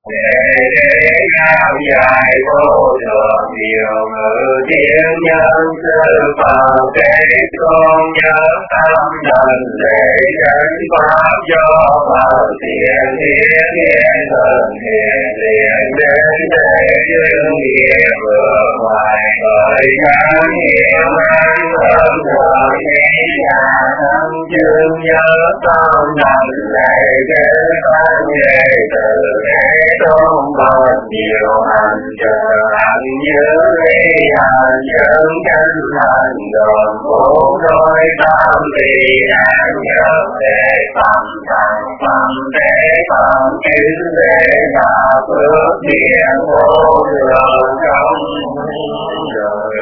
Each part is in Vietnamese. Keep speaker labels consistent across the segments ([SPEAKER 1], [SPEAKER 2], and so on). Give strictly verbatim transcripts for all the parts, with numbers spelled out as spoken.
[SPEAKER 1] để cao dài vô thường nhiều ngự thiên nhân sư Phật thế tôn nhớ tâm thần để chánh pháp do Phật thiện thiên thiên thần thiện thiện đến thế dương địa vừa ngoài bởi các hiệu an âm thượng ý nhà thân chương nhớ tâm thần để chánh pháp nghệ từ thế tôn Phật nhiều hành trợ hạnh như ly hành chân chân hành đồn bốn đôi tam tỳ an nhớ để tâm thần tâm thế tâm cứu để là phước điện vô lượng trong đời.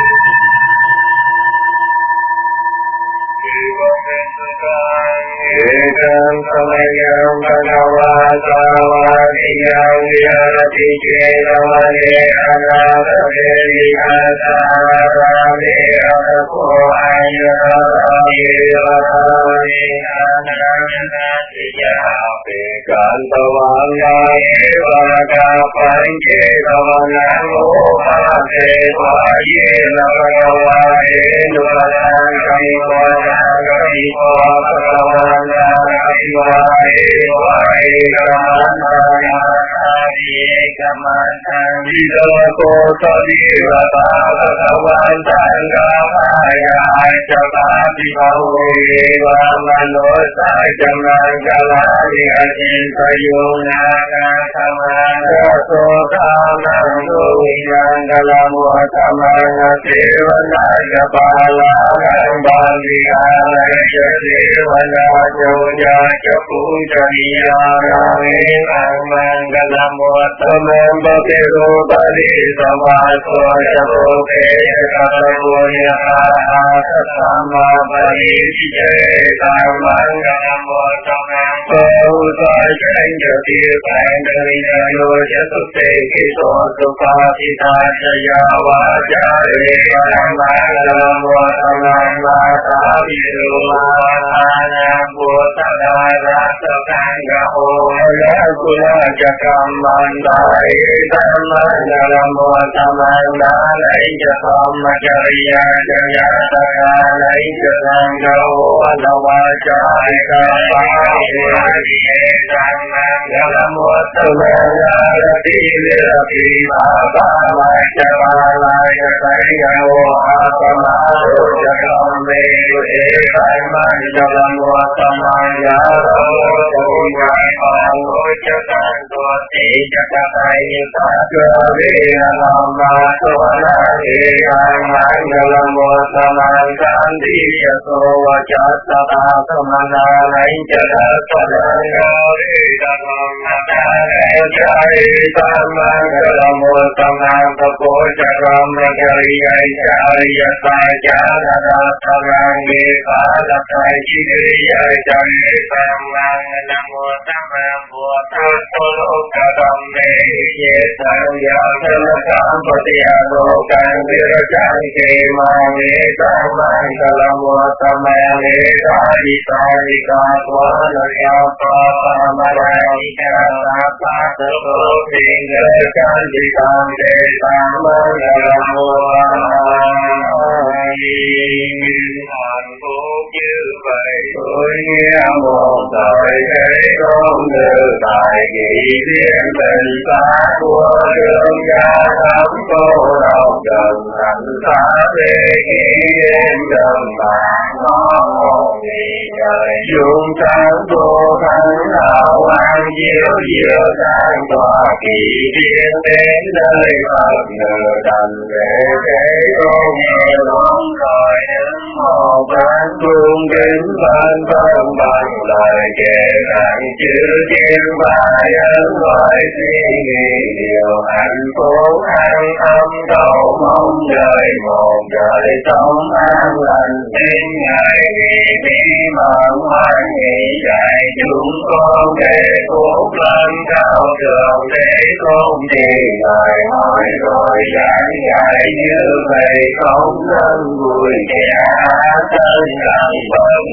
[SPEAKER 1] Ekam samayam bhagava savadiyam vyati chetavane anadave vihasarame anapo ayarame varane ananatya ekantavanya evaka panchetavana mohate vayena bhagavane nuvarankam Devana Joja Chapunjaniya Rame Mangalam Vattamam Bhapiru Bali Samaso Chapoke Chakaruya Sattama Bali Vijayata Mangalam Vattamam Pausa Chanjati Pandariya Yoja Sutte Kiso Supasita Jaya Vajare Mangalam Vattamam Vata Viru Dalam watamaya roja roja tanto tiga kata ini lama soala iman dalam watamaya dia soja tata semana lain jaga sadaya dalam mata jai sama dalam watamaya koja ram jaya jaya saja ada sarangi pada Jaya Jaya Samang Namo Sama Buddha Solo Kadambe Yesaya Samakam Patiado Kandira Janke Mame Samang Kalamo Samane Sari Sari Katwana Yapa Pamarayika Sapa Solo Singha Kandi Kande Samang Kalamo như vậy tôi nghe một thời thế công từ tại kỳ thiên tình xa của đường gia thắm cô đầu trần thành xa về khi đêm trần bạc nó một ngày trời dung sáng vô thắng đạo an diệu diệu sang tòa kỳ thiên đến nơi Phật ngự đành về thế tôn nghe đón rồi đứng một ván cung kính ban phân bằng lời kể rằng chữ thiên bài ân gọi suy nghĩ điều hạnh phúc an tâm cầu mong đời một đời sống an lành đến ngày vì bí mật hoan hỷ dạy chúng con để phúc lên cao trường để không đi lời hỏi rồi giảng dạy như vậy không nên vui kẻ thân rằng bận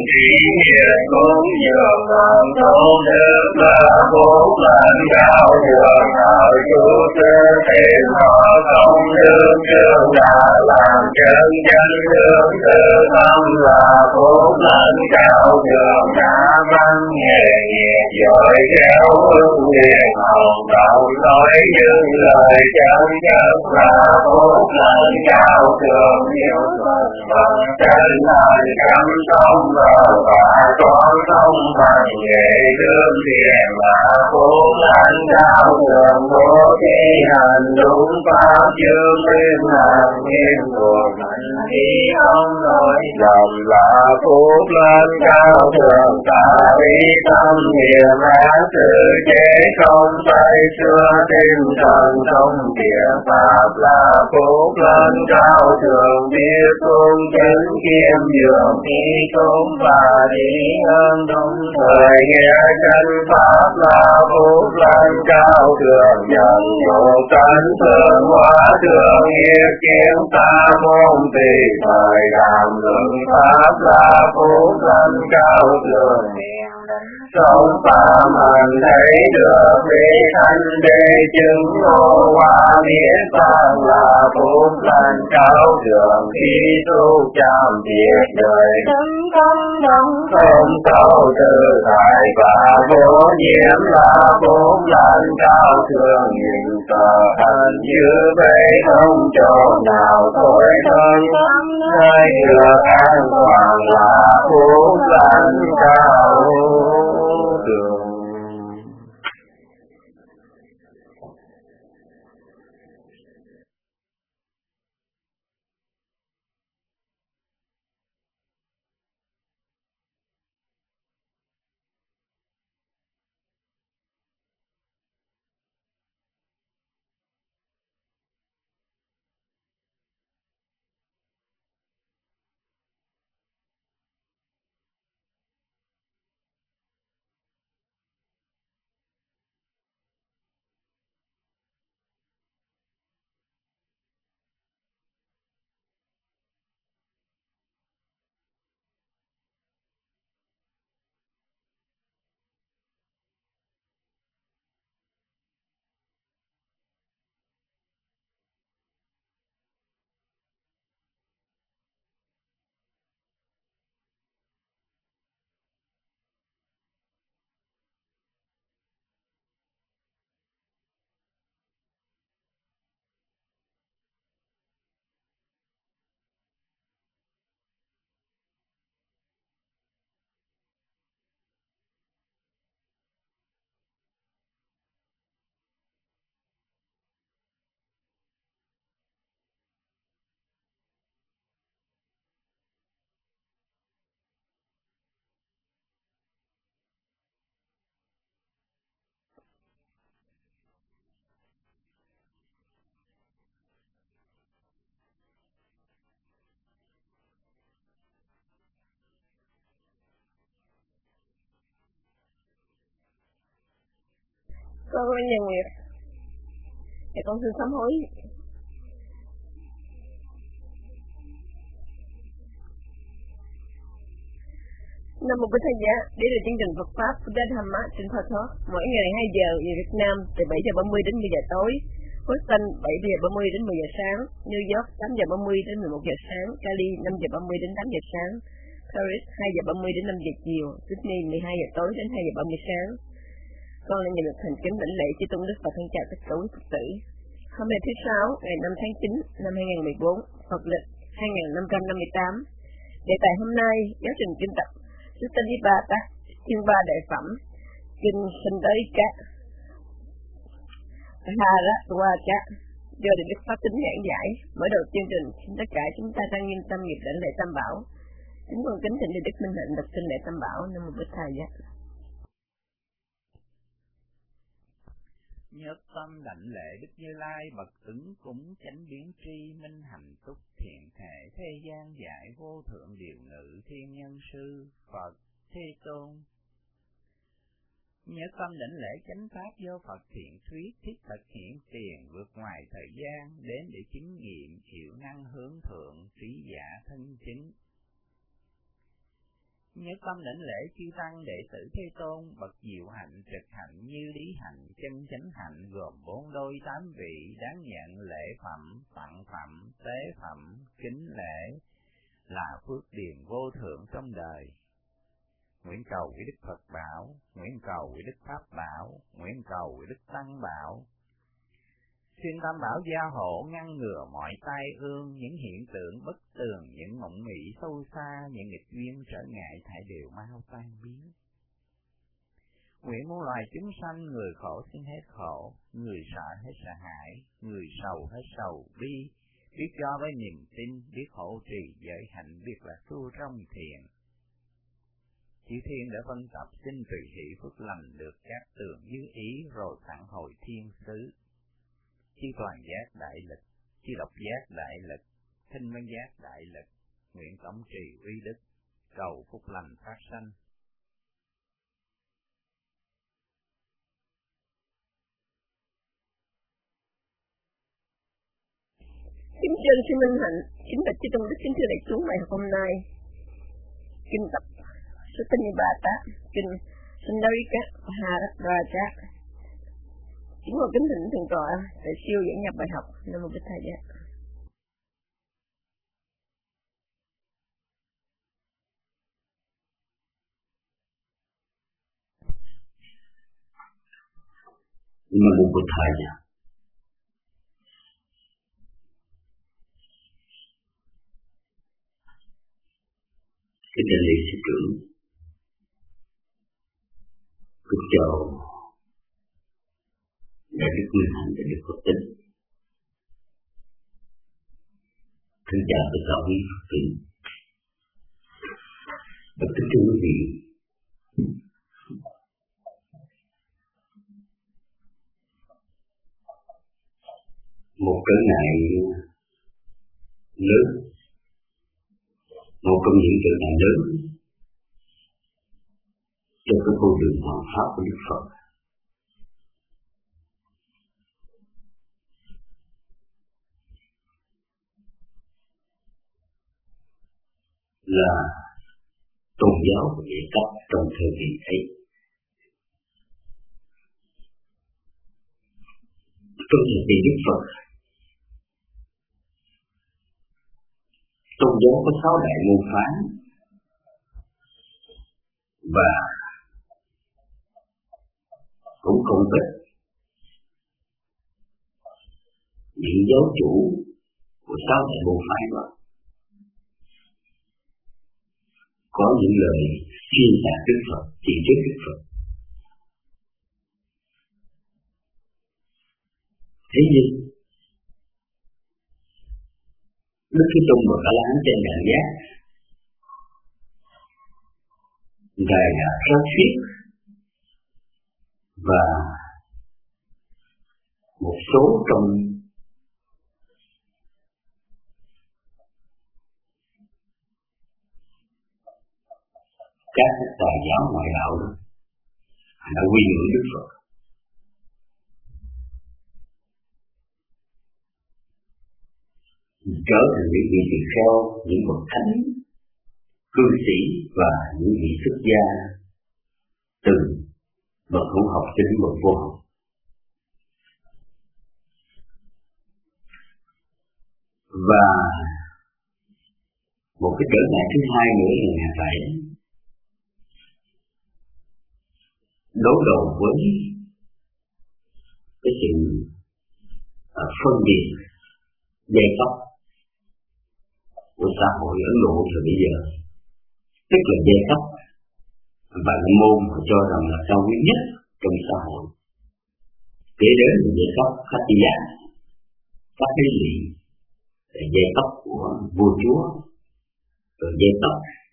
[SPEAKER 1] chỉ niệm cúng dường lòng tu đức là bốn lần cao dường đạo chú sư tìm họ không đương chương đã làm chân chân đương tự tâm là bốn lần cao dường đã văn nghề nghiệp giỏi khéo hương liền hồng đạo nói những lời chân chân là bốn lần cao dường nhiều phần bằng chân lời chăm sông vào và con sông bằng nghề đương liền là bốn lần cao dường bố thí hành đúng pháp chương liên làm nghiêm buộc hành thi không nói lầm là phúc lên cao thượng ta ý tâm hiền ác sự chế không tay xưa tim thần thông địa pháp là phúc lên cao thượng biết cung chứng kiêm dường ý cũng và đi hơn đúng thời nghe chân pháp là phúc lên cao thượng nhận một tánh thường hóa thường hiệp kiến ta môn tỳ thời đàm luận pháp là phúc lên cao thượng sống phạm hành thấy được vị thanh đế chứng ngộ hóa miễn phàm là phúc lên cao thượng khi tu chạm việc đời tâm công đồng không cầu tự tại và vô nhiễm là phúc lên cao thượng nhìn tờ hành như vậy không chỗ nào tối thân nơi được an toàn là phúc lên cao thượng.
[SPEAKER 2] Con ơi nhà Nguyệt, dạ con xin sám hối. Năm một Bích Thầy Giá, để được chương trình Phật Pháp Buddha Dhamma trên Phật Thoát mỗi ngày hai giờ giờ Việt Nam từ bảy giờ ba mươi đến mười giờ tối, Boston bảy giờ ba mươi đến mười giờ sáng, New York tám giờ ba mươi đến mười một giờ sáng, Cali năm giờ ba mươi đến tám giờ sáng, Paris hai giờ ba mươi đến năm giờ chiều, Sydney mười hai giờ tối đến hai giờ ba mươi sáng. Con là nhận được thành kính đảnh lễ chư tôn đức và thân chào tất cả quý Phật tử. Hôm nay thứ sáu, ngày năm tháng chín năm hai nghìn mười bốn, Phật lịch hai nghìn năm trăm năm mươi tám. Đề tài hôm nay giáo trình kinh tập Sutta Nipata, chương ba đại phẩm, kinh sinh tới các Haratwacha do được Đức Pháp Tính giảng giải. Mở đầu chương trình, xin tất cả chúng ta tăng nghiêm tâm nghiệp đảnh lễ Tam Bảo. Kính con kính thỉnh Đức Minh Hạnh đọc kinh lễ Tam Bảo. Nam mô Bích Thầy Giá.
[SPEAKER 3] Nhất tâm đảnh lễ Đức Như Lai bậc ứng cúng chánh biến tri minh hành túc thiện thể thế gian giải vô thượng điều ngự thiên nhân sư Phật Thế Tôn. Nhất tâm đảnh lễ chánh pháp do Phật thiện thuyết thiết thực hiện tiền vượt ngoài thời gian đến để chứng nghiệm hiệu năng hướng thượng trí giả thân chính. nhất tâm đảnh lễ chư tăng đệ tử Thế Tôn, bậc diệu hạnh, trực hạnh, như lý hạnh, chân chánh hạnh, gồm bốn đôi tám vị, đáng nhận lễ phẩm, tặng phẩm, tế phẩm, kính lễ, là phước điền vô thượng trong đời. Nguyện cầu quý Đức Phật bảo, nguyện cầu quý Đức Pháp bảo, nguyện cầu quý Đức Tăng bảo. Xin Tam Bảo gia hộ ngăn ngừa mọi tai ương, những hiện tượng bất tường, những mộng mị sâu xa, những nghịch duyên trở ngại thảy đều mau tan biến. Nguyện muôn loài chúng sanh, người khổ xin hết khổ, người sợ hết sợ hãi, người sầu hết sầu bi, biết cho với niềm tin, biết hộ trì giới hạnh, biết là tu trong thiền. Chư thiên đã phân tập xin tùy hỷ phước lành được các tường như ý, rồi phản hồi thiên xứ. Chư toàn giác đại lực, chư độc giác đại lực, thinh văn giác đại lực, nguyện tổng trì uy đức, cầu phúc lành phát sanh.
[SPEAKER 2] Kính chân sư Minh Hạnh, kính bạch chư tôn đức, kính thưa đại chúng, bài học hôm nay kinh tập Suttanipata, kinh Sandalika Maharaja. Chúng tôi kính thỉnh thượng tọa để siêu dẫn nhập bài học. Nam mô Bích Thầy Giác.
[SPEAKER 1] Nam mô Bích Thầy Giác. Kính đại lễ sư trưởng, kính chào đại đức Minh Hạnh, đại đức Phật Tính, kính chào tất cả quý Phật tử và kính thưa quý vị. Một trở ngại lớn, một trong những trở ngại lớn cho cái con đường hoàn pháp của Đức Phật là tôn giáo của địa cấp trong thời kỳ ấy. Trong thời kỳ Đức Phật, tôn giáo có sáu đại môn phái và cũng không ít những giáo chủ của sáu đại môn phái đó có những lời xuyên tạc Đức Phật, chỉ trích Đức Phật. Thế nhưng Đức Thế Tôn Bậc A La Hán trên đẳng giác, Ngài đã phát thuyết và một số trong các tà giáo ngoại đạo đó đã quy ngưỡng Đức Phật. Trở thành những vị tỳ kheo, những bậc thánh, cư sĩ và những vị xuất gia từ bậc hữu học cho đến bậc vô học. Và một cái trở ngại thứ hai nữa là Ngài phải đối đầu với cái sự uh, phân biệt giai cấp của xã hội Ấn Độ thời bây giờ, tức là giai cấp và môn họ cho rằng là cao quý nhất trong xã hội, kể đến là giai cấp Khattiya, các cái gì giai cấp của vua chúa, rồi giai cấp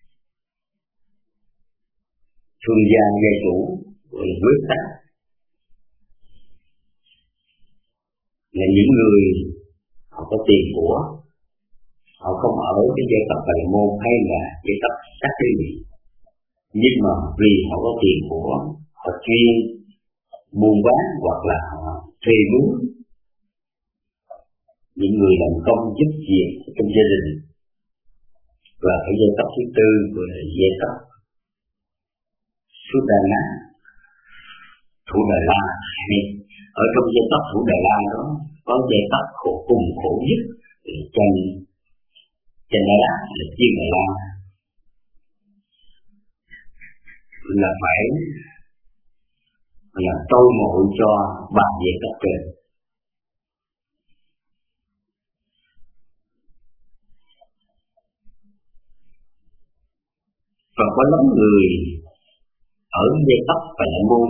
[SPEAKER 1] thương gia gia chủ của quốc gia, là những người họ có tiền của, họ không ở cái giai cấp bài môn hay là giai cấp các cái gì, nhưng mà vì họ có tiền của, họ chuyên buôn bán hoặc là họ thuê mướn những người làm công giúp việc trong gia đình. Và cái giai cấp thứ tư gọi là giai cấp Sudana, Thủ Đà La. Ở trong dây tóc Thủ Đà La đó có dây tóc khổ cùng khổ nhất trên trên Đà La là chiên Đà La, là phải là tôi ngộ cho ba dây tóc trên. Và có lắm người ở dây tóc và lại môn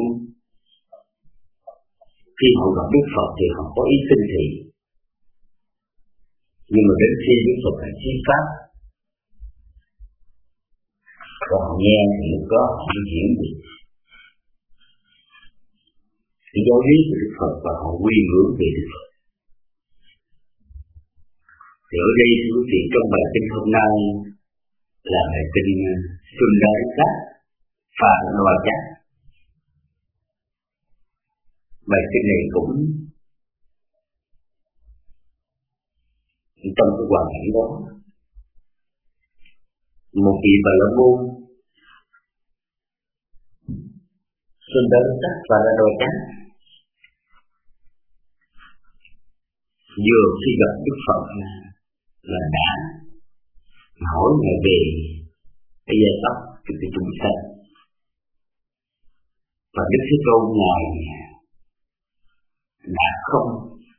[SPEAKER 1] khi họ gặp Đức Phật thì họ có ý sinh thị, nhưng mà đến khi Đức Phật phải thuyết pháp còn nghe thì lúc đó họ mới hiểu được cái giáo lý của Đức Phật và họ quy ngưỡng về Đức Phật. Thì ở đây thưa quý vị, trong bài kinh hôm nay là bài kinh Sundara Phà Đoà Chát. Bài kinh này cũng trong cái hoàn cảnh đó, một vị Bà La Môn Sundara Phà Đoà Chát vừa khi gặp Đức Phật là đã hỏi ngài về cái giai tóc của cái chúng sanh, và Đức Thế Tôn ngài đã không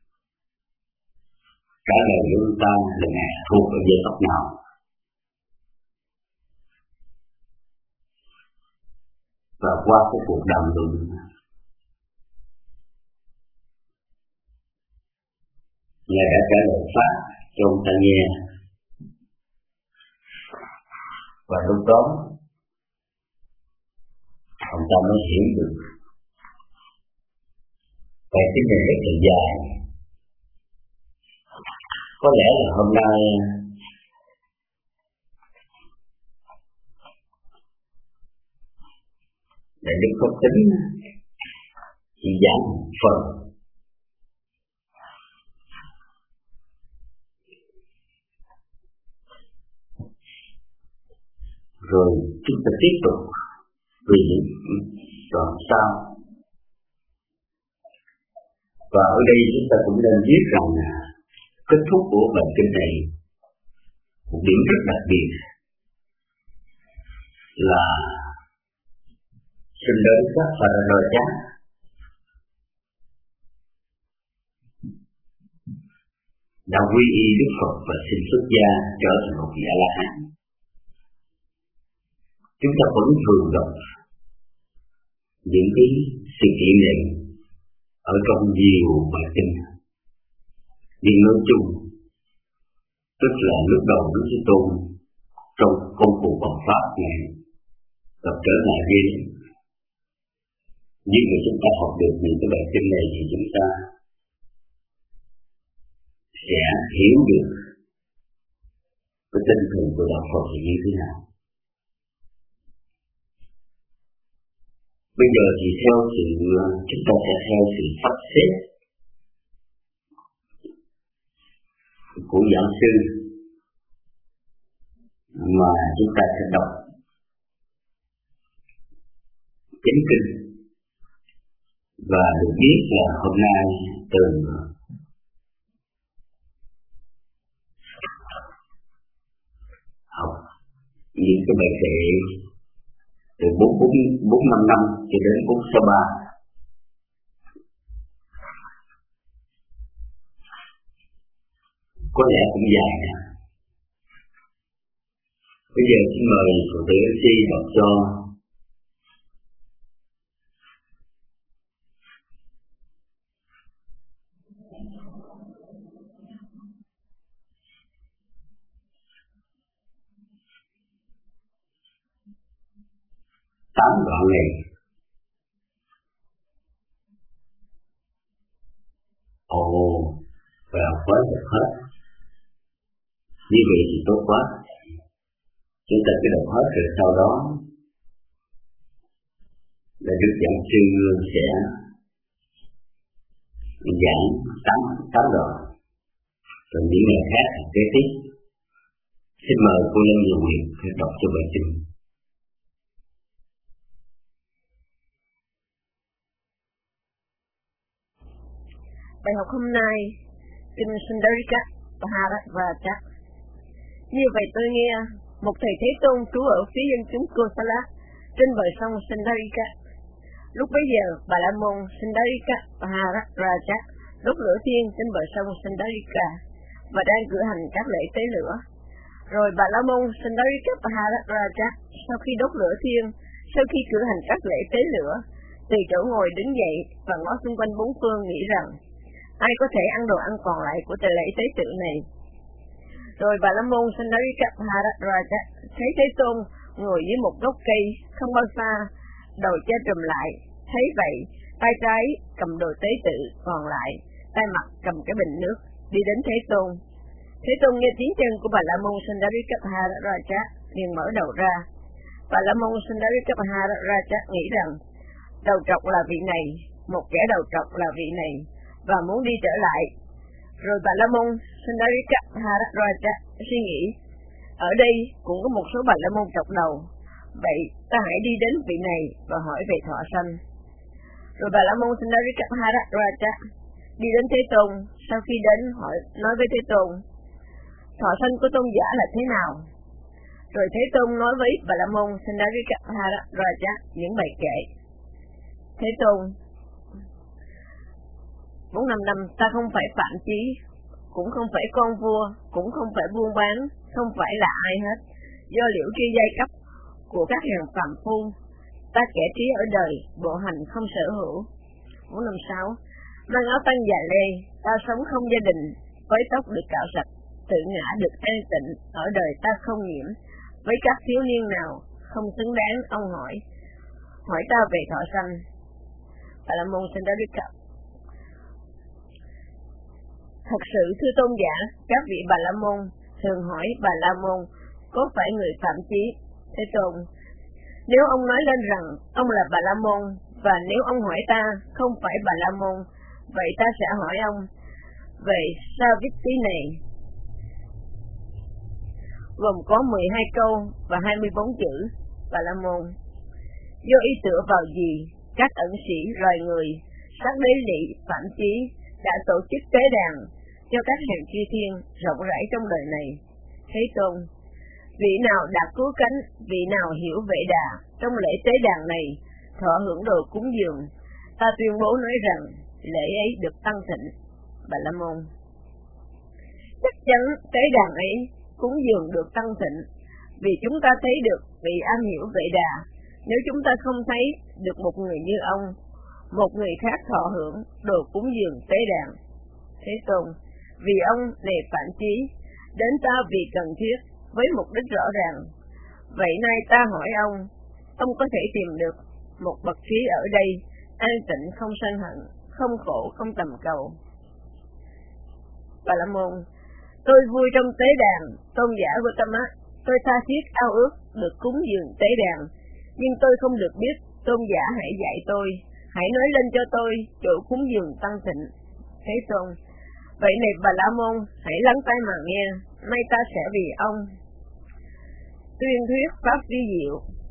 [SPEAKER 1] trả lời ông ta là ngài thuộc ở giai tóc nào. Và qua cái cuộc đàm luận ngài đã trả lời pháp cho ông ta nghe. Và lúc đó ông ta mới hiểu được bài kinh này rất là dài. Có lẽ là hôm nay Đại Đức có tính chỉ giảng một phần, rồi chúng ta tiếp tục vì đoạn sau. Và ở đây chúng ta cũng nên biết rằng kết thúc của bài kinh này, một điểm rất đặc biệt là xin đến các Phật Đà Chát đã quy y Đức Phật và xin xuất gia trở thành một vị A-la-hán. Chúng ta vẫn thường gặp những cái sự kiện này ở trong nhiều bài kinh, nhưng nói chung tức là lúc đầu Đức Thế Tôn trong công cụ bằng pháp này gặp trở ngại đi. Nhưng mà chúng ta học được những cái bài kinh này thì chúng ta sẽ hiểu được cái tinh thần của đạo Phật là như thế nào. Bây giờ thì theo sự chúng ta sẽ theo sự sắp xếp của giảng sư mà chúng ta sẽ đọc chính kinh. Và được biết là hôm nay từ học những cái bài kệ từ bốn bốn bốn năm năm cho đến bốn sáu ba, có lẽ cũng dài nè. Bây giờ xin mời Phật tử em xê đọc cho tám đoạn này. Ồ, và quá được hết. Như vậy thì tốt quá. Chúng ta cứ đọc hết rồi sau đó là Đức Giảng Sư sẽ giảng tám tám đoạn. Rồi những ngày khác kế tiếp. Xin mời cô Lâm Nhiều Nguyệt đọc cho bài kinh.
[SPEAKER 2] Bài học hôm nay, Kinh Sundarika Bhararaja. Như vậy tôi nghe, một thầy Thế Tôn trú ở phía dân chúng Kosala trên bờ sông Sundarika. Lúc bấy giờ, Bà La Môn Sundarika Bhararaja đốt lửa thiên trên bờ sông Sundarika và đang cử hành các lễ tế lửa. Rồi Bà La Môn Sundarika Bhararaja sau khi đốt lửa thiên, sau khi cử hành các lễ tế lửa, từ chỗ ngồi đứng dậy và ngó xung quanh bốn phương nghĩ rằng ai có thể ăn đồ ăn còn lại của tề lễ tế tự này. Rồi Bà La Môn Sundarika Bhararaja thấy Thế Tôn ngồi dưới một gốc cây không bao xa, đầu che trùm lại. Thấy vậy, tay trái cầm đồ tế tự, còn lại tay mặt cầm cái bình nước, đi đến Thế Tôn. Thế Tôn nghe tiếng chân của Bà La Môn Sundarika Bhararaja liền mở đầu ra. Bà La Môn Sundarika Bhararaja nghĩ rằng đầu trọc là vị này, một kẻ đầu trọc là vị này, và muốn đi trở lại. Rồi Bà La Môn Sundarika Bhararaja suy nghĩ, ở đây cũng có một số Bà La Môn trọc đầu, vậy ta hãy đi đến vị này và hỏi về thọ sanh. Rồi Bà La Môn Sundarika Bhararaja đi đến Thế Tôn. Sau khi đến hỏi nói với Thế Tôn, thọ sanh của tôn giả là thế nào? Rồi Thế Tôn nói với Bà La Môn Sundarika Bhararaja những bài kệ. Thế Tôn, bốn năm năm ta không phải phạm chí, cũng không phải con vua, cũng không phải buôn bán, không phải là ai hết. Do liễu tri giai cấp của các hàng phàm phu, ta kẻ trí ở đời, bộ hành không sở hữu. bốn năm sáu, mang áo tang dài lê, ta sống không gia đình, với tóc được cạo sạch, tự ngã được an tịnh, ở đời ta không nhiễm, với các thiếu niên nào không xứng đáng. Ông hỏi, hỏi ta về thọ sanh. Bà La Môn Sundarika: thật sự thưa tôn giả, các vị Bà La Môn thường hỏi Bà La Môn có phải người phạm chí. Thế Tôn: nếu ông nói lên rằng ông là Bà La Môn, và nếu ông hỏi ta không phải Bà La Môn, vậy ta sẽ hỏi ông về Savitri này, gồm có mười hai câu và hai mươi bốn chữ. Bà La Môn: do ý tựa vào gì các ẩn sĩ loài người sát đế lị phạm chí đã tổ chức tế đàn cho các hàng chư thiên rộng rãi trong đời này. Thế Tôn: vị nào đã cứu cánh, vị nào hiểu Vệ Đà trong lễ tế đàn này thọ hưởng đồ cúng dường, ta tuyên bố nói rằng lễ ấy được tăng thịnh. Bà La Môn: chắc chắn tế đàn ấy cúng dường được tăng thịnh, vì chúng ta thấy được vị am hiểu Vệ Đà. Nếu chúng ta không thấy được một người như ông, một người khác thọ hưởng đồ cúng dường tế đàn. Thế Tôn: vì ông này phạm chí, đến ta vì cần thiết, với mục đích rõ ràng. Vậy nay ta hỏi ông, ông có thể tìm được một bậc trí ở đây, an tịnh không sân hận, không khổ không tầm cầu. Bà La Môn: tôi vui trong tế đàn, tôn giả Gautama, tôi tha thiết ao ước được cúng dường tế đàn, nhưng tôi không được biết, tôn giả hãy dạy tôi, hãy nói lên cho tôi chỗ cúng dường tăng thịnh. Thế Tôn: vậy này Bà La Môn, hãy lắng tai mà nghe, nay ta sẽ vì ông tuyên thuyết pháp vi diệu.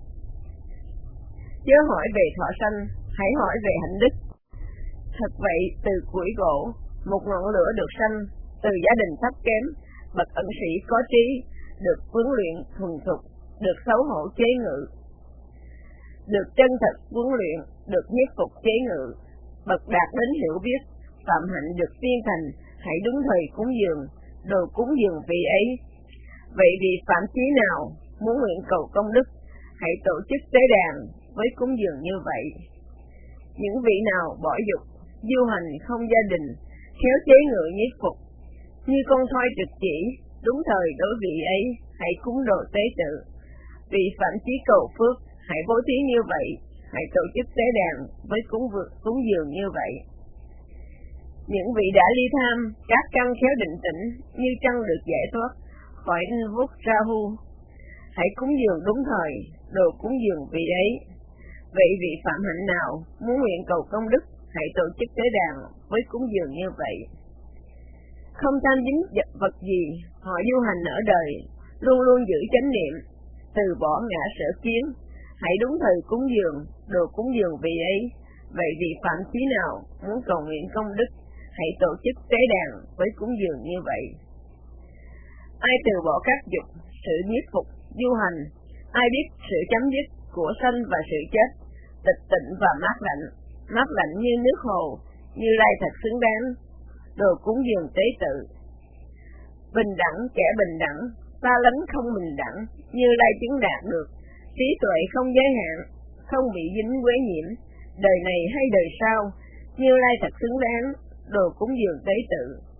[SPEAKER 2] Chớ hỏi về thọ sanh, hãy hỏi về hạnh đức. Thật vậy, từ củi gỗ, một ngọn lửa được sanh, từ gia đình thấp kém, bậc ẩn sĩ có trí, được huấn luyện thuần thục, được xấu hổ chế ngự, được chân thật huấn luyện, được nhiếp phục chế ngự, bậc đạt đến hiểu biết, phạm hạnh được tiên thành, hãy đúng thời cúng dường, đồ cúng dường vị ấy. Vậy vị phạm chí nào muốn nguyện cầu công đức, hãy tổ chức tế đàn với cúng dường như vậy. Những vị nào bỏ dục, du hành không gia đình, khéo chế ngự nhiếp phục, như con thoi trực chỉ, đúng thời đối vị ấy, hãy cúng đồ tế tự. Vị phạm chí cầu phước, hãy bố thí như vậy, hãy tổ chức tế đàn với cúng vượt cúng dường như vậy. Những vị đã ly tham, các căn khéo định tĩnh, như trăng được giải thoát khỏi vuốt Rahu, hãy cúng dường đúng thời, đồ cúng dường vị ấy. Vậy vị phạm hạnh nào muốn nguyện cầu công đức, hãy tổ chức tế đàn với cúng dường như vậy. Không tham dính vật gì, họ du hành ở đời, luôn luôn giữ chánh niệm, từ bỏ ngã sở kiến, hãy đúng thời cúng dường, đồ cúng dường vị ấy. Vậy vị phạm chí nào muốn cầu nguyện công đức, hãy tổ chức tế đàn với cúng dường như vậy. Ai từ bỏ các dục, sự nhiếp phục, du hành, ai biết sự chấm dứt của sanh và sự chết, tịch tịnh và mát lạnh, mát lạnh như nước hồ, Như Lai thật xứng đáng, đồ cúng dường tế tự. Bình đẳng kẻ bình đẳng, xa lánh không bình đẳng, Như Lai chứng đạt được, trí tuệ không giới hạn, không bị dính quế nhiễm, đời này hay đời sau, Như Lai thật xứng đáng, đồ cúng dường tế tự.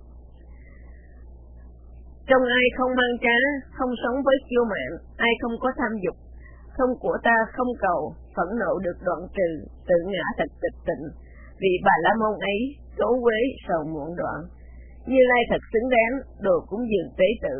[SPEAKER 2] Trong ai không mang trá, không sống với kiêu mạn, ai không có tham dục, không của ta không cầu, phẫn nộ được đoạn trừ, tự ngã thật tịch tịnh, vì Bà La Môn ấy, cấu quế sầu muộn đoạn, Như Lai thật xứng đáng, đồ cúng dường tế tự.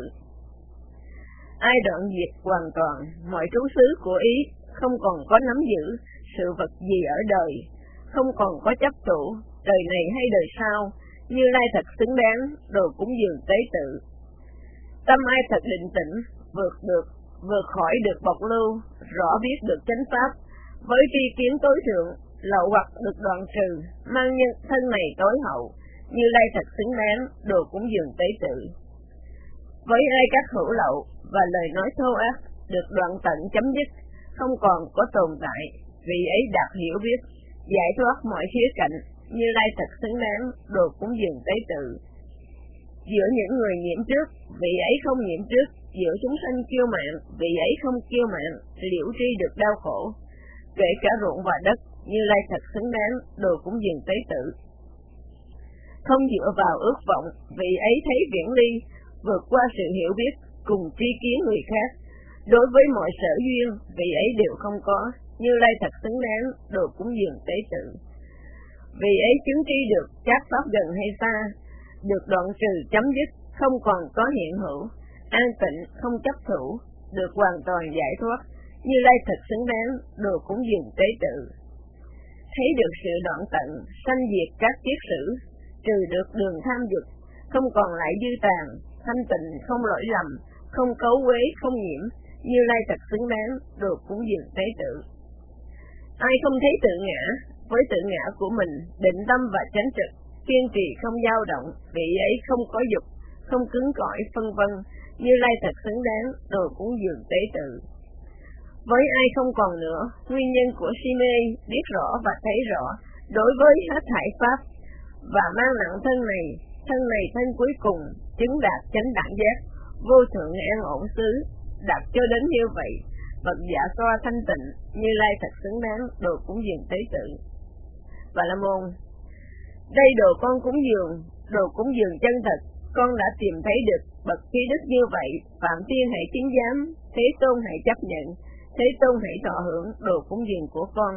[SPEAKER 2] Ai đoạn diệt hoàn toàn mọi trú xứ của ý, không còn có nắm giữ sự vật gì ở đời, không còn có chấp thủ, đời này hay đời sau, Như Lai thật xứng đáng, đồ cúng dường tế tự. Tâm ai thật định tĩnh, vượt được, vượt khỏi được bộc lưu, rõ biết được chánh pháp, với tri kiến tối thượng, lậu hoặc được đoạn trừ, mang nhân thân này tối hậu, Như Lai thật xứng đáng, đồ cúng dường tế tự. Với ai các hữu lậu và lời nói thô ác được đoạn tận chấm dứt, không còn có tồn tại, vì ấy đạt hiểu biết, giải thoát mọi khía cạnh, Như Lai thật xứng đáng, đồ cúng dường tế tự. Giữa những người nhiễm trước, vị ấy không nhiễm trước, giữa chúng sanh kiêu mạn, vị ấy không kiêu mạn, liễu tri được đau khổ, kể cả ruộng và đất, Như Lai thật xứng đáng, đồ cúng dường tế tự. Không dựa vào ước vọng, vị ấy thấy viễn ly, vượt qua sự hiểu biết, cùng tri kiến người khác. Đối với mọi sở duyên, vị ấy đều không có, Như Lai thật xứng đáng, đồ cúng dường tế tự. Vị ấy chứng tri được các pháp gần hay xa, được đoạn trừ chấm dứt, không còn có hiện hữu, an tịnh không chấp thủ, được hoàn toàn giải thoát, Như Lai thật xứng đáng, đồ cúng dường tế tự. Thấy được sự đoạn tận, sanh diệt các kiết sử, trừ được đường tham dục, không còn lại dư tàn, thanh tịnh không lỗi lầm, không cấu quế không nhiễm, Như Lai thật xứng đáng, đồ cúng dường tế tự. Ai không thấy tự ngã, với tự ngã của mình, định tâm và chánh trực, kiên trì không dao động, vị ấy không có dục, không cứng cỏi phân vân, Như Lai thật xứng đáng, đồ cúng dường tế tự. Với ai không còn nữa, nguyên nhân của si mê biết rõ và thấy rõ, đối với hết thảy pháp, và mang nặng thân này, thân này thân cuối cùng, chứng đạt chánh đẳng giác, vô thượng an ổn xứ, đạt cho đến như vậy, Phật dạ xoa thanh tịnh, Như Lai thật xứng đáng, đồ cúng dường tế tự. Bà La Môn, đây đồ con cúng dường, đồ cúng dường chân thật, con đã tìm thấy được bậc trí đức như vậy, Phạm Tiên hãy chứng giám, Thế Tôn hãy chấp nhận, Thế Tôn hãy thọ hưởng đồ cúng dường của con.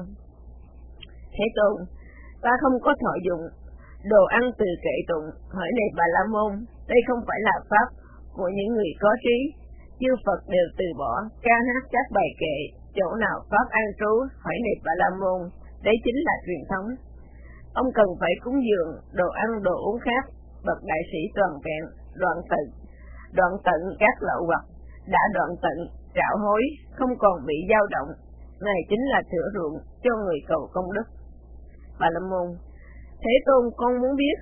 [SPEAKER 2] Thế Tôn, ta không có thọ dụng đồ ăn từ kệ tụng, hỏi này Bà La Môn, đây không phải là pháp của những người có trí, chư Phật đều từ bỏ ca hát các bài kệ, chỗ nào pháp an trú, hỏi này Bà La Môn, đấy chính là truyền thống. Ông cần phải cúng dường đồ ăn đồ uống khác, bậc đại sĩ toàn vẹn, đoạn tận, đoạn tận các lậu hoặc, đã đoạn tận trạo hối, không còn bị dao động, này chính là thửa ruộng cho người cầu công đức. Bà La Môn, Thế Tôn con muốn biết,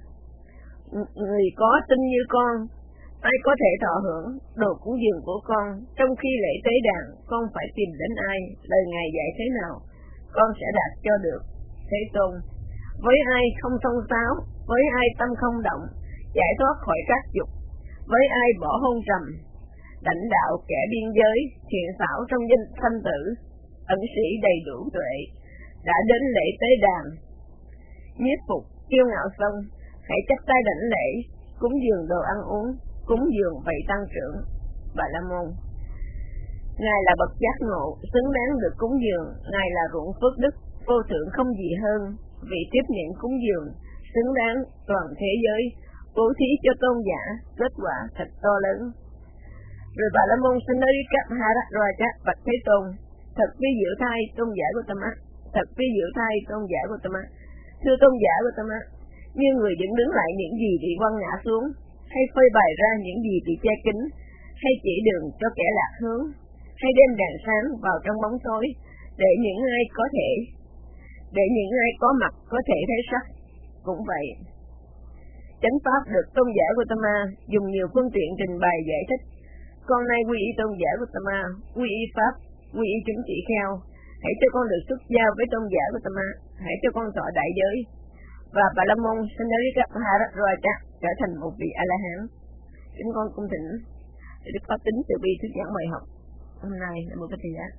[SPEAKER 2] người có tin như con, ai có thể thọ hưởng đồ cúng dường của con, trong khi lễ tế đàn, con phải tìm đến ai, lời Ngài dạy thế nào, con sẽ đạt cho được. Thế Tôn, với ai không thông sáo, với ai tâm không động, giải thoát khỏi các dục, với ai bỏ hôn trầm, đảnh đạo kẻ biên giới, thiện xảo trong danh sanh tử, ẩn sĩ đầy đủ tuệ, đã đến lễ tế đàn, nhiếp phục, kiêu ngạo sông, hãy chắp tay đảnh lễ, cúng dường đồ ăn uống, cúng dường vậy tăng trưởng. Bà La Môn, Ngài là bậc giác ngộ, xứng đáng được cúng dường, Ngài là ruộng phước đức, vô thượng không gì hơn, vì tiếp nhận cúng dường, xứng đáng toàn thế giới, bố thí cho tôn giả, kết quả thật to lớn. Rồi Bà La Môn xin nói các Maharaja bạch Thế Tôn, thật vi diệu thay tôn giả của Tâm Ác, thật vi diệu thay tôn giả của Tâm Ác, thưa tôn giả của Tâm Ác, như người dựng đứng lại những gì bị quăng ngã xuống, hay phơi bày ra những gì bị che kín, hay chỉ đường cho kẻ lạc hướng, hay đem đèn sáng vào trong bóng tối, để những ai có thể, để những ai có mặt có thể thấy sắc. Cũng vậy, Chánh pháp được tôn giả Gautama dùng nhiều phương tiện trình bày giải thích. Con nay quy y tôn giả Gautama, quy y pháp, quy y chúng tỷ kheo. Hãy cho con được xuất giao với tôn giả Gautama, hãy cho con thọ đại giới. Và Bà La Môn Sandalika Maharaja trở thành một vị A La Hán. Chúng con cung thỉnh Đức Pháp Tính từ bi thuyết giảng bài học hôm nay là một cái thời gian.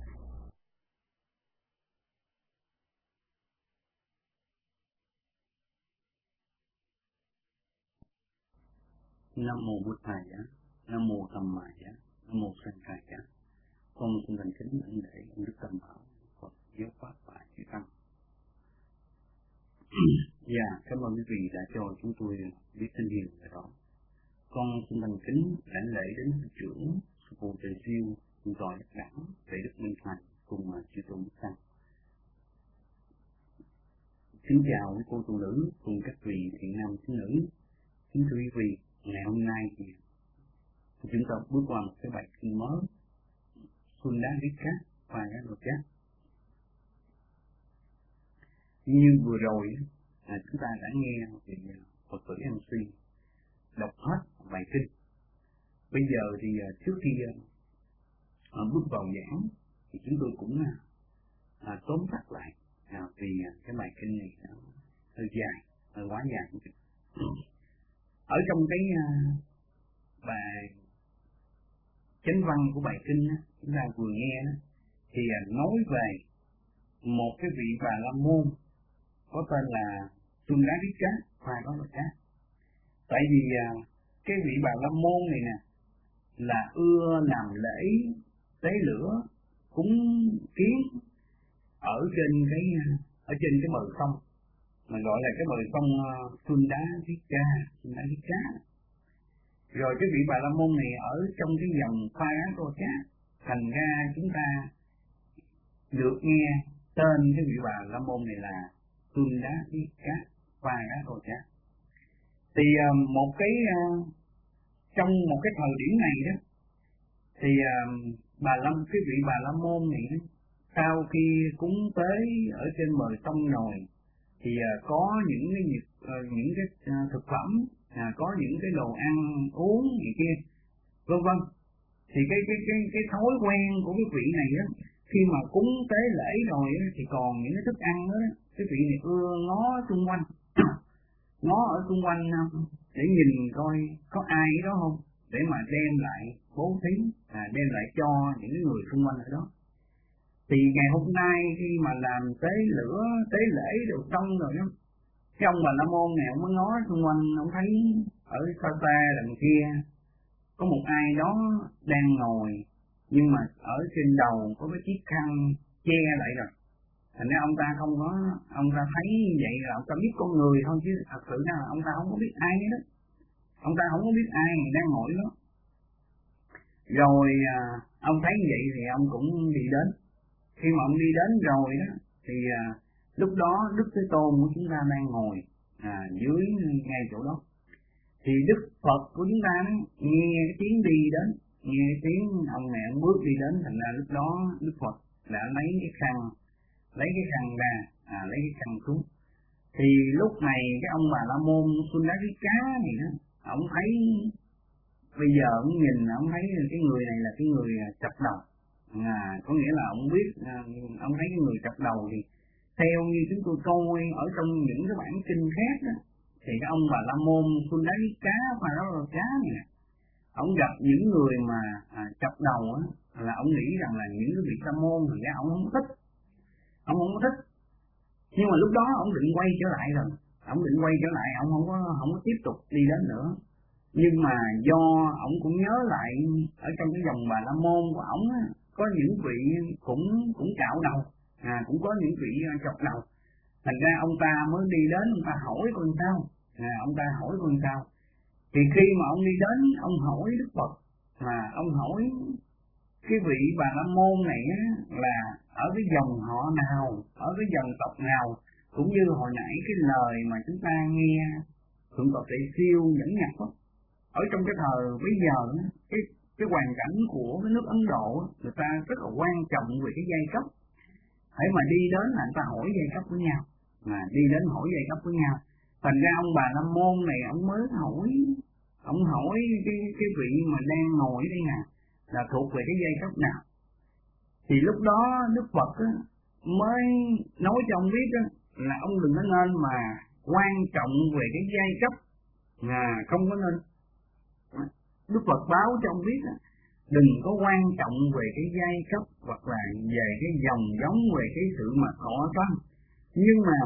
[SPEAKER 4] Nam mô Bụt Thầy, Nam mô Tham Mại, Nam mô Sanh Khai. Con xin thành kính ân lễ Đức Tam Bảo Phật giáo pháp và chư tăng. Dạ, cảm ơn quý vị đã cho chúng tôi biết tin hiền về đó. Con xin thành kính lãnh lễ đến Sư trưởng Sư phụ Tề Siêu, Sư tọa Đắc Đẳng, Tề Đức Minh Thành cùng chư tôn đức tăng. Kính chào quý cô tu nữ cùng các vị thiện nam thiện nữ. Kính thưa quý vị, ngày hôm nay thì chúng ta bước qua một cái bài kinh mới, Xuân Đá Viết Cát và Đá Lột Cát. Như vừa rồi là chúng ta đã nghe thì Phật tử em xê đọc hết bài kinh. Bây giờ thì trước khi à, bước vào giảng thì chúng tôi cũng à, tóm tắt lại à, vì cái bài kinh này nó hơi dài, hơi quá dài. Ở trong cái uh, bài chánh văn của bài kinh á, chúng ta vừa nghe đó, thì uh, nói về một cái vị Bà La Môn có tên là Xuân Đá Viết Cát và đó là Cát. Tại vì uh, cái vị Bà La Môn này nè là ưa làm lễ tế lửa cúng kiến ở trên cái uh, ở trên cái bờ sông, mình gọi là cái bờ sông Xuân Đá Viết Ca, Xuân Đá Viết Cá. Rồi cái vị Bà La Môn này ở trong cái dòng Pha Á Tô Chá, thành ra chúng ta được nghe tên cái vị Bà La Môn này là Xuân Đá Viết Cá, Pha Á Tô Chá. Thì uh, một cái uh, trong một cái thời điểm này đó, thì uh, bà La cái vị Bà La Môn này đó, sau khi cúng tế ở trên bờ sông rồi thì uh, có những cái uh, những cái uh, thực phẩm, uh, có những cái đồ ăn uống gì kia, vân vân. Thì cái cái cái cái thói quen của cái vị này đó, khi mà cúng tế lễ rồi đó, thì còn những cái thức ăn đó, cái vị này ưa ngó xung quanh, ngó ở xung quanh để nhìn coi có ai đó không, để mà đem lại bố thí, à, đem lại cho những người xung quanh ở đó. Thì ngày hôm nay khi mà làm tế lửa, tế lễ được xong rồi đó, cái ông Bà La Môn này ông mới ngó xung quanh, ông thấy ở xa xa đằng kia có một ai đó đang ngồi, nhưng mà ở trên đầu có cái chiếc khăn che lại rồi. Thành ra ông ta không có, ông ta thấy vậy là ông ta biết con người thôi, chứ thật sự là ông ta không có biết ai hết đó. Ông ta không có biết ai đang ngồi đó. Rồi à, ông thấy vậy thì ông cũng đi đến. Khi mà ông đi đến rồi đó, thì à, lúc đó Đức Thế Tôn của chúng ta đang ngồi à, dưới ngay chỗ đó. Thì Đức Phật của chúng ta đó, nghe cái tiếng đi đến, nghe cái tiếng ông mẹ ông bước đi đến, thành ra lúc đó Đức Phật đã lấy cái khăn, lấy cái khăn ra, à, lấy cái khăn xuống. Thì lúc này cái ông Bà La Môn Xuân Đá Viết Cá này đó, ông thấy, bây giờ ông nhìn, ông thấy cái người này là cái người chập đầu. À, có nghĩa là ông biết, à, ông thấy cái người chập đầu thì theo như chúng tôi coi ở trong những cái bản kinh khác đó, thì cái ông Bà La Môn Xuân Đá Viết Cá và đó là cá này nè, ông gặp những người mà à, chập đầu á, là ông nghĩ rằng là những cái vị sa môn thì ra ông không thích, ông không có thích. Nhưng mà lúc đó ông định quay trở lại rồi, ông định quay trở lại, ông không có không có tiếp tục đi đến nữa. Nhưng mà do ông cũng nhớ lại ở trong cái dòng Bà La Môn của ông á, có những vị cũng cũng cạo đầu, à, cũng có những vị chọc đầu. Thành ra ông ta mới đi đến, ông ta hỏi con sao, à, ông ta hỏi con sao. Thì khi mà ông đi đến, ông hỏi Đức Phật, mà ông hỏi cái vị Bà La Môn này á, là ở cái dòng họ nào, ở cái dòng tộc nào, cũng như hồi nãy cái lời mà chúng ta nghe Thượng tọa Tề Siêu dẫn nhập đó. Ở trong cái thời bây giờ đó, cái cái hoàn cảnh của cái nước Ấn Độ, người ta rất là quan trọng về cái giai cấp. Hãy mà đi đến là người ta hỏi giai cấp của nhau, mà đi đến hỏi giai cấp của nhau. Thành ra ông Bà La Môn này ông mới hỏi, ông hỏi cái cái vị mà đang ngồi đây nè là thuộc về cái giai cấp nào. Thì lúc đó Đức Phật á, mới nói cho ông biết á, là ông đừng có nên mà quan trọng về cái giai cấp, à, không có nên. Đức Phật báo cho ông biết á, đừng có quan trọng về cái giai cấp hoặc là về cái dòng giống, về cái sự mà thọ tâm, nhưng mà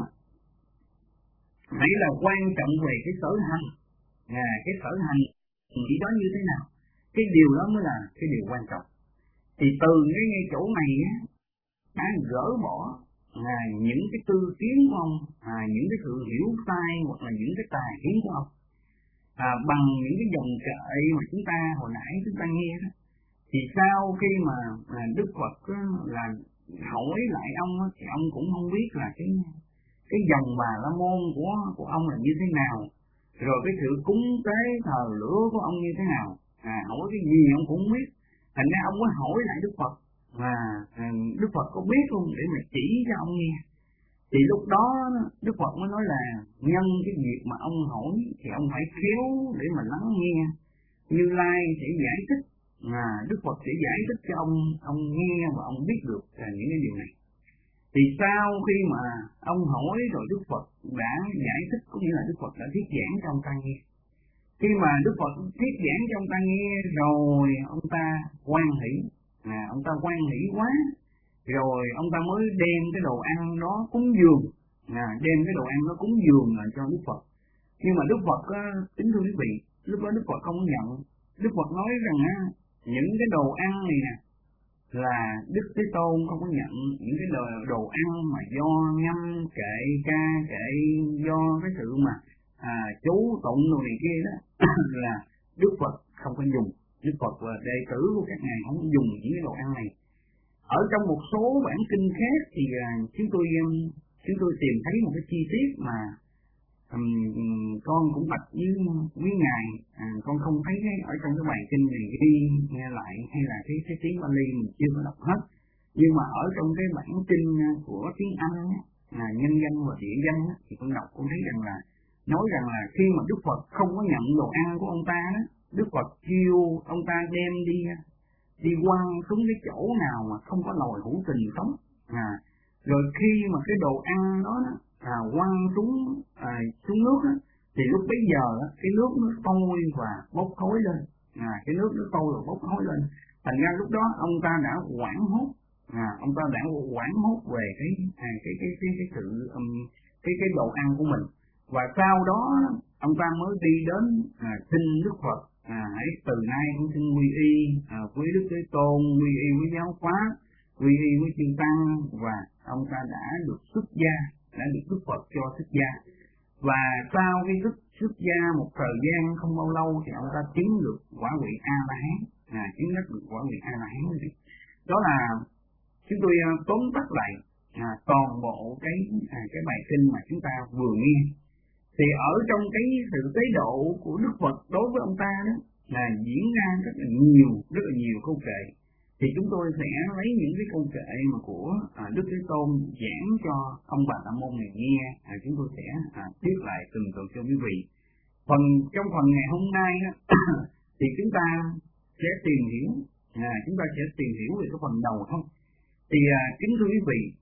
[SPEAKER 4] hãy là quan trọng về cái sở hành, à, cái sở hành chỉ đó như thế nào, cái điều đó mới là cái điều quan trọng. Thì từ cái ngay chỗ này á, đã gỡ bỏ à, những cái tư kiến của ông, à, những cái sự hiểu sai hoặc là những cái tà kiến của ông, à, bằng những cái dòng kệ mà chúng ta hồi nãy chúng ta nghe đó. Thì sau khi mà à, Đức Phật á, là hỏi lại ông á, thì ông cũng không biết là cái cái dòng Bà La Môn của của ông là như thế nào, rồi cái sự cúng tế thờ lửa của ông như thế nào, à, hỏi cái gì ông cũng không biết. Thành ra ông mới hỏi lại Đức Phật, và à, Đức Phật có biết không để mà chỉ cho ông nghe. Thì lúc đó Đức Phật mới nói là nhân cái việc mà ông hỏi thì ông phải khéo để mà lắng nghe. Như Lai sẽ giải thích, mà Đức Phật sẽ giải thích cho ông ông nghe và ông biết được à, những cái điều này. Thì sau khi mà ông hỏi rồi Đức Phật đã giải thích, có nghĩa là Đức Phật đã thuyết giảng cho ông ta nghe. Khi mà Đức Phật thuyết giảng cho ông ta nghe rồi ông ta hoan hỷ, à, ông ta hoan hỷ quá, rồi ông ta mới đem cái đồ ăn đó cúng dường, à, đem cái đồ ăn đó cúng dường là cho Đức Phật. Nhưng mà Đức Phật á, kính thưa quý vị, lúc đó Đức Phật không nhận. Đức Phật nói rằng á, những cái đồ ăn này nè là Đức Thế Tôn không có nhận. Những cái đồ, đồ ăn mà do ngâm kệ ca kệ, do cái sự mà à, chú tụng đồ này kia đó là Đức Phật không có dùng. Đức Phật và đệ tử của các ngài không dùng những cái đồ ăn này. Ở trong một số bản kinh khác thì à, chúng tôi chúng tôi tìm thấy một cái chi tiết mà um, con cũng bạch với với ngài, à, con không thấy ở trong cái bài kinh này ghi nghe lại, hay là cái cái tiếng Bali mình chưa có đọc hết. Nhưng mà ở trong cái bản kinh của tiếng Anh là nhân danh và địa danh thì con đọc con thấy rằng là nói rằng là khi mà Đức Phật không có nhận đồ ăn của ông ta đó, Đức Phật kêu ông ta đem đi đi quăng xuống cái chỗ nào mà không có loài hữu tình sống, à, rồi khi mà cái đồ ăn đó, đó à, quăng xuống à, xuống nước đó, thì lúc bấy giờ đó, cái nước nó sôi và bốc khói lên, à, cái nước nó sôi và bốc khói lên. Thành ra lúc đó ông ta đã hoảng hốt, à, ông ta đã hoảng hốt về cái à, cái cái cái cái sự um, cái cái đồ ăn của mình. Và sau đó ông ta mới đi đến à, xin Đức Phật, à, hãy từ nay cũng xin quy y à, với Đức Thế Tôn, quy y với giáo pháp, quy y với chư tăng, và ông ta đã được xuất gia, đã được Đức Phật cho xuất gia. Và sau khi xuất xuất gia một thời gian không bao lâu thì ông ta chứng được quả vị A La Hán, à, chứng đắc được quả vị A La Hán. Đó là chúng tôi uh, tóm tắt lại à, toàn bộ cái à, cái bài kinh mà chúng ta vừa nghe. Thì ở trong cái sự tế độ của Đức Phật đối với ông ta đó là diễn ra rất là nhiều, rất là nhiều câu kệ. Thì chúng tôi sẽ lấy những cái câu kệ mà của à, Đức Thế Tôn giảng cho ông Bà La Môn này nghe, à, chúng tôi sẽ à, tiếp lại từng từ cho quý vị. Phần trong phần ngày hôm nay đó, thì chúng ta sẽ tìm hiểu, à, chúng ta sẽ tìm hiểu về cái phần đầu thôi. Thì à, kính thưa quý vị,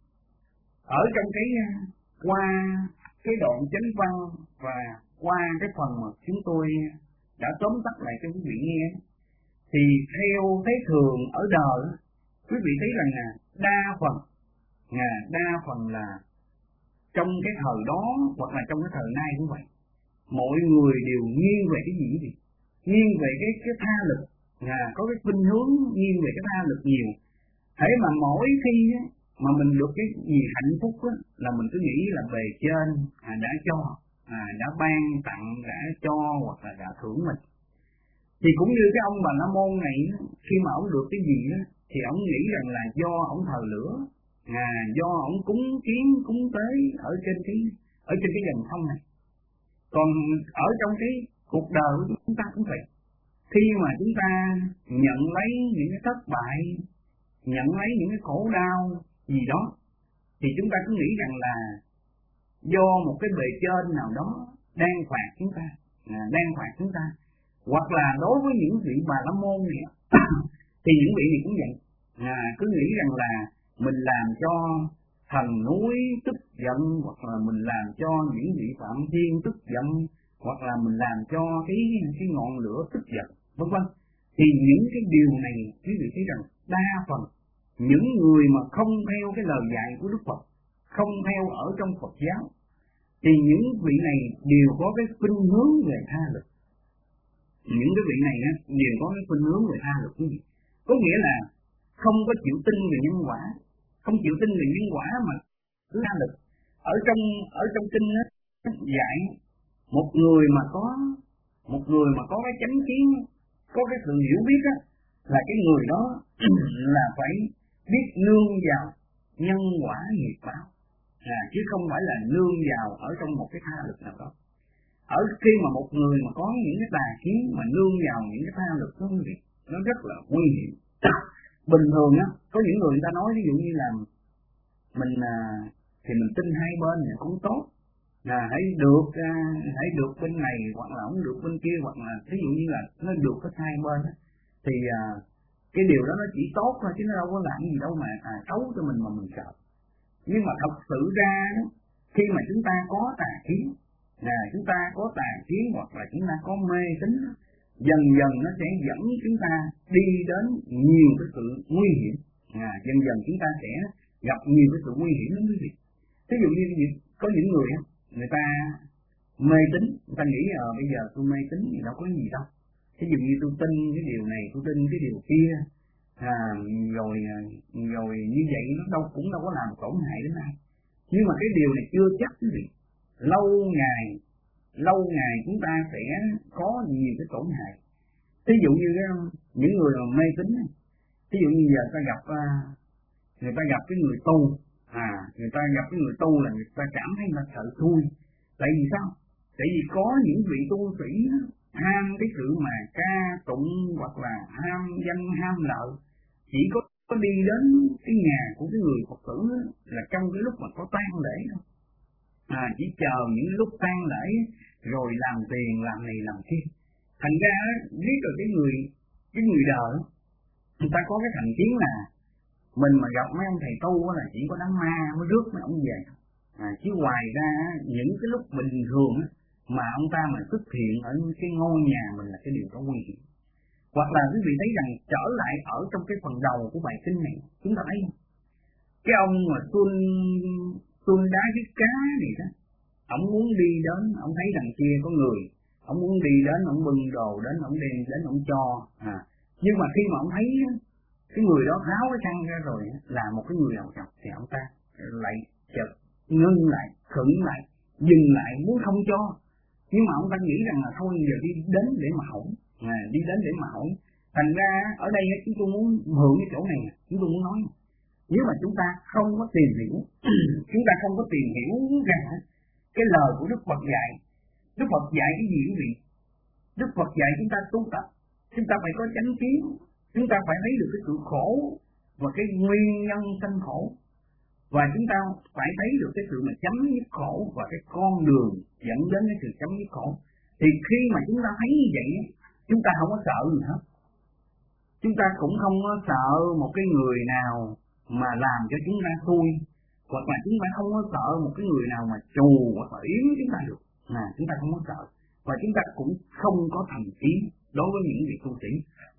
[SPEAKER 4] ở trong cái qua cái đoạn chánh văn và qua cái phần mà chúng tôi đã tóm tắt lại cho quý vị nghe, thì theo thấy thường ở đời, quý vị thấy rằng là đa phần, à, đa phần là trong cái thời đó hoặc là trong cái thời nay cũng vậy, mọi người đều nghiêng về cái gì vậy? Nghiêng về cái cái tha lực, à, có cái khuynh hướng nghiêng về cái tha lực nhiều. Thế mà mỗi khi á, mà mình được cái gì hạnh phúc á, là mình cứ nghĩ là bề trên à, đã cho, à, đã ban tặng, đã cho hoặc là đã thưởng mình. Thì cũng như cái ông Bà La Môn này, khi mà ông được cái gì á, thì ông nghĩ rằng là do ông thờ lửa, à, do ông cúng kiến cúng tế ở trên cái ở trên cái dòng sông này. Còn ở trong cái cuộc đời của chúng ta cũng vậy. Khi mà chúng ta nhận lấy những cái thất bại, nhận lấy những cái khổ đau gì đó, thì chúng ta cứ nghĩ rằng là do một cái bề trên nào đó đang phạt chúng ta, à, đang phạt chúng ta. Hoặc là đối với những vị Bà La Môn này thì những vị này cũng vậy, à, cứ nghĩ rằng là mình làm cho thần núi tức giận, hoặc là mình làm cho những vị Phạm Thiên tức giận, hoặc là mình làm cho cái cái ngọn lửa tức giận, vân vân. Thì những cái điều này quý vị thấy rằng đa phần những người mà không theo cái lời dạy của Đức Phật, không theo ở trong Phật giáo, thì những vị này đều có cái khuynh hướng về tha lực. Những cái vị này á, đều có cái khuynh hướng về tha lực quý vị. Có nghĩa là không có chịu tin về nhân quả, không chịu tin về nhân quả mà cứ tha lực. Ở trong ở trong kinh á, dạy một người mà có một người mà có cái chánh kiến, có cái sự hiểu biết á, là cái người đó là phải biết nương vào nhân quả nghiệp báo, à, chứ không phải là nương vào ở trong một cái tha lực nào đó. Ở khi mà một người mà có những cái tà kiến mà nương vào những cái tha lực đó, nó rất là nguy hiểm. Bình thường á, có những người người ta nói ví dụ như là mình à, thì mình tin hai bên thì cũng tốt, là hãy được à, hãy được bên này hoặc là không được bên kia, hoặc là ví dụ như là nó được hết hai bên á, thì à, cái điều đó nó chỉ tốt thôi, chứ nó đâu có làm gì đâu mà à, xấu cho mình mà mình sợ. Nhưng mà thật sự ra khi mà chúng ta có tà kiến, là chúng ta có tà kiến hoặc là chúng ta có mê tín, dần dần nó sẽ dẫn chúng ta đi đến nhiều cái sự nguy hiểm, à, dần dần chúng ta sẽ gặp nhiều cái sự nguy hiểm đến quý vị. Ví dụ như có những người người ta mê tín, người ta nghĩ ờ bây giờ tôi mê tín thì đâu có gì đâu, ví dụ như tôi tin cái điều này, tôi tin cái điều kia, à, rồi rồi như vậy nó đâu cũng đâu có làm tổn hại đến ai. Nhưng mà cái điều này chưa chắc quý vị. Lâu ngày lâu ngày chúng ta sẽ có nhiều cái tổn hại. Ví dụ như những người mà mê tín, ví dụ như giờ ta gặp người ta gặp cái người tu, à người ta gặp cái người tu là người ta cảm thấy là sợ thui. Tại vì sao? Tại vì có những vị tu sĩ ham cái sự mà ca tụng hoặc là ham danh ham lợi, chỉ có, có đi đến cái nhà của cái người Phật tử là trong cái lúc mà có tang lễ thôi, à chỉ chờ những lúc tang lễ rồi làm tiền làm này làm kia. Thành ra biết rồi cái người cái người đời người ta có cái thành kiến là mình mà gặp mấy ông thầy tu là chỉ có đám ma mới rước mấy ông về, à, chứ ngoài ra những cái lúc bình thường mà ông ta mà xuất hiện ở cái ngôi nhà mình là cái điều đó nguy hiểm. Hoặc là quý vị thấy rằng trở lại ở trong cái phần đầu của bài kinh này, chúng ta thấy cái ông mà tuôn tuôn đá với cá này đó, ông muốn đi đến, ông thấy đằng kia có người, ông muốn đi đến, ông bưng đồ đến, ông đem đến, ông cho, à nhưng mà khi mà ông thấy cái người đó tháo cái khăn ra rồi là một cái người đầu chọc, thì ông ta lại chợt ngưng lại, khựng lại, dừng lại muốn không cho. Nhưng mà ông ta nghĩ rằng là thôi giờ đi đến để mà hỏi, à, đi đến để mà hỏi. Thành ra ở đây chúng tôi muốn mượn cái chỗ này, chúng tôi muốn nói, nếu mà chúng ta không có tìm hiểu, chúng ta không có tìm hiểu rằng cái lời của Đức Phật dạy, Đức Phật dạy cái gì quý vị? Đức Phật dạy chúng ta tu tập, chúng ta phải có chánh kiến, chúng ta phải thấy được cái sự khổ và cái nguyên nhân sanh khổ, và chúng ta phải thấy được cái sự mà chấm dứt khổ và cái con đường dẫn đến cái sự chấm dứt khổ. Thì khi mà chúng ta thấy như vậy, chúng ta không có sợ gì hết. Chúng ta cũng không có sợ một cái người nào mà làm cho chúng ta xui, hoặc là chúng ta không có sợ một cái người nào mà trù hoặc là yếu chúng ta được, à, chúng ta không có sợ, và chúng ta cũng không có thành kiến đối với những vị tu sĩ.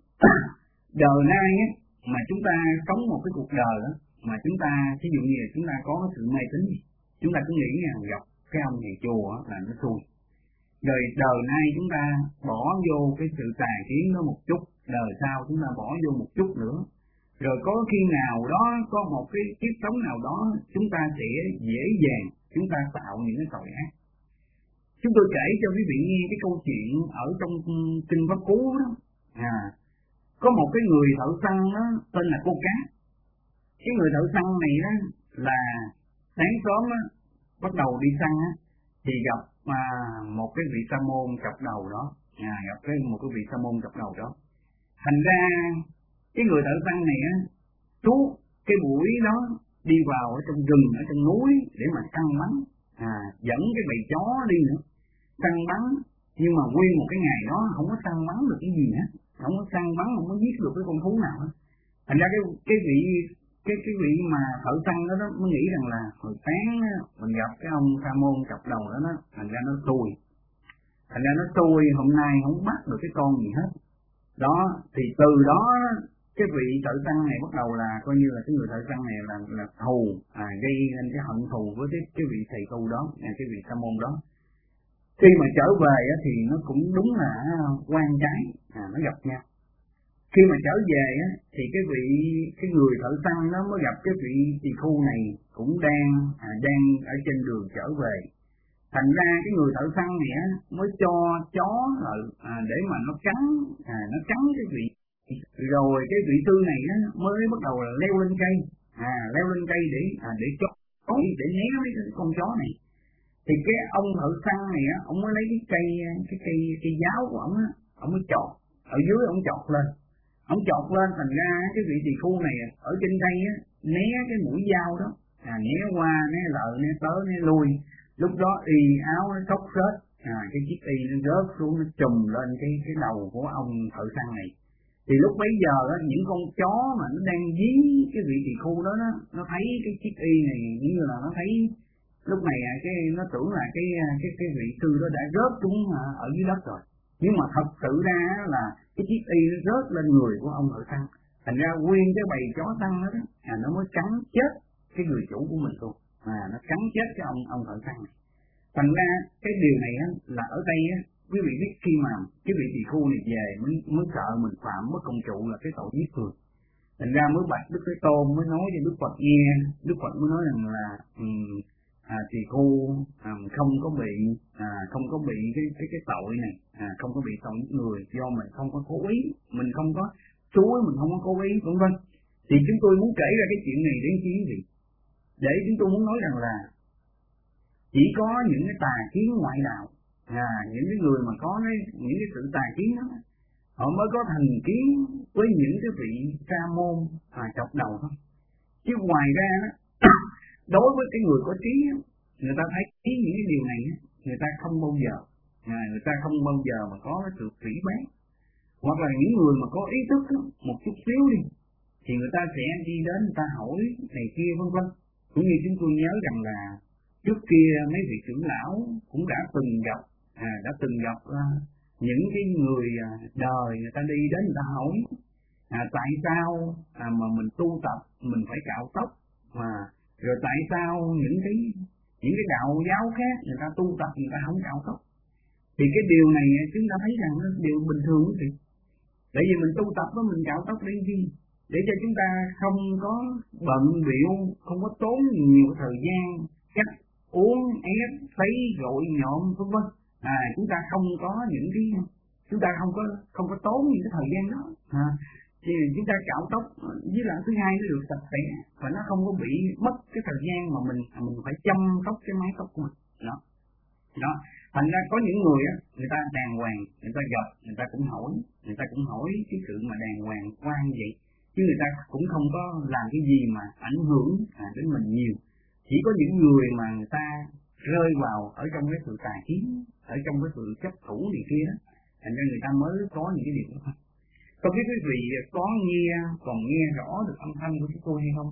[SPEAKER 4] Đời nay á, mà chúng ta sống một cái cuộc đời đó, mà chúng ta ví dụ như là chúng ta có cái sự mê tín, chúng ta cứ nghĩ là gặp cái ông thầy chùa là nó xui. Rồi đời nay chúng ta bỏ vô cái sự tà kiến đó một chút, đời sau chúng ta bỏ vô một chút nữa, rồi có khi nào đó có một cái kiếp sống nào đó chúng ta sẽ dễ dàng chúng ta tạo những cái tội ác. Chúng tôi kể cho quý vị nghe cái câu chuyện ở trong kinh Pháp Cú đó, à, có một cái người thợ săn đó tên là Cô Cá. Cái người thợ săn này đó là sáng sớm á, bắt đầu đi săn á, thì gặp à, một cái vị sa môn chọc đầu đó, à, gặp cái một cái vị sa môn chọc đầu đó. Thành ra cái người thợ săn này á, suốt cái buổi đó đi vào ở trong rừng, ở trong núi để mà săn bắn, à, dẫn cái bầy chó đi nữa. săn bắn, nhưng mà nguyên một cái ngày đó không có săn bắn được cái gì hết, không có săn bắn, không có giết được cái con thú nào hết. Thành ra cái cái vị cái cái vị mà thợ săn đó, đó mới nghĩ rằng là hồi sáng đó, mình gặp cái ông sa môn chọc đầu đó, đó thành ra nó xui, thành ra nó xui hôm nay không bắt được cái con gì hết. Đó thì từ đó cái vị thợ săn này bắt đầu là coi như là cái người thợ săn này là là thù, à, gây nên cái hận thù với cái cái vị thầy tu đó, à, cái vị sa môn đó. Khi mà trở về á, thì nó cũng đúng là quan trái, à, nó gặp nhau. Khi mà trở về á, thì cái vị cái người thợ săn nó mới gặp cái vị tỳ khu này cũng đang à, đang ở trên đường trở về. Thành ra cái người thợ săn này á, mới cho chó lại à, để mà nó cắn, à, nó cắn cái vị, rồi cái vị sư này á, mới bắt đầu là leo lên cây, à, leo lên cây để à, để chó để né mấy cái con chó này. Thì cái ông thợ săn này á, ông mới lấy cái cây cái cây cây giáo của ông á, ông mới chọt ở dưới, ông chọt lên, ông chọt lên, thành ra cái vị tỳ khu này ở trên cây á, né cái mũi dao đó, à, né qua, né lợ, né tới, né lui. Lúc đó y áo nó xốc xếch, à, cái chiếc y nó rớt xuống, nó chùm lên cái cái đầu của ông thợ săn này. Thì lúc bấy giờ đó, những con chó mà nó đang dí cái vị tỳ khu đó, nó, nó thấy cái chiếc y này, như là nó thấy lúc này cái nó tưởng là cái cái cái vị sư đó đã rớt xuống ở dưới đất rồi, nhưng mà thật sự ra là cái chiếc y nó rớt lên người của ông thợ săn. Thành ra nguyên cái bầy chó săn đó, đó à, nó mới cắn chết cái người chủ của mình luôn, à, nó cắn chết cái ông ông thợ săn này. Thành ra cái điều này á, là ở đây á, quý vị biết khi mà cái vị tỳ khu này về mới mới sợ mình phạm bất công trụ là cái tội giết người. Thành ra mới bạch Đức Thế Tôn mới nói cho Đức Phật nghe, Đức Phật mới nói rằng là um, à, tỳ khu à, không có bị à, không có bị cái cái cái tội này, à, không có bị tội giết người do mình không có cố ý, mình không có chúi, mình không có cố ý, vân vân. Thì chúng tôi muốn kể ra cái chuyện này đến chi gì? Để chúng tôi muốn nói rằng là chỉ có những cái tà kiến ngoại đạo, à, những cái người mà có cái, những cái sự tà kiến đó, họ mới có thành kiến với những cái vị sa môn à, chọc đầu thôi. Chứ ngoài ra đó, đối với cái người có trí, người ta thấy những cái điều này, người ta không bao giờ, à, người ta không bao giờ mà có cái sự phỉ báng. Hoặc là những người mà có ý thức đó, một chút xíu đi, thì người ta sẽ đi đến người ta hỏi này kia vân vân. Cũng như chúng tôi nhớ rằng là trước kia mấy vị trưởng lão cũng đã từng gặp, à, đã từng gặp à, những cái người à, đời người ta đi đến người ta hỏi, à, tại sao à, mà mình tu tập mình phải cạo tóc, mà rồi tại sao những cái những cái đạo giáo khác người ta tu tập người ta không cạo tóc. Thì cái điều này chúng ta thấy rằng nó điều bình thường chứ. Tại vì mình tu tập đó, mình cạo tóc để gì? Để cho chúng ta không có bận bịu, không có tốn nhiều thời gian cắt, uống, ép, sấy, gội, nhộm vân vân. À, chúng ta không có những cái, chúng ta không có không có tốn những cái thời gian đó. À, thì chúng ta cạo tóc với lại thứ hai nó được sạch sẽ và nó không có bị mất cái thời gian mà mình mình phải chăm tóc cái mái tóc của mình. Đó. Đó. Thành ra có những người á, người ta đàng hoàng, người ta gặp, người ta cũng hỏi, người ta cũng hỏi cái sự mà đàng hoàng qua như vậy, chứ người ta cũng không có làm cái gì mà ảnh hưởng à, đến mình nhiều. Chỉ có những người mà người ta rơi vào ở trong cái sự tà kiến, ở trong cái sự chấp thủ này kia đó, thành ra người ta mới có những cái điều đó thôi. Không biết quý vị có nghe, còn nghe rõ được âm thanh của chúng tôi hay không?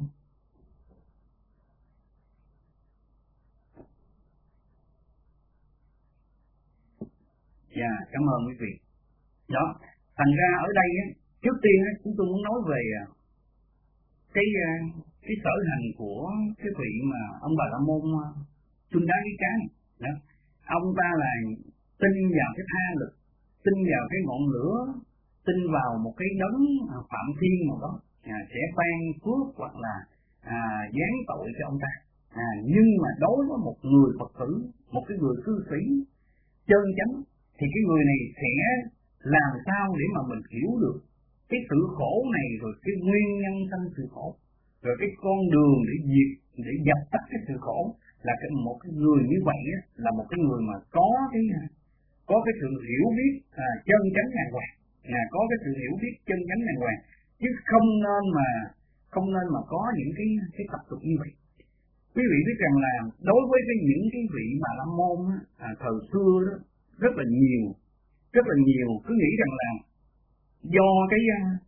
[SPEAKER 4] Dạ, yeah, cảm ơn quý vị. Đó, thành ra ở đây á, trước tiên á, chúng tôi muốn nói về cái cái sở hành của cái vị mà ông Bà La Môn Chun Đá Cái Cá này. Đó. Ông ta là tin vào cái tha lực, tin vào cái ngọn lửa, tin vào một cái đấng phạm thiên nào đó à, sẽ ban phước hoặc là à, giáng tội cho ông ta. À, nhưng mà đối với một người Phật tử, một cái người cư sĩ chân chánh, thì cái người này sẽ làm sao để mà mình hiểu được cái sự khổ này, rồi cái nguyên nhân sanh sự khổ, rồi cái con đường để diệt, để dập tắt cái sự khổ. Là cái, một cái người như vậy á, là một cái người mà có cái có cái sự hiểu biết à, chân chánh đàng hoàng, à, có cái sự hiểu biết chân chánh đàng hoàng, chứ không nên mà không nên mà có những cái cái tập tục như vậy. Quý vị biết rằng là đối với cái những cái vị Bà La Môn á, à, thời xưa đó, rất là nhiều, rất là nhiều cứ nghĩ rằng là do cái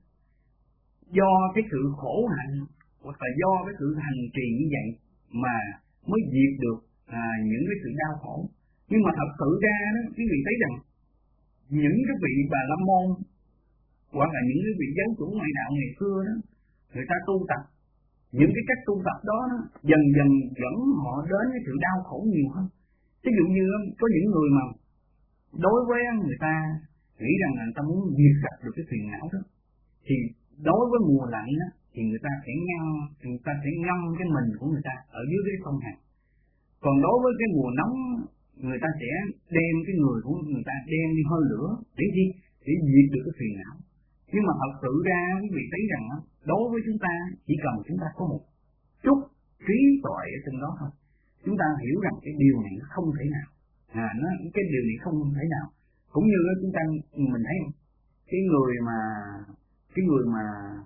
[SPEAKER 4] do cái sự khổ hạnh hoặc là do cái sự hành trì như vậy mà mới diệt được à, những cái sự đau khổ. Nhưng mà thật sự ra đó, quý vị thấy rằng những cái vị Bà La Môn hoặc là những cái vị giáo chủ ngoại đạo ngày xưa đó, người ta tu tập những cái cách tu tập đó, đó dần dần dẫn họ đến cái sự đau khổ nhiều hơn. Ví dụ như có những người mà đối với người ta nghĩ rằng là người ta muốn diệt sạch được cái phiền não đó, thì đối với mùa lạnh đó, thì người ta sẽ ngâm người ta sẽ ngâm cái mình của người ta ở dưới cái sông Hàn. Còn đối với cái mùa nóng, người ta sẽ đem cái người của người ta đem đi hơi lửa để gì để diệt được cái phiền não. Nhưng mà thật sự ra quý vị thấy rằng đó, đối với chúng ta chỉ cần chúng ta có một chút trí tuệ ở trong đó thôi, chúng ta hiểu rằng cái điều này nó không thể nào, à, nó cái điều này không thể nào. Cũng như đó, chúng ta mình thấy cái người mà cái người mà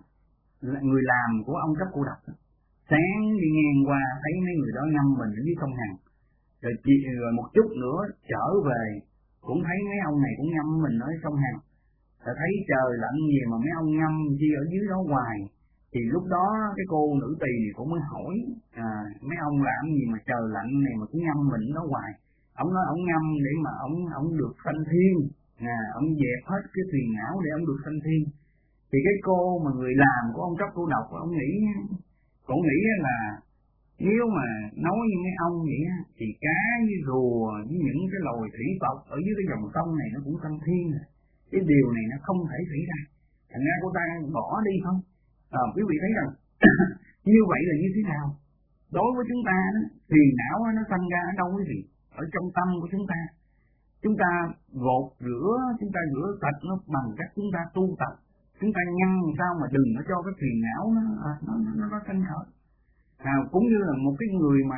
[SPEAKER 4] người làm của ông Cấp Cô Độc đó, sáng đi ngang qua thấy mấy người đó ngâm mình ở dưới sông Hàn, rồi, chị, rồi một chút nữa trở về cũng thấy mấy ông này cũng ngâm mình ở sông Hàn, rồi thấy trời lạnh gì mà mấy ông ngâm chi ở dưới đó hoài. Thì lúc đó cái cô nữ tỳ này cũng mới hỏi à, mấy ông làm gì mà trời lạnh này mà cứ ngâm mình đó hoài. Ông nói ông ngâm để mà ông ông được sanh thiên, à, ông dẹp hết cái phiền não để ông được sanh thiên. Thì cái cô mà người làm của ông Cấp Cô Độc, ông nghĩ cổ nghĩ là nếu mà nói như mấy ông vậy thì cá với rùa với những cái loài thủy tộc ở dưới cái dòng sông này nó cũng sanh thiên. Cái điều này nó không thể xảy ra, thành ra cô ta bỏ đi không. À, quý vị thấy rằng như vậy là như thế nào? Đối với chúng ta đó, phiền não nó sanh ra ở đâu quý vị? Ở trong tâm của chúng ta. Chúng ta gột rửa, chúng ta rửa sạch nó bằng cách chúng ta tu tập, chúng ta ngăn sao mà đừng có cho cái phiền não nó à, nó nó nó sanh khởi. À, cũng như là một cái người mà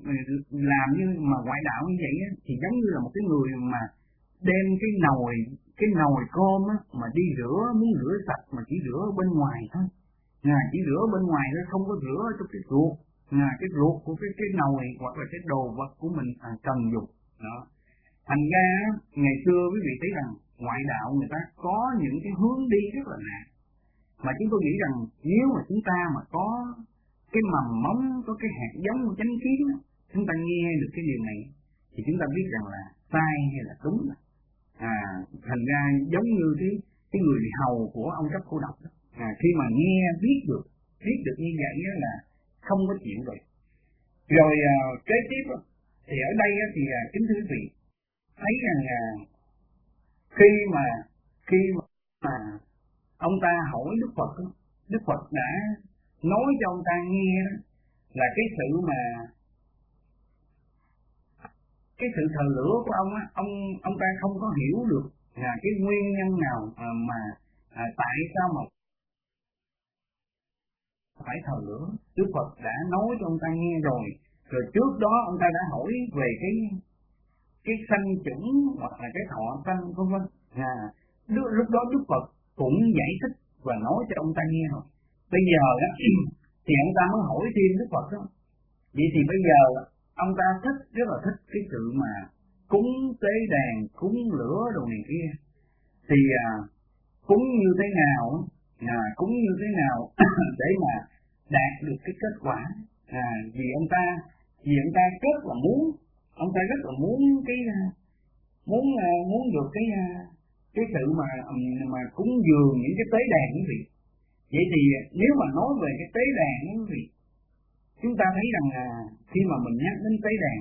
[SPEAKER 4] làm như mà ngoại đạo như vậy á, thì giống như là một cái người mà đem cái nồi cái nồi cơm á, mà đi rửa, muốn rửa sạch mà chỉ rửa bên ngoài thôi, à, chỉ rửa bên ngoài thôi, không có rửa cho cái ruột, à, cái ruột của cái cái nồi hoặc là cái đồ vật của mình à, cần dùng đó. Thành ra ngày xưa quý vị thấy rằng ngoại đạo người ta có những cái hướng đi rất là nặng, mà chúng tôi nghĩ rằng nếu mà chúng ta mà có cái mầm móng, có cái hạt giống của chánh kiến, chúng ta nghe được cái điều này thì chúng ta biết rằng là sai hay là đúng. À, thành ra giống như cái cái người hầu của ông Cấp Cô Độc đó, à, khi mà nghe biết được biết được như vậy là không có chịu được. Rồi à, kế tiếp đó, thì ở đây thì à, kính thưa quý vị thấy rằng là khi mà khi mà ông ta hỏi Đức Phật đó, Đức Phật đã nói cho ông ta nghe đó, là cái sự mà cái sự thờ lửa của ông á, ông ông ta không có hiểu được là cái nguyên nhân nào à, mà à, tại sao mà phải thờ lửa. Đức Phật đã nói cho ông ta nghe rồi. Rồi trước đó ông ta đã hỏi về cái cái sanh chủng hoặc là cái thọ sanh vân vân. À, lúc đó Đức Phật cũng giải thích và nói cho ông ta nghe rồi. Bây giờ đó, thì ông ta mới hỏi thêm Đức Phật đó. Vậy thì bây giờ ông ta thích, rất là thích cái sự mà cúng tế đàn, cúng lửa đồ này kia. Thì à, cúng như thế nào, à, cúng như thế nào để mà đạt được cái kết quả. À, vì ông ta, vì ông ta rất là muốn, ông ta rất là muốn cái muốn muốn được cái cái sự mà mà cúng dường những cái tế đàn quý vị. Vậy thì nếu mà nói về cái tế đàn quý vị, chúng ta thấy rằng là khi mà mình nhắc đến tế đàn,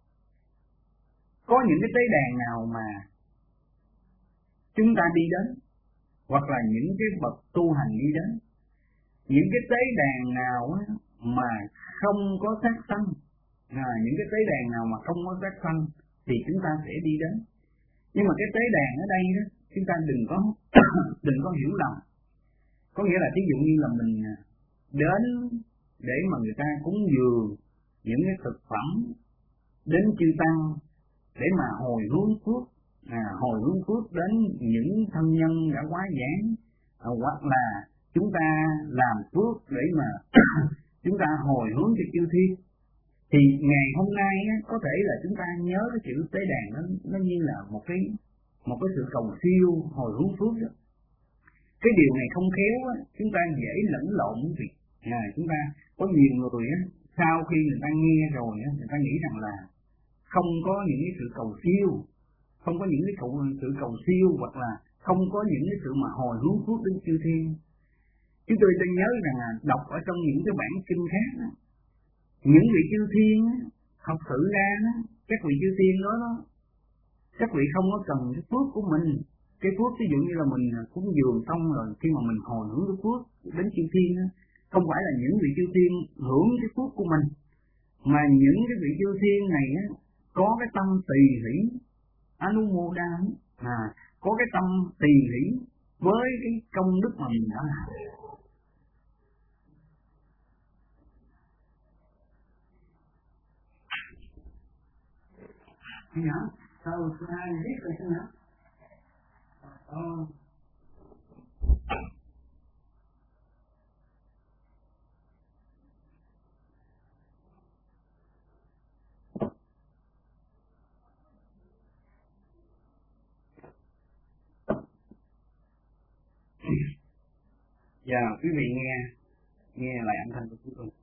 [SPEAKER 4] có những cái tế đàn nào mà chúng ta đi đến, hoặc là những cái bậc tu hành đi đến, những cái tế đàn nào mà không có sát sanh, à, những cái tế đàn nào mà không có sát sanh thì chúng ta sẽ đi đến. Nhưng mà cái tế đàn ở đây đó, chúng ta đừng có đừng có hiểu lầm. Có nghĩa là ví dụ như là mình đến để mà người ta cúng dường những cái thực phẩm đến chư tăng để mà hồi hướng phước, à, hồi hướng phước đến những thân nhân đã quá giảng, à, hoặc là chúng ta làm phước để mà chúng ta hồi hướng cho chư thiên. Thì ngày hôm nay á, có thể là chúng ta nhớ cái chữ tế đàn nó nó như là một cái một cái sự cầu siêu hồi hướng phước đó. Cái điều này không khéo á, chúng ta dễ lẫn lộn vì à, chúng ta có nhiều người á, sau khi người ta nghe rồi á, người ta nghĩ rằng là không có những cái sự cầu siêu, không có những cái cầu, sự cầu siêu hoặc là không có những cái sự mà hồi hướng phước đến chư thiên. Chúng tôi đang nhớ rằng là đọc ở trong những cái bản kinh khác đó, những vị chư thiên á, học sự ra đó, các vị chư thiên đó, đó các vị không có cần cái phước của mình. Cái phước ví dụ như là mình cúng dường xong rồi khi mà mình hồi hướng cái phước đến chư thiên đó, không phải là những vị chư thiên hưởng cái phước của mình, mà những cái vị chư thiên này á, có cái tâm tỳ hỷ Anumoda, à, có cái tâm tỳ hỷ với cái công đức mà mình đã làm. Thấy hả? Sao thứ hai biết rồi chứ hả? Ờ. Dạ, quý vị nghe nghe lại âm thanh của chúng tôi.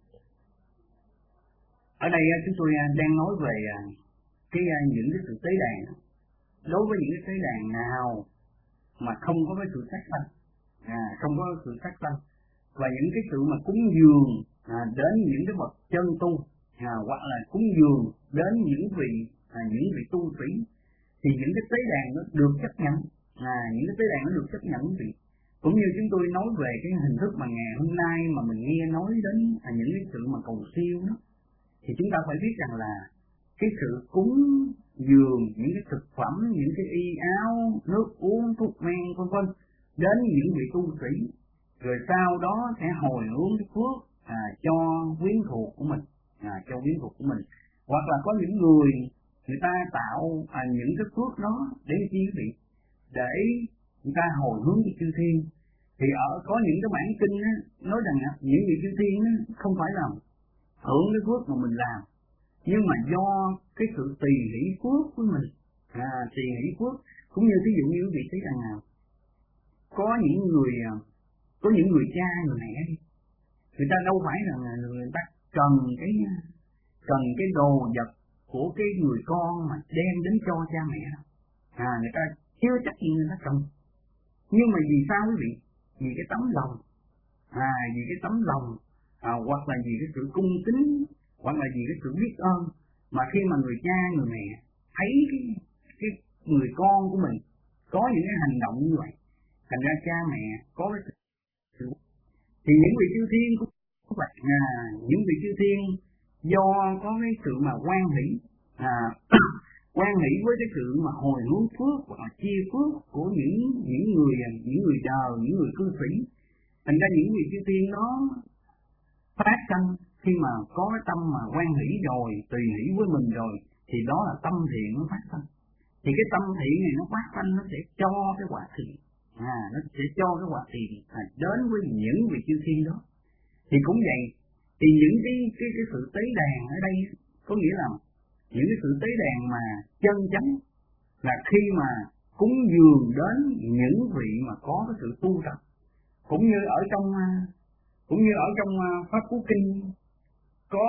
[SPEAKER 4] Ở đây chúng tôi đang nói về cái những cái sự tế đàn. Đối với những cái tế đàn nào mà không có cái sự sát sanh, à, không có sự sát sanh, và những cái sự mà cúng dường à, đến những cái bậc chân tu, à, hoặc là cúng dường đến những vị à, những vị tu sĩ, thì những cái tế đàn nó được chấp nhận, à, những cái tế đàn nó được chấp nhận vị. Cũng như chúng tôi nói về cái hình thức mà ngày hôm nay mà mình nghe nói đến à, những cái sự mà cầu siêu đó, thì chúng ta phải biết rằng là cái sự cúng dường những cái thực phẩm, những cái y áo, nước uống, thuốc men vân vân đến những vị tu sĩ, rồi sau đó sẽ hồi hướng cái phước à, cho quyến thuộc của mình, à, cho quyến thuộc của mình, hoặc là có những người người ta tạo à, những cái phước đó để chi vị, để người ta hồi hướng cho chư thiên. Thì ở có những cái bản kinh á, nói rằng á, những vị chư thiên á, không phải là hưởng cái phước mà mình làm, nhưng mà do cái sự tỳ hỷ phước của mình, à, tỳ hỷ phước. Cũng như ví dụ như quý vị thấy rằng nào, có những người có những người cha người mẹ đi, người ta đâu phải là người ta cần cái cần cái đồ vật của cái người con mà đem đến cho cha mẹ đâu, à, người ta chưa chắc gì người ta cần, nhưng mà vì sao quý vị? Vì cái tấm lòng, à, vì cái tấm lòng, à, hoặc là vì cái sự cung kính, hoặc là vì cái sự biết ơn, mà khi mà người cha người mẹ thấy cái cái người con của mình có những cái hành động như vậy, thành ra cha mẹ có cái sự, thì những vị chư thiên của bạn, à, những vị chư thiên do có cái sự mà quan hỷ, à, quan hỷ với cái sự mà hồi hướng phước hoặc là chia phước của những những người những người đời, những người cư sĩ, thành ra những vị chư thiên đó phát sanh khi mà có cái tâm mà quan hỷ rồi, tùy hỷ với mình rồi, thì đó là tâm thiện nó phát sanh. Thì cái tâm thiện này nó phát sanh, nó sẽ cho cái quả thiện, à, nó sẽ cho cái quả thiện à, đến với những vị chư thiên đó. Thì cũng vậy, thì những cái cái cái sự tế đàn ở đây có nghĩa là những cái sự tế đàn mà chân chánh là khi mà cúng dường đến những vị mà có cái sự tu tập, cũng như ở trong cũng như ở trong Pháp Cú Kinh có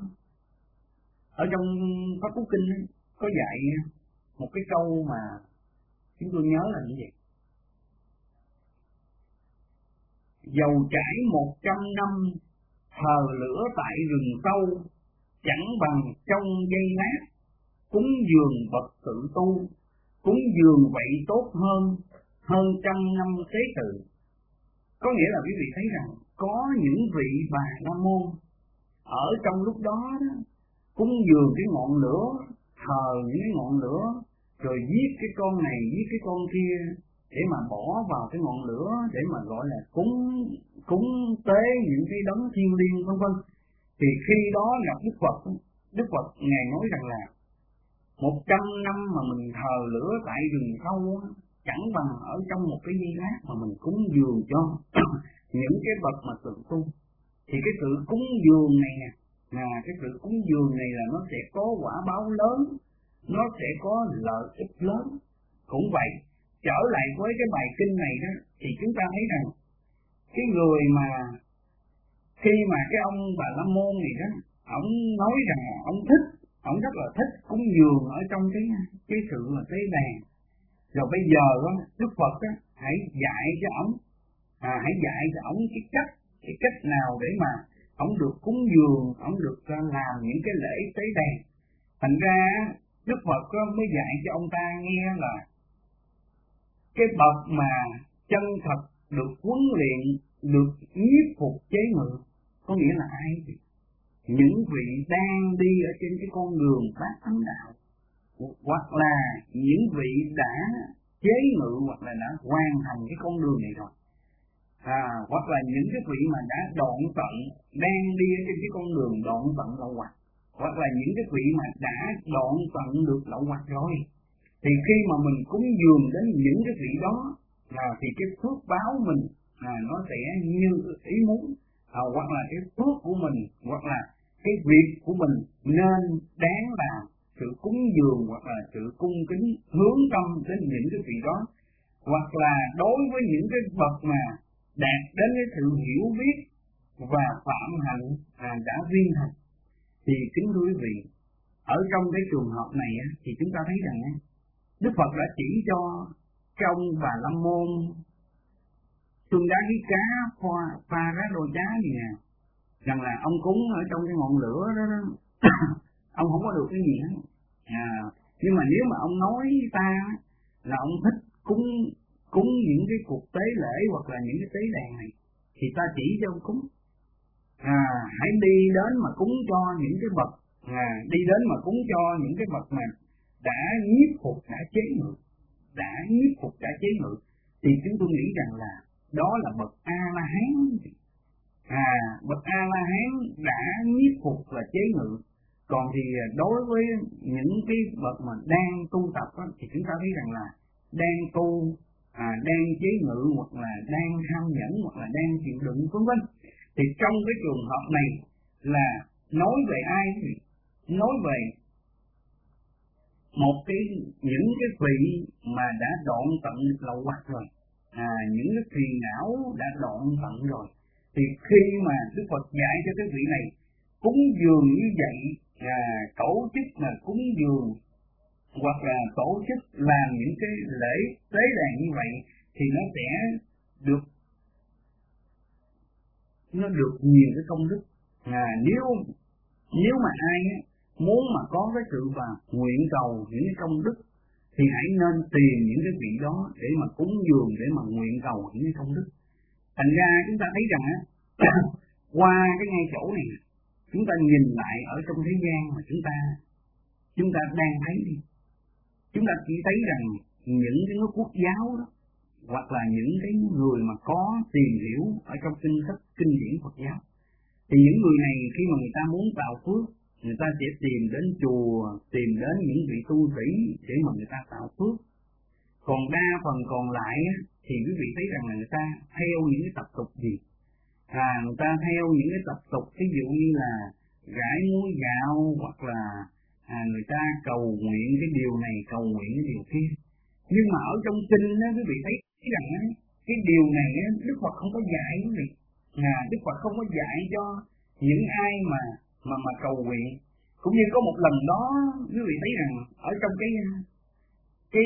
[SPEAKER 4] ở trong Pháp Cú Kinh có dạy một cái câu mà chúng tôi nhớ là như vậy: dầu trải một trăm năm thờ lửa tại rừng sâu, chẳng bằng trong giây lát cúng dường bậc tự tu, cúng dường vậy tốt hơn hơn trăm năm tế tự. Có nghĩa là quý vị thấy rằng có những vị bà la môn ở trong lúc đó, đó cúng dường cái ngọn lửa, thờ những cái ngọn lửa, rồi giết cái con này giết cái con kia để mà bỏ vào cái ngọn lửa để mà gọi là cúng cúng tế những cái đấng thiêng liêng vân vân. Thì khi đó gặp Đức Phật, Đức Phật ngài nói rằng là một trăm năm mà mình thờ lửa tại rừng sâu chẳng bằng ở trong một cái giây lát mà mình cúng dường cho những cái bậc mà tự tu. Thì cái sự cúng dường này nè À, cái sự cúng dường này là nó sẽ có quả báo lớn, nó sẽ có lợi ích lớn. Cũng vậy, trở lại với cái bài kinh này đó, thì chúng ta thấy rằng cái người mà khi mà cái ông Bà La Môn này đó, ông nói rằng ông thích, ông rất là thích cúng dường ở trong cái cái sự mà tế đàn. Rồi bây giờ đó, Đức Phật đó, hãy dạy cho ông, à, hãy dạy cho ông cái cách, cái cách nào để mà ông được cúng dường, ông được làm những cái lễ tế đàn. Thành ra Đức Phật mới dạy cho ông ta nghe là cái bậc mà chân thật được huấn luyện, được nhiếp phục chế ngự, có nghĩa là ai? Những vị đang đi ở trên cái con đường phát thánh đạo, hoặc là những vị đã chế ngự hoặc là đã hoàn thành cái con đường này rồi, à, hoặc là những cái vị mà đã đoạn tận, đang đi ở trên cái con đường đoạn tận lậu hoặc, hoặc là những cái vị mà đã đoạn tận được lậu hoặc rồi. Thì khi mà mình cúng dường đến những cái vị đó, à, thì cái phước báo mình à, nó sẽ như ý muốn, à, hoặc là cái phước của mình, hoặc là cái việc của mình nên đáng làm sự cúng dường hoặc là sự cung kính hướng tâm đến những cái vị đó, hoặc là đối với những cái bậc mà đạt đến cái sự hiểu biết và phạm hạnh à, đã viên thành. Thì kính thưa quý vị, ở trong cái trường hợp này á, thì chúng ta thấy rằng á, Đức Phật đã chỉ cho trong Bà La Môn xuân đá cái cá pha, pha ra đồ giá gì nè, rằng là ông cúng ở trong cái ngọn lửa đó, đó. Ông không có được cái gì hết. À, nhưng mà nếu mà ông nói ta là ông thích cúng cúng những cái cuộc tế lễ hoặc là những cái tế đàn này, thì ta chỉ cho ông cúng. À, hãy đi đến mà cúng cho những cái bậc, à, đi đến mà cúng cho những cái bậc mà đã nhiếp phục, đã chế ngự, đã nhiếp phục, đã chế ngự, thì chúng tôi nghĩ rằng là đó là bậc A La Hán. À, bậc A La Hán đã nhiếp phục và chế ngự. Còn thì đối với những cái bậc mà đang tu tập đó, thì chúng ta thấy rằng là đang tu, à, đang chế ngự, hoặc là đang tham nhẫn, hoặc là đang chịu đựng, vân vân. Thì trong cái trường hợp này là nói về ai? Nói về một cái những cái vị mà đã đoạn tận lậu hoặc rồi, à, những cái phiền não đã đoạn tận rồi. Thì khi mà Đức Phật dạy cho cái vị này cúng dường như vậy, à, tổ chức mà cúng dường hoặc là tổ chức làm những cái lễ tế đàn như vậy, thì nó sẽ được nó được nhiều cái công đức. À, nếu nếu mà ai muốn mà có cái sự và nguyện cầu những cái công đức, thì hãy nên tìm những cái vị đó để mà cúng dường, để mà nguyện cầu những cái công đức. Thành ra chúng ta thấy rằng á, qua cái ngay chỗ này, chúng ta nhìn lại ở trong thế gian mà chúng ta chúng ta đang thấy đi, chúng ta chỉ thấy rằng những cái nước quốc giáo đó, hoặc là những cái người mà có tìm hiểu ở trong kinh sách, kinh điển Phật giáo, thì những người này khi mà người ta muốn tạo phước, người ta sẽ tìm đến chùa, tìm đến những vị tu sĩ để mà người ta tạo phước. Còn đa phần còn lại thì quý vị thấy rằng là người ta theo những cái tập tục gì? À, người ta theo những cái tập tục ví dụ như là gãi muối gạo, hoặc là à, người ta cầu nguyện cái điều này, cầu nguyện cái điều kia. Nhưng mà ở trong kinh đó, quý vị thấy rằng á, cái điều này á, Đức Phật không có dạy quý vị. À, Đức Phật không có dạy cho những ai mà mà mà cầu nguyện. Cũng như có một lần đó quý vị thấy rằng ở trong cái cái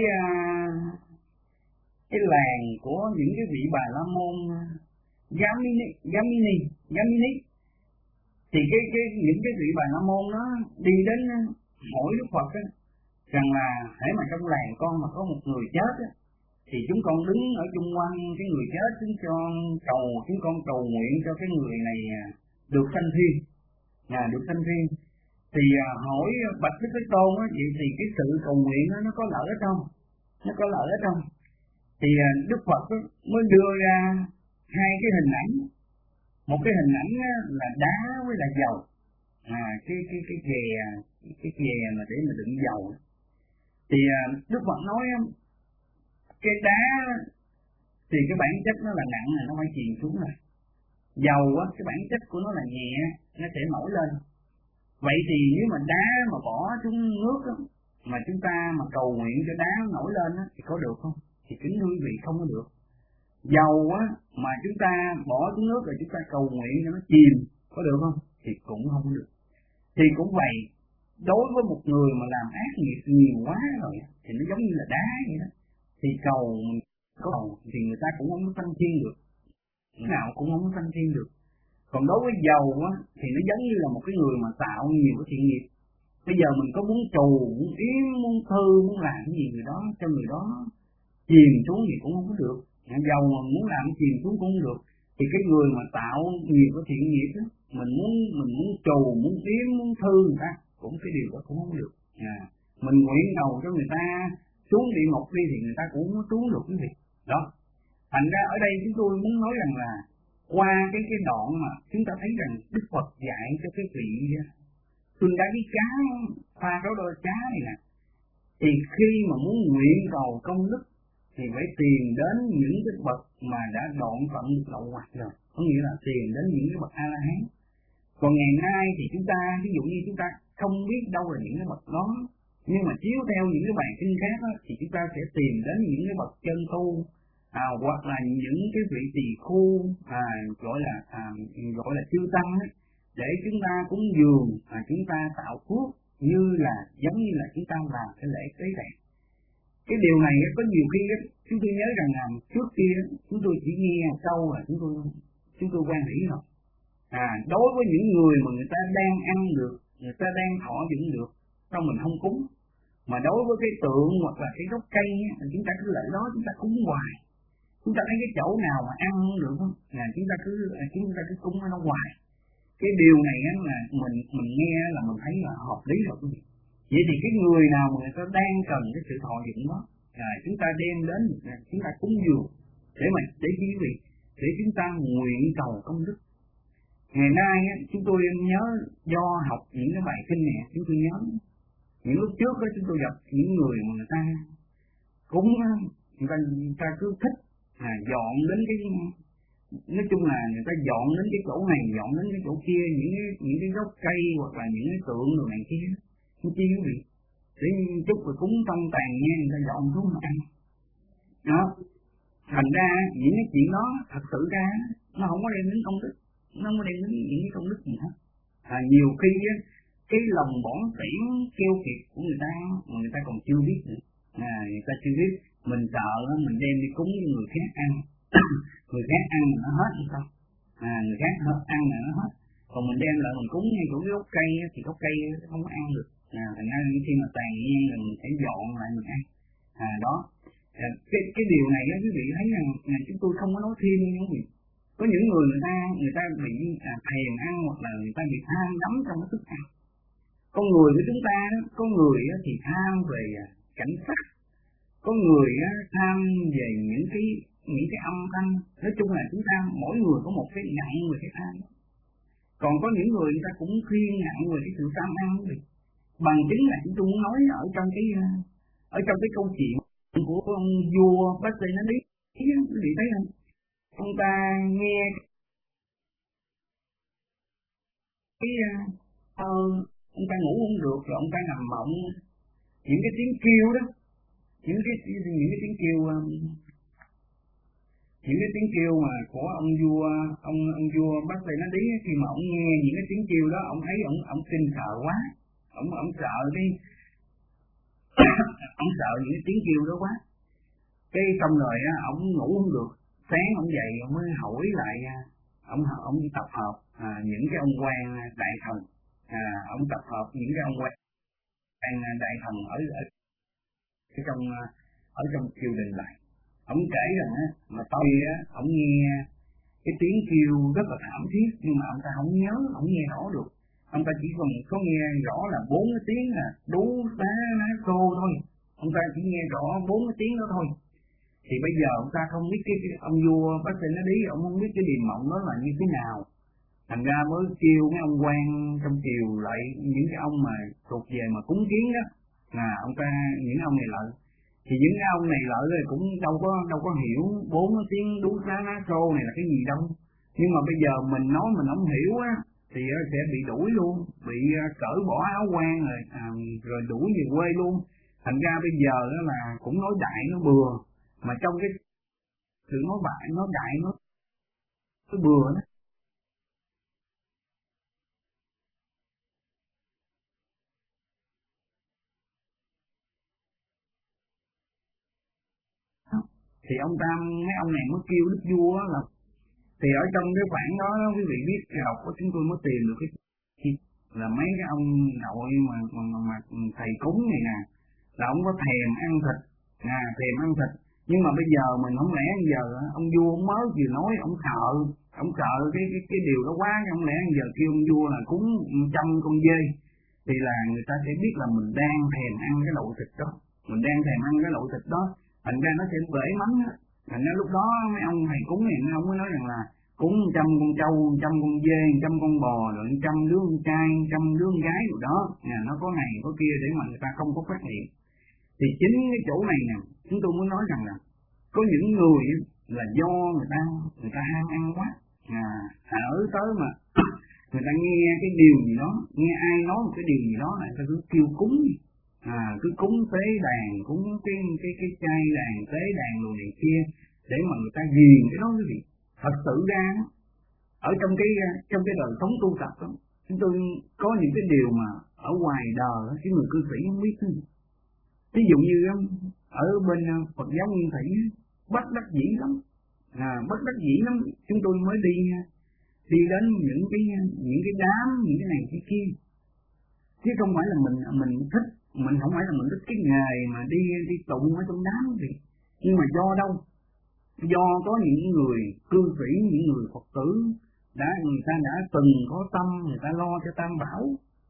[SPEAKER 4] cái làng của những cái vị Bà La Môn Gamini, Gamini, Gamini, thì cái cái những cái vị Bà La Môn nó đi đến hỏi Đức Phật á, rằng là hễ mà trong làng con mà có một người chết á, thì chúng con đứng ở chung quanh cái người chết, chúng con cầu, chúng con cầu nguyện cho cái người này được sanh thiên, à, được sanh thiên. Thì à, hỏi bạch Đức Thế Tôn á, vậy thì cái sự cầu nguyện đó, nó có lợi ở trong, nó có lợi ở trong. Thì à, Đức Phật á, mới đưa ra hai cái hình ảnh, một cái hình ảnh á, là đá với là dầu, à, cái cái cái chè, cái chè mà để mà đựng dầu. Thì à, Đức Phật nói cái đá thì cái bản chất nó là nặng, là nó phải chìm xuống rồi. Dầu á, cái bản chất của nó là nhẹ, nó sẽ nổi lên. Vậy thì nếu mà đá mà bỏ xuống nước đó, mà chúng ta mà cầu nguyện cho đá nổi lên đó, thì có được không? Thì kính thưa quý vị, không có được. Dầu á mà chúng ta bỏ xuống nước rồi chúng ta cầu nguyện cho nó chìm, có được không? Thì cũng không được. Thì cũng vậy, đối với một người mà làm ác nghiệp nhiều quá rồi thì nó giống như là đá vậy đó. Thì cầu có cầu thì người ta cũng không có sanh thiên được, nào cũng không có sanh thiên được. Còn đối với dầu á thì nó giống như là một cái người mà tạo nhiều cái thiện nghiệp. Bây giờ mình có muốn trù, muốn yếm, muốn thư, muốn làm cái gì người đó cho người đó chìm xuống thì cũng không có được. Dầu mà muốn làm chìm xuống cũng không được. Thì cái người mà tạo nhiều cái thiện nghiệp đó, mình muốn mình muốn trù, muốn yếm, muốn thư người ta, cũng cái điều đó cũng không được. À, mình nguyện cầu cho người ta xuống địa ngục đi thì người ta cũng không xuống được cái gì đó. Thành ra ở đây chúng tôi muốn nói rằng là qua cái cái đoạn mà chúng ta thấy rằng Đức Phật dạy cho cái vị tuân đá với cá, pha rau đôi cá này nè, thì khi mà muốn nguyện cầu công đức thì phải tìm đến những cái bậc mà đã đoạn tận được lậu hoặc rồi, có nghĩa là tìm đến những cái bậc A La Hán. Còn ngày nay thì chúng ta, ví dụ như chúng ta không biết đâu là những cái bậc đó, nhưng mà chiếu theo những cái bài kinh khác đó, thì chúng ta sẽ tìm đến những cái bậc chân tu, à, hoặc là những cái vị tỳ khu, à, gọi là à, gọi là chư tăng ấy, để chúng ta cúng dường, à, chúng ta tạo phước như là giống như là chúng ta làm cái lễ tế rèn. Cái điều này có nhiều khi chúng tôi nhớ rằng là trước kia chúng tôi chỉ nghe một câu là chúng tôi chúng tôi quan hỷ rồi. À, đối với những người mà người ta đang ăn được, người ta đang thọ dụng được, sao mình không cúng? Mà đối với cái tượng hoặc là cái gốc cây á, chúng ta cứ lại đó chúng ta cúng hoài. Chúng ta thấy cái chỗ nào mà ăn không được không? Là chúng ta cứ chúng ta cứ cúng nó hoài. Cái điều này á là mình mình nghe là mình thấy là hợp lý rồi quý vị. Vậy thì cái người nào mà người ta đang cần cái sự thọ dụng đó, à, chúng ta đem đến, chúng ta cúng dường để mà để quý vị, để chúng ta nguyện cầu công đức. Ngày nay á, chúng tôi nhớ do học những cái bài kinh này, chúng tôi nhớ những lúc trước đó chúng tôi gặp những người mà người ta cúng, người ta người ta cứ thích à, dọn đến cái, nói chung là người ta dọn đến cái chỗ này, dọn đến cái chỗ kia, những cái những cái gốc cây hoặc là những cái tượng đồ này kia, không chi quý vị, để chút rồi cúng tông tàn nha, người ta dọn xuống mà ăn. Đó, thành ra những cái chuyện đó thật sự ra nó không có đem đến công đức, nó không có đem đến những cái công đức gì hết. À, nhiều khi á, cái lòng bỏng tỉn keo kiệt của người ta, người ta còn chưa biết nữa. À, người ta chưa biết, mình sợ mình đem đi cúng cho người khác ăn, người khác ăn mà nó hết hay sao? À, người khác hết ăn mà nó hết, còn mình đem lại mình cúng ngay chỗ cái gốc cây thì gốc cây không có ăn được. À, thành ra khi mà tàn nhiên rồi mình phải dọn lại mình ăn. À đó, à, cái cái điều này á quý vị thấy rằng à, chúng tôi không có nói thêm như vậy. Có những người người ta người ta bị à, thèm ăn hoặc là người ta bị tham đắm trong cái thức ăn. Con người của chúng ta, có người thì tham về cảnh sắc, có người tham về những cái những cái âm thanh. Nói chung là chúng ta mỗi người có một cái nặng về cái tham. Còn có những người người ta cũng khuyên nặng về cái sự tham ăn. Bằng chứng là chúng tôi muốn nói ở trong cái ở trong cái câu chuyện của ông vua Bát-sê-na-đí, quý vị thấy không? Ông ta nghe cái uh, ông ta ngủ không được rồi ông ta nằm mộng những cái tiếng kêu đó, những cái những cái tiếng kêu um, những cái tiếng kêu mà của ông vua ông ông vua Bát-sê-na-đí. Khi mà ông nghe những cái tiếng kêu đó, ông thấy ông ông kinh sợ quá, ông ông sợ đi ông sợ những cái tiếng kêu đó quá. Cái xong rồi á, ông ngủ không được, sáng ông dậy ông mới hỏi lại, ông ông tập hợp à, những cái ông quan đại thần, à, ông tập hợp những cái ông quan đại thần ở ở cái trong ở trong triều đình lại. Ông kể rằng á, mà tôi á, ông nghe cái tiếng kêu rất là thảm thiết, nhưng mà ông ta không nhớ, không nghe rõ được. Ông ta chỉ còn có nghe rõ là bốn cái tiếng là đú đá ná xô thôi. Ông ta chỉ nghe rõ bốn cái tiếng đó thôi. Thì bây giờ ông ta không biết cái, cái ông vua Bát-sê-na-đí, ông không biết cái điềm mộng đó là như thế nào. Thành ra mới kêu mấy ông quan trong triều lại, những cái ông mà thuộc về mà cúng kiến đó, là ông ta những ông này lại. Thì những cái ông này lại cũng đâu có đâu có hiểu bốn cái tiếng đú đá ná xô này là cái gì đâu. Nhưng mà bây giờ mình nói mình không hiểu á, thì sẽ bị đuổi luôn, bị cởi bỏ áo quan rồi à, rồi đuổi về quê luôn. Thành ra bây giờ đó là cũng nói đại nó bừa, mà trong cái sự nói bại nói đại nó nó bừa đó. Thì ông Tam, mấy ông này mới kêu đức vua là, thì ở trong cái bản đó quý vị biết đọc của chúng tôi mới tìm được cái là mấy cái ông nội mà, mà, mà, mà thầy cúng này nè, là ông có thèm ăn thịt, à, thèm ăn thịt, nhưng mà bây giờ mình không lẽ giờ ông vua ông mới vừa nói ông sợ, ông sợ cái cái cái điều đó quá, không lẽ giờ kêu ông vua là cúng trăm con dê, thì là người ta sẽ biết là mình đang thèm ăn cái lẩu thịt đó, mình đang thèm ăn cái lẩu thịt đó, thành ra nó sẽ bể mắm á. Thành ra lúc đó mấy ông thầy cúng này mấy ông mới nói rằng là cúng trăm con trâu, trăm con dê, trăm con bò, rồi trăm đứa con trai, trăm đứa con gái rồi đó, à, nó có này có kia để mà người ta không có phát hiện. Thì chính cái chỗ này nè, chúng tôi muốn nói rằng là có những người là do người ta người ta ham ăn quá, à, ở tới mà người ta nghe cái điều gì đó, nghe ai nói một cái điều gì đó là người ta cứ kêu cúng, à, cứ cúng tế đàn, cúng cái cái cái chay đàn, tế đàn đồ này kia để mà người ta ghiền cái đó quý vị. Thật sự ra ở trong cái trong cái đời sống tu tập đó, chúng tôi có những cái điều mà ở ngoài đời cái người cư sĩ không biết. Ví dụ như ở bên Phật giáo Nguyên Thủy bất đắc dĩ lắm, à, bất đắc dĩ lắm, chúng tôi mới đi đi đến những cái những cái đám, những cái này cái kia, chứ không phải là mình mình thích, mình không phải là mình thích cái nghề mà đi đi tụng ở trong đám gì, nhưng mà do đâu, do có những người cư sĩ, những người Phật tử đã người ta đã từng có tâm, người ta lo cho tam bảo,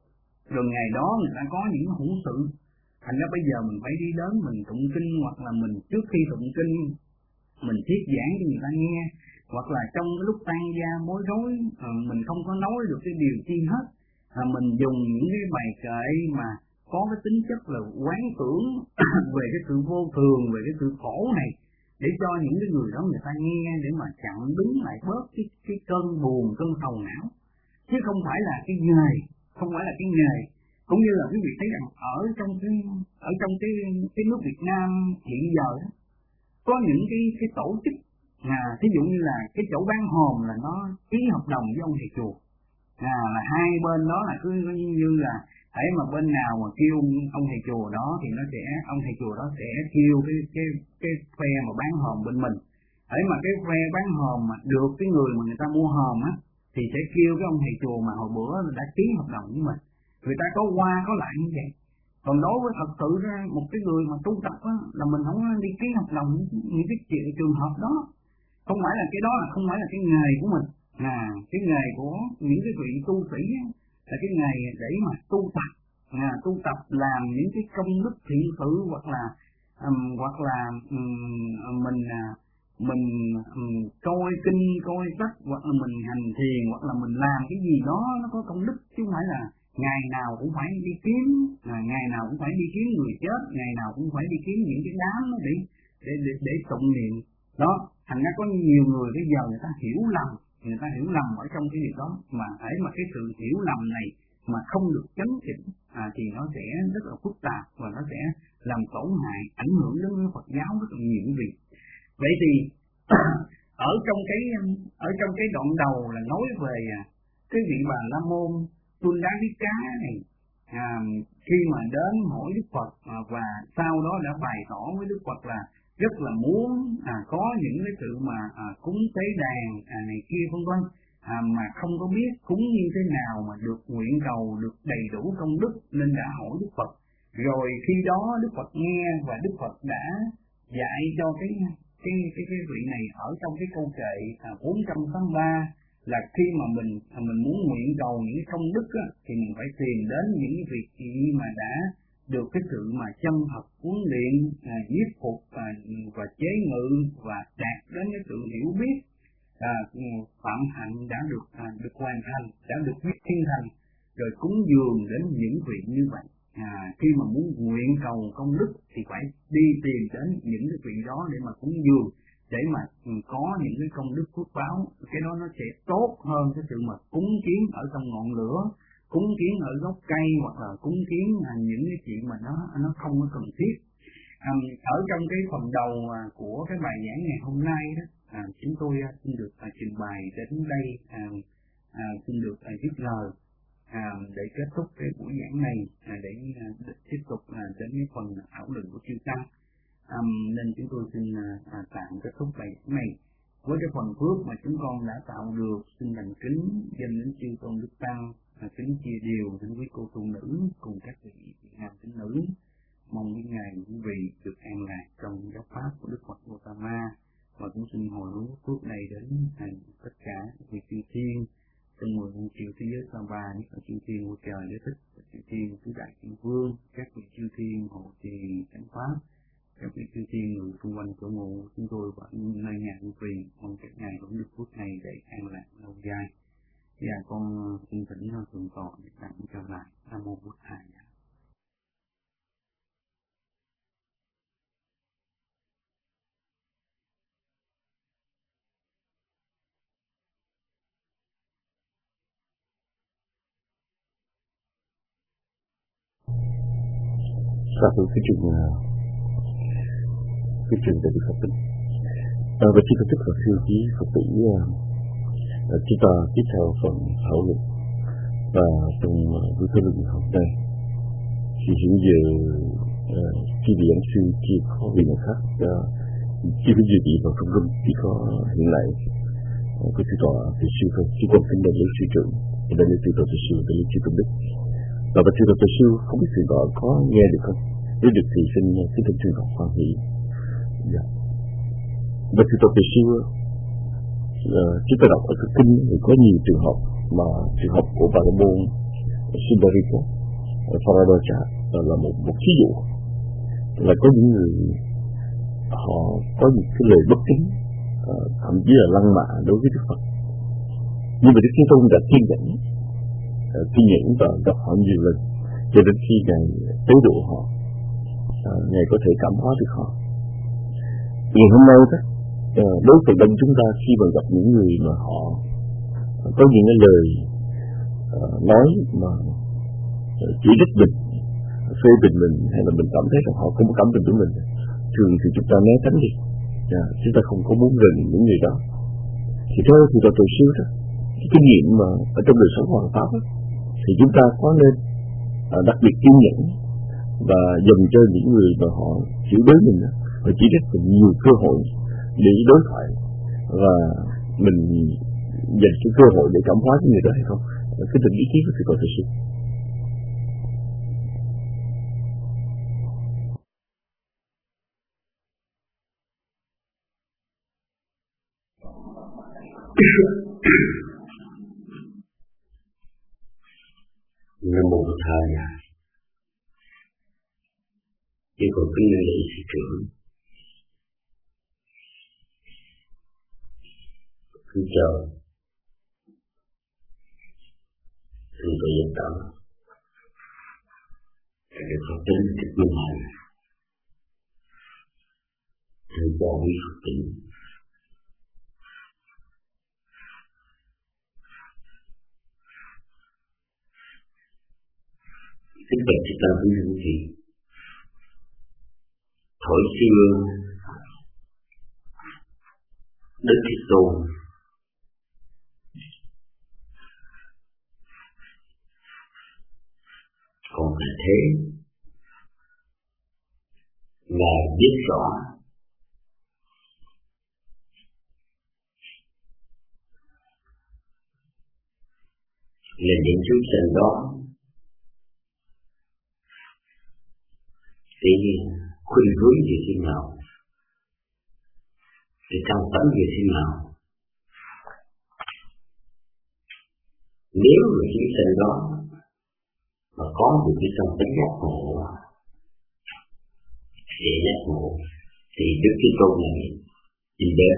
[SPEAKER 4] rồi ngày đó người ta có những hữu sự, thành ra bây giờ mình phải đi đến mình tụng kinh, hoặc là mình trước khi tụng kinh mình thuyết giảng cho người ta nghe, hoặc là trong cái lúc tan gia bối rối à, mình không có nói được cái điều chi hết, à, mình dùng những cái bài kệ mà có cái tính chất là quán tưởng về cái sự vô thường, về cái sự khổ này, để cho những cái người đó người ta nghe, để mà chặn đứng lại bớt cái cái cơn buồn, cơn sầu não, chứ không phải là cái nghề, không phải là cái nghề. Cũng như là quý vị thấy rằng ở trong cái ở trong cái cái nước Việt Nam hiện giờ đó, có những cái cái tổ chức, à, thí dụ như là cái chỗ bán hòm là nó ký hợp đồng với ông thầy chùa, à, là hai bên đó là cứ như là hãy mà bên nào mà kêu ông thầy chùa đó thì nó sẽ ông thầy chùa đó sẽ kêu cái cái cái phe mà bán hòm bên mình, hãy mà cái phe bán hòm mà được cái người mà người ta mua hòm á thì sẽ kêu cái ông thầy chùa mà hồi bữa đã ký hợp đồng với mình, người ta có qua có lại như vậy. Còn đối với thật sự ra một cái người mà tu tập á, là mình không đi ký hợp đồng những cái chuyện trường hợp đó, không phải là cái đó là không phải là cái nghề của mình, là cái nghề của những cái vị tu sĩ á, là cái nghề để mà tu tập, à, tu tập làm những cái công đức thiện sự, hoặc là um, hoặc là um, mình uh, mình um, coi kinh coi sách, hoặc là mình hành thiền, hoặc là mình làm cái gì đó nó có công đức, chứ không phải là ngày nào cũng phải đi kiếm, à, ngày nào cũng phải đi kiếm người chết, ngày nào cũng phải đi kiếm những cái đám đó để để để, để tụng niệm đó. Thành ra có nhiều người bây giờ người ta hiểu lầm, người ta hiểu lầm ở trong cái việc đó, mà hãy mà cái sự hiểu lầm này mà không được chấn chỉnh à, thì nó sẽ rất là phức tạp, và nó sẽ làm tổn hại, ảnh hưởng đến Phật giáo rất là nhiều việc. Vậy thì ở trong cái ở trong cái đoạn đầu là nói về cái vị Bà La Môn Tuôn Đá Viết Cá này, à, khi mà đến hỏi Đức Phật à, và sau đó đã bày tỏ với Đức Phật là rất là muốn à, có những cái sự mà à, cúng tế đàn à, này kia vân vân, à, mà không có biết cúng như thế nào mà được nguyện cầu được đầy đủ công đức, nên đã hỏi Đức Phật. Rồi khi đó Đức Phật nghe, và Đức Phật đã dạy cho cái cái cái, cái vị này ở trong cái câu kệ à, bốn trăm tám mươi ba là khi mà mình à, mình muốn nguyện cầu những cái công đức á, thì mình phải tìm đến những cái việc gì mà đã được cái sự mà chân thật huấn luyện, à, nhiếp phục à, và chế ngự, và đạt đến cái sự hiểu biết, à, phạm hạnh đã được à, được hoàn thành, đã được viết thiên thành, rồi cúng dường đến những vị như vậy. À, khi mà muốn nguyện cầu công đức thì phải đi tìm đến những cái vị đó để mà cúng dường, để mà có những cái công đức phước báo, cái đó nó sẽ tốt hơn cái sự mà cúng kiến ở trong ngọn lửa, cúng kiến ở gốc cây, hoặc là cúng kiến là những cái chuyện mà nó nó không có cần thiết. À, ở trong cái phần đầu à, của cái bài giảng ngày hôm nay đó, à, chúng tôi à, xin được à, trình bày đến đây, à, à, xin được à, dứt lời à, để kết thúc cái buổi giảng này, à, để, à, để tiếp tục à, đến cái phần thảo luận của chư tăng. À, nên chúng tôi xin à, tạm kết thúc bài giảng này với cái phần phước mà chúng con đã tạo được. Xin thành kính dâng đến chư tôn đức tăng, à, kính chia điều đến quý cô tu nữ cùng các vị nam tín nữ. Mong những ngày quý vị được an lạc trong giáo pháp của Đức Phật Gautama, và cũng xin hồi hướng phước này đến à, tất cả các vị chư thiên trong mười muôn triệu thế giới sa ba, nhất là chư thiên của trời đế thích, chư thiên tứ đại thiên vương, các vị chư thiên hộ trì chánh pháp, các vị chư thiên người xung quanh cửa ngụ chúng tôi và nơi nhà quý vị. Mong các ngài cũng được phước này để an lạc lâu dài. Và con xin thỉnh thượng tọa để tặng trở lại. Nam mô Bụt Thầy.
[SPEAKER 5] Sa thưa cái trường cái trường đại đức Phật tử, à, và xin kính Phật sư quý Phật tử, à, chúng ta tiếp theo phần thảo luận và trong buổi thảo luận hôm nay thì hiện giờ khi vị giảng sư chưa có vị nào khác chưa có dự bị vào trong room, chỉ có hiện lại có sư tọa thầy sư thôi. Chúng con kính đại lễ sư trưởng, đại lễ sư tọa thầy sư, đại lễ sư tôn đức. Và bạch sư tọa thầy sư không biết sư tọa có nghe được không? Nếu được thì xin xin thỉnh trường học hoan hỷ. Dạ. Bạch sư tọa thầy sư, chúng ta đọc ở cái kinh thì có nhiều trường hợp mà trường hợp của bà la môn Siddhartha Pharadocha là một một ví dụ, là có những người họ có những cái lời bất kính, uh, thậm chí là lăng mạ đối với Đức Phật, nhưng mà Đức Thế Tôn đã kiên nhẫn, uh, kiên nhẫn và gặp họ nhiều lần cho đến khi ngài tế độ họ, uh, ngài có thể cảm hóa được họ. Ngày hôm nay đó, uh, đối với đông chúng ta khi mà gặp những người mà họ uh, có những cái lời uh, nói mà uh, chỉ trích mình, phê bình mình, hay là mình cảm thấy rằng họ không có cảm tình với mình, thường thì chúng ta né tránh đi, yeah, chúng ta không có muốn gần những người đó. Thì theo thì tôi tự sư đó, cái kinh nghiệm mà ở trong đời sống hoàn pháp đó, thì chúng ta có nên à, đặc biệt kiên nhẫn và dành cho những người mà họ chửi bới mình đó, và chỉ rất là nhiều cơ hội để đối thoại, và mình dành cái cơ hội để cảm hóa những người đó hay không? Cái tình ý kiến của sự tự sư.
[SPEAKER 6] Nam mô Bụt Thầy. Chỉ còn kính lễ sư trưởng, kính chào thượng tọa Giác Tảo, các vị Phật tử thích minh hạnh, thượng tọa quý Phật tử. Kính bạch chư tăng quý hữu thị, thổi xưa Đức Thế Tôn còn là thế, Ngài biết rõ là những chúng sanh đó để khuyên hướng về thế nào, để căn tánh về thế nào. Nếu người chúng sanh đó mà có một cái tâm tính giác ngộ, để giác ngộ, thì Đức Thế Tôn này đi đến.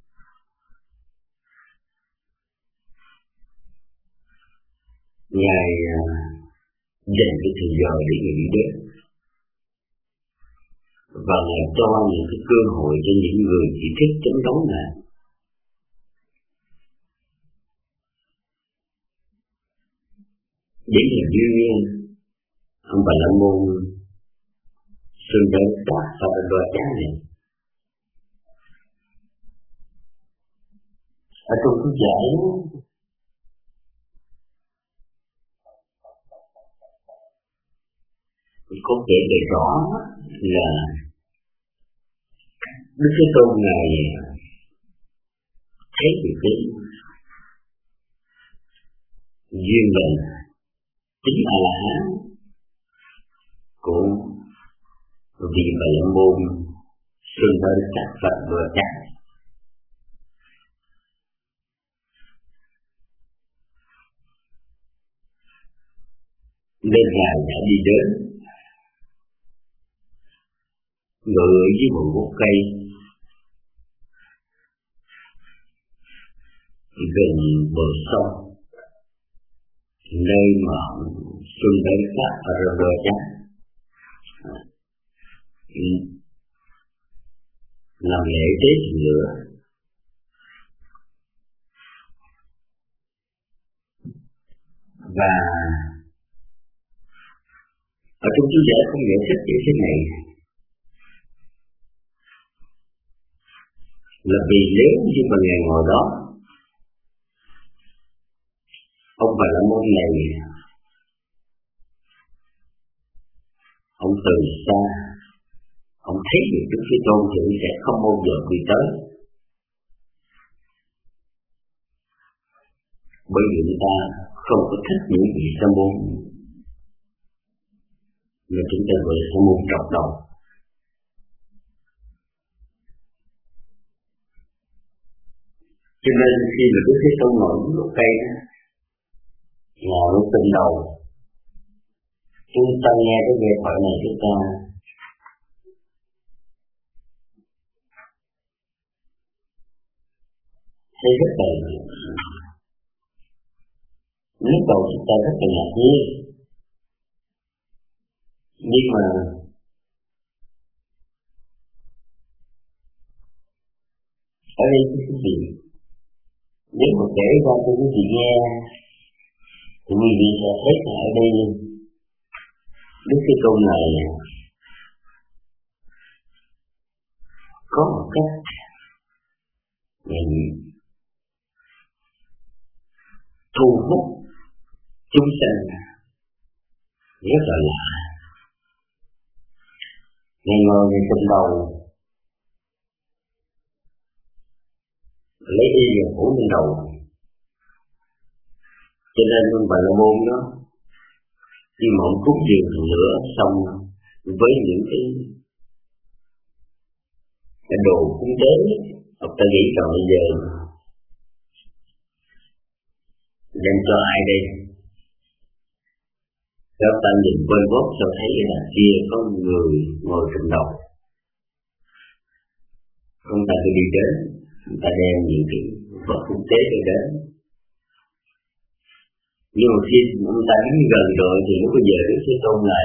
[SPEAKER 6] Ngài dành cái thời giờ để người đi đến, và Ngài cho những cái cơ hội cho những người chỉ thích chống đối Ngài. Đến là duyên nhiên, ông Bà La Môn xưng đến các Phật đòi chán này. Ở trong cái giải có kể về rõ là Đức Thế Tôn Ngài thấy được cái duyên lành chính A La Hán của vị Bà La Môn xưng đến các Phật đòi chán. Nên Ngài đã đi đến ngự dưới một gốc cây gần bờ sông, nơi mà xuân đến các ở rờ chá làm lễ tế lửa. Và ở trong chú giải không giải thích như thế này là vì nếu như mà Ngài ngồi đó, ông Bà La Môn này ông từ xa ông thấy được Đức Thế Tôn thì sẽ không bao giờ đi tới, bởi vì người ta không có thích những vị sa môn mà chúng ta gọi là sa môn trọc đầu. Cho nên khi mà Đức Thế Tôn ngồi dưới gốc cây đó, ngồi ở trên đầu, chúng ta nghe cái nghe thoại này chúng ta thấy rất là lúc đầu chúng ta rất là ngạc nhiên, nhưng mà ở đây cái gì nếu mà kể ra cho quý vị nghe thì quý vị sẽ thấy là ở đây Đức Thế Tôn này có một cách thu hút chúng sanh rất là lạ. Ngài ngồi ngay trong đầu lấy y và phủ lên đầu, cho nên ông Bà La Môn đó khi mà ông cúng dường lửa xong với những cái cái đồ cúng tế, ông ta nghĩ rằng bây giờ đem cho ai đây? Các ta nhìn quên gót cho thấy là kia có người ngồi trên đầu. Ông ta phải đi đến, ông ta đem những cái vật cúng tế đi đến. Nhưng mà khi ông ta đến gần rồi thì lúc bây giờ Đức Thế Tôn này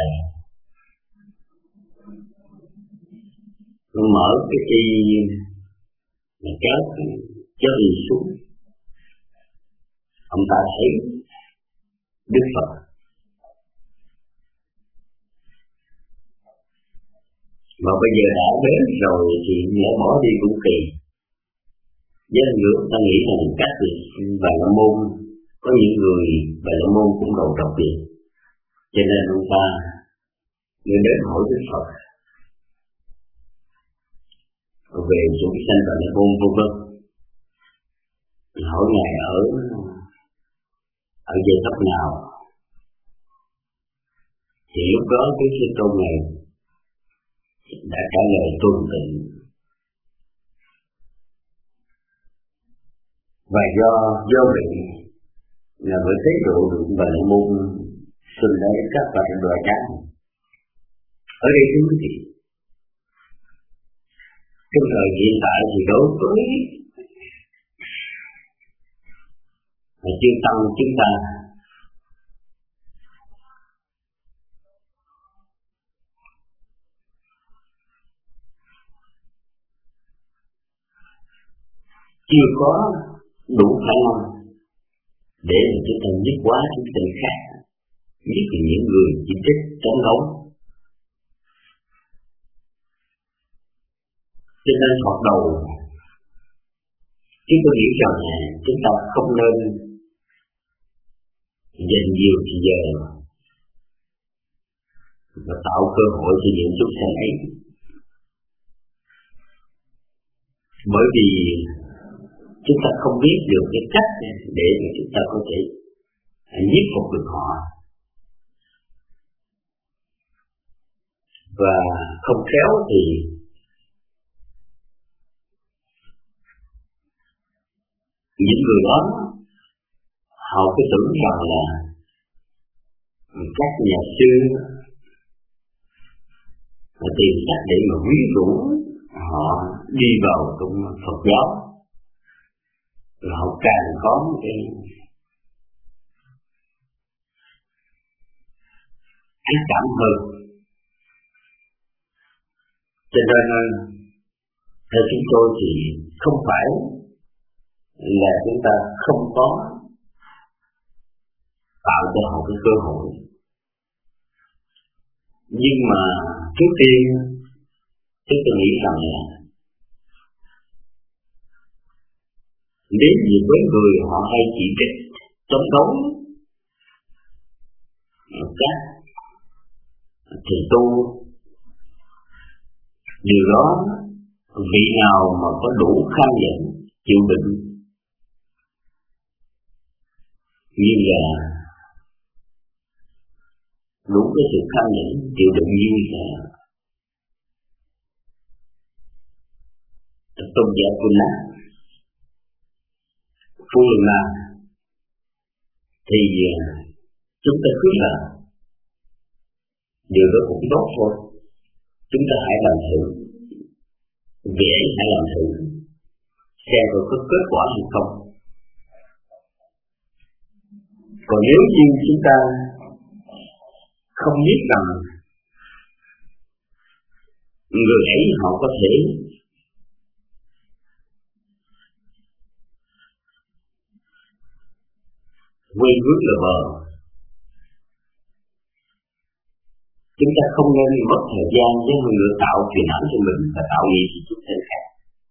[SPEAKER 6] mở cái y mà kéo kéo đi xuống, ông ta thấy Đức Phật mà bây giờ đã đến rồi thì lỡ bỏ đi cũng kỳ. Với người ta nghĩ rằng các vị Bà La Môn có những người Bà La Môn cũng đầu độc đi, cho nên ông ta người đến hỏi Đức Phật về chúng sanh Bà La Môn vân vân, hỏi Ngài ở ở giai cấp nào, thì lúc đó cái Thế Tôn này đã trả lời tuân tịnh. Và do do vậy là bởi thế độ được Bà La Môn xưng đến các Phật đòi chán. Ở đây thưa quý vị, trong thời hiện tại thì đối với chư tăng chúng ta chưa có đủ khả năng để mà chúng ta nhất hóa chúng sinh khác, nhất là những người chỉ thích chống đấu. Cho nên hoạt đầu chúng tôi nghĩ rằng là chúng ta không nên dành nhiều thời giờ và tạo cơ hội cho những chúng sinh ấy, bởi vì chúng ta không biết được cái cách để mà chúng ta có thể nhiếp phục được họ, và không khéo thì những người đó họ cứ tưởng rằng là các nhà sư tìm cách để mà quyến rũ họ đi vào trong Phật giáo, rồi họ càng có một cái ác cảm hơn. Cho nên theo chúng tôi thì không phải là chúng ta không có tạo cho họ cái cơ hội, nhưng mà trước tiên chúng tôi nghĩ rằng là nếu như với người họ hay chỉ trích chống đối các thầy tu, điều đó vị nào mà có đủ kham nhẫn chịu đựng, như là đủ cái sự kham nhẫn chịu đựng như là tôn giả của nó Phu Lương Na, thì chúng ta cứ là điều đó cũng tốt thôi. Chúng ta hãy làm thử, dễ hãy làm thử, xem rồi có kết quả hay không. Còn nếu như chúng ta không biết rằng người ấy họ có thể quay bước là bờ, chúng ta không nên mất thời gian với người lựa tạo phiền não cho mình và tạo nghiệp cho chúng sinh khác.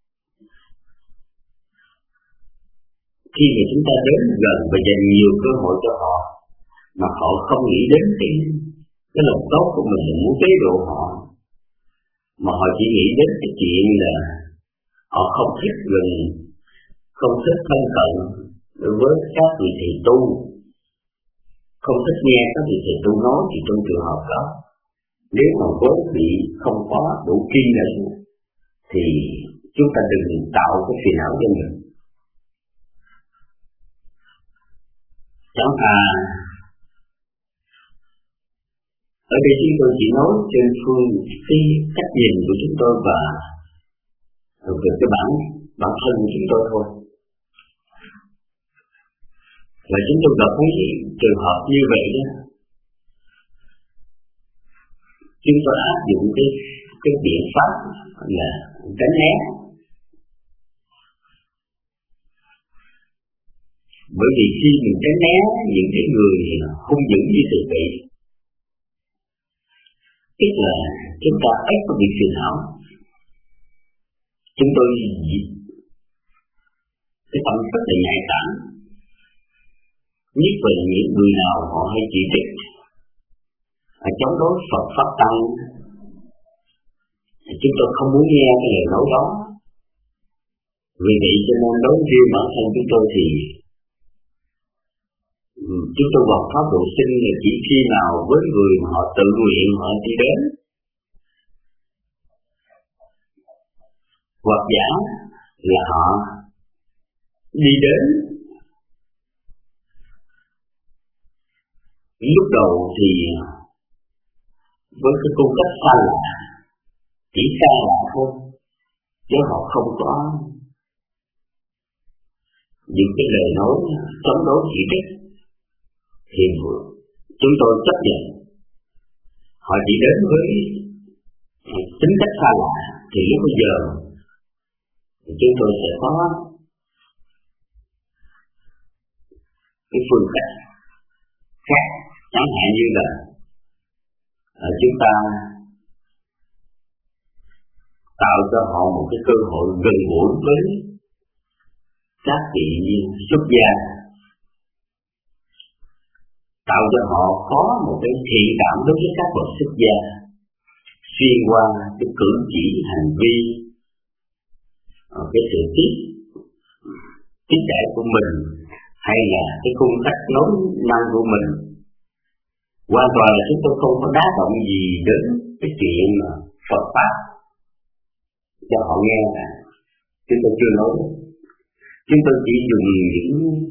[SPEAKER 6] Khi mà chúng ta đến gần và dành nhiều cơ hội cho họ, mà họ không nghĩ đến cái, cái lòng tốt của mình là muốn chế độ họ, mà họ chỉ nghĩ đến cái chuyện là họ không thích gần, không thích thân cận đối với các vị thầy tu, không thích nghe các vị thầy tu nói, thì trong trường hợp đó, nếu mà vốn bị không có đủ kiên nhẫn thì chúng ta đừng tạo cái phiền não cho mình. Chẳng hạn ở đây chúng tôi chỉ nói trên phương cái cách nhìn của chúng tôi và về cái bản bản thân của chúng tôi thôi. Và chúng tôi gặp cái trường hợp như vậy đó, chúng tôi áp dụng cái cái biện pháp là tránh né. Bởi vì khi mình tránh né những cái người hung dữ như tự vị, tức là chúng ta ép vào việc phiền não, chúng tôi cái tâm rất là nhạy cảm, nhất là những người nào họ hay chỉ trích, chống đối Phật Pháp Tăng, chúng tôi không muốn nghe cái lời nói đó. Vì vậy cho nên đối với bản thân chúng tôi thì chúng tôi vào pháp độ sinh là chỉ khi nào với người mà họ tự nguyện họ đi đến, hoặc giả là họ đi đến lúc đầu thì với cái cung cách xa lạ, chỉ xa lạ thôi, chứ họ không có những cái lời nói chống đối chỉ trích, thì chúng tôi chấp nhận. Họ chỉ đến với tính cách xa lạ, thì lúc bây giờ chúng tôi sẽ có cái phương cách khác, chẳng hạn như là à, chúng ta tạo cho họ một cái cơ hội gần gũi với các vị xuất gia, tạo cho họ có một cái thiện cảm đối với các bậc xuất gia, xuyên qua cái cử chỉ hành vi, cái sự tiếp tiếp đãi của mình, hay là cái cung cách nói năng của mình. Hoàn toàn là chúng tôi không có đá động gì đến cái chuyện mà Phật pháp cho họ nghe là chúng tôi chưa nói. Chúng tôi chỉ dùng những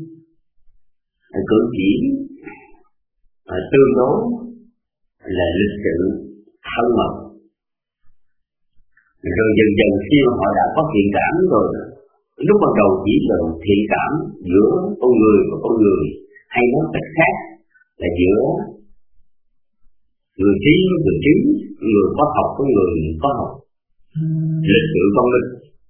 [SPEAKER 6] cử chỉ tương đối là lịch sự thân mật, rồi dần dần khi mà họ đã có thiện cảm rồi, lúc ban đầu chỉ là thiện cảm giữa con người và con người, hay nói cách khác là giữa người trí người trí, người có học với người có học, lịch sự con linh.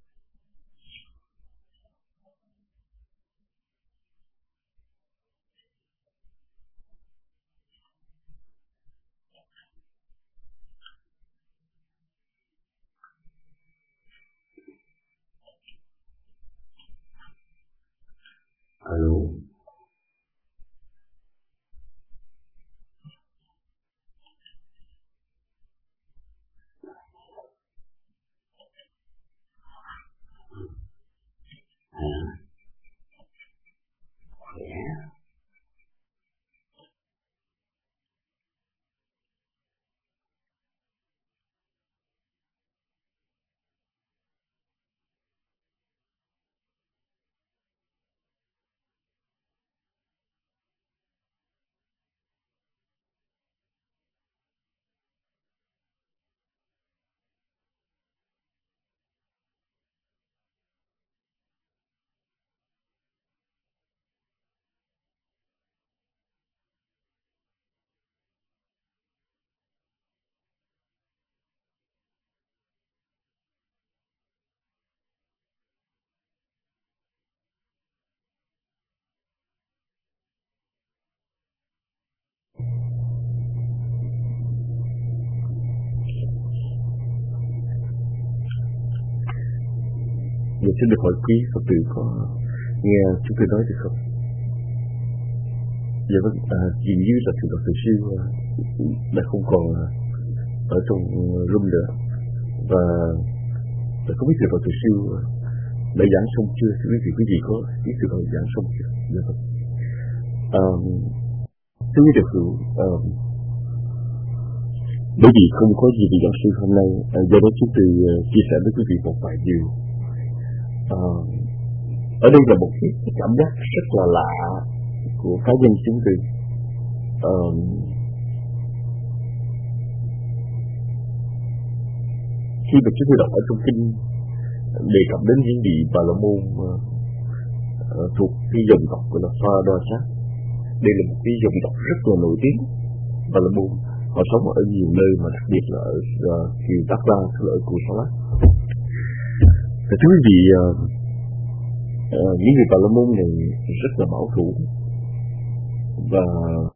[SPEAKER 6] Alo. À. Yeah.
[SPEAKER 5] Mình xin được hỏi quý Phật tử có nghe chúng tôi nói được không? Dạ vâng, à, dường như là thượng tọa Từ Sư đã không còn ở trong room nữa, và và không biết thượng tọa Từ Sư đã giảng xong chưa? Thưa quý vị, quý vị có biết thượng tọa giảng xong chưa? Dạ vâng. À, thưa quý đạo hữu, à, bởi vì không có gì về giảng sư hôm nay, à, do đó chúng tôi uh, chia sẻ với quý vị một vài điều. À, ở đây là một cái cảm giác rất là lạ của cá nhân chúng tôi. À, khi mà chúng tôi đọc ở trong kinh đề cập đến những vị Bà La Môn uh, uh, thuộc cái dòng tộc của là Pha Đo Sát, đây là một cái dòng tộc rất là nổi tiếng. Bà La Môn họ sống ở nhiều nơi, mà đặc biệt là ở Kiều Đắc La, ở Cù Sa Lát. Thưa quý vị, uh, uh, những người Bà La Môn này rất là bảo thủ, và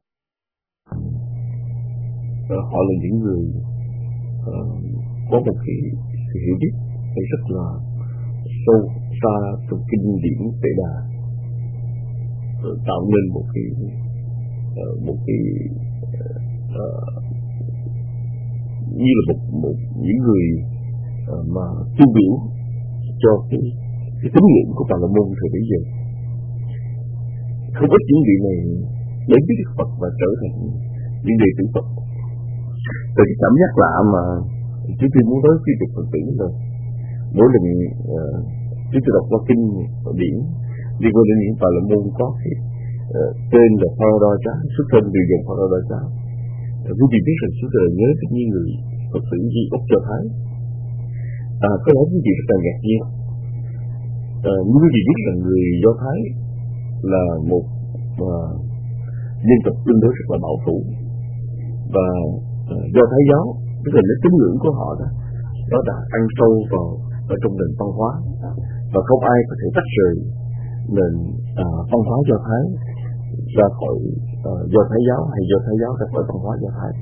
[SPEAKER 5] uh, họ là những người uh, có một cái sự hiểu biết rất là sâu xa trong kinh điển Tệ Đà, uh, tạo nên một cái uh, một cái uh, như là một, một những người uh, mà tiêu biểu cho cái, cái tín ngưỡng của Bà La Môn thời bấy giờ. Không ít những vị này đến với Đức Phật và trở thành những đệ tử Phật. Từ cái cảm giác lạ mà chúng tôi muốn nói với Đức Phật tử là mỗi lần uh, chúng tôi đọc qua kinh điển liên quan đến những Bà La Môn có cái uh, tên là Pha Đo Chá, xuất thân từ dòng Pha Đo Chá. Uh, quý vị biết rằng chúng tôi nhớ đến những người Phật tử Di Úc Do Thái. À, có lẽ quý vị rất là ngạc nhiên. À, nhưng quý vị biết rằng người Do Thái là một uh, dân tộc tương đối rất là bảo thủ, và uh, Do Thái giáo, tức là cái tín ngưỡng của họ đó, đó đã ăn sâu vào ở trong nền văn hóa, và không ai có thể tách rời nền uh, văn hóa Do Thái ra khỏi uh, Do Thái giáo hay Do Thái giáo ra khỏi văn hóa Do Thái.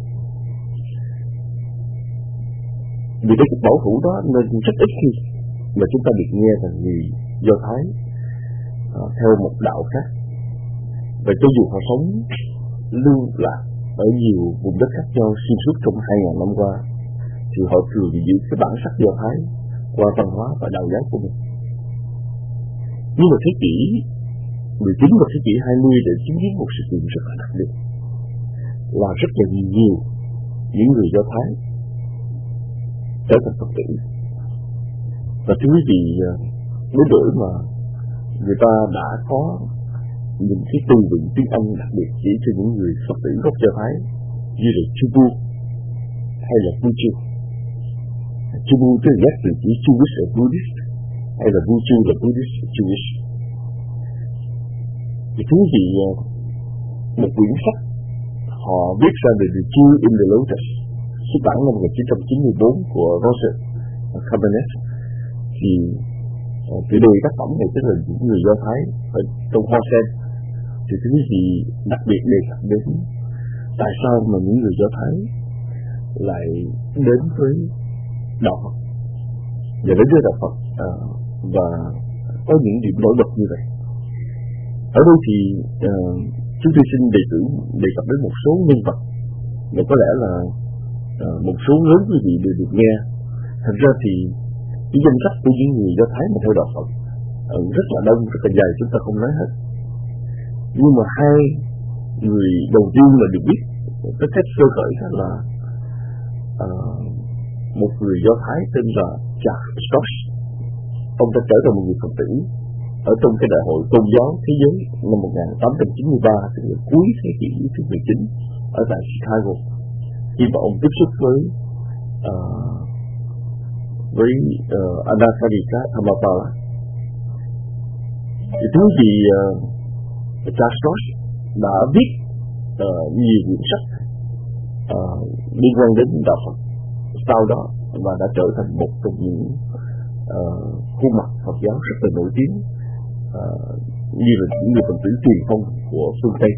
[SPEAKER 5] Vì cái cuộc bảo thủ đó nên rất ít khi mà chúng ta được nghe rằng người Do Thái uh, theo một đạo khác, và cho dù họ sống lưu lạc ở nhiều vùng đất khác nhau xuyên suốt trong hai ngàn năm qua, thì họ thường giữ cái bản sắc Do Thái qua văn hóa và đạo giáo của mình. Nhưng mà thế kỷ mười chín và thế kỷ hai mươi để chứng kiến một sự kiện rất là đặc biệt, là rất là nhiều những người Do Thái trở thành Phật tử. Và thưa quý vị, đến đổi mà người ta đã có những cái từ vựng tiếng Anh đặc biệt chỉ cho những người Phật tử gốc Do Thái, như là Chubu hay là Buchu. Chubu tức là ghép từ chữ Jewish ở Buddhist, hay là Buchu là Buddhist Jewish. Thì thú vị, một quyển sách họ viết ra về The Jew in the Lotus, xuất bản năm một nghìn chín trăm chín mươi tư của Roger Cabernet, thì chủ đề tác phẩm này tức là những người Do Thái ở trong Hoa Sen. Thì thứ gì đặc biệt đề cập đến tại sao mà những người Do Thái lại đến với đạo Phật và đến với đạo Phật à, và có những điểm nổi bật như vậy. Ở đây thì uh, chúng tôi xin đề cử đề cập đến một số nhân vật mà có lẽ là uh, một số lớn quý vị đều được nghe. Thật ra thì cái danh sách của những người Do Thái mà theo đạo Phật uh, rất là đông, rất là dài, chúng ta không nói hết. Nhưng mà hai người đầu tiên mà được biết cái cách sơ khởi đó là uh, một người Do Thái tên là Charles Stoss. Ông ta trở thành một người Phật tử ở trong cái đại hội tôn giáo thế giới năm một nghìn tám trăm chín mươi ba, tức là cuối thế kỷ thứ mười chín ở tại Chicago, khi mà ông tiếp xúc với uh, với uh, Anastasia Thamapala. Thì thứ gì uh, Charles Stoss đã viết uh, nhiều quyển sách uh, liên quan đến đạo Phật sau đó, và đã trở thành một trong những uh, khuôn mặt Phật giáo rất là nổi tiếng, uh, như là những người Phật tử truyền thông của phương Tây.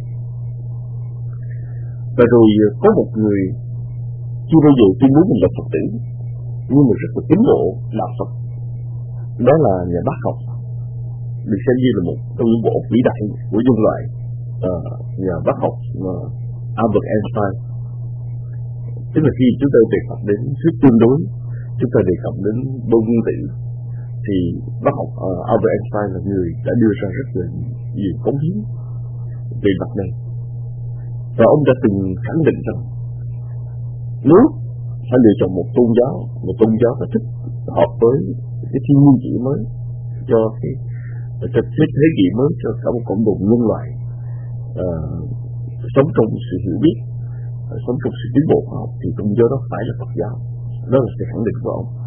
[SPEAKER 5] Và rồi uh, có một người chưa bao giờ tuyên bố mình là Phật tử nhưng mà rất là tín đồ đạo Phật, đó là nhà bác học, được xem như là một trong những bộ vĩ đại của nhân loại, uh, nhà bác học uh, Albert Einstein. Tức là khi chúng ta đề cập đến thuyết tương đối, chúng ta đề cập đến vô nguyên tử, thì bác học uh, Albert Einstein là người đã đưa ra rất là nhiều cống hiến về mặt này. Và ông đã từng khẳng định rằng nếu phải lựa chọn một tôn giáo, một tôn giáo phải thích hợp với cái thiên nhiên kỷ mới, cho cái cho cái thế kỷ mới, cho cả một cộng đồng nhân loại uh, sống trong sự hiểu biết, uh, sống trong sự tiến bộ khoa học, thì tôn giáo đó phải là Phật giáo. Đó là sự khẳng định của ông.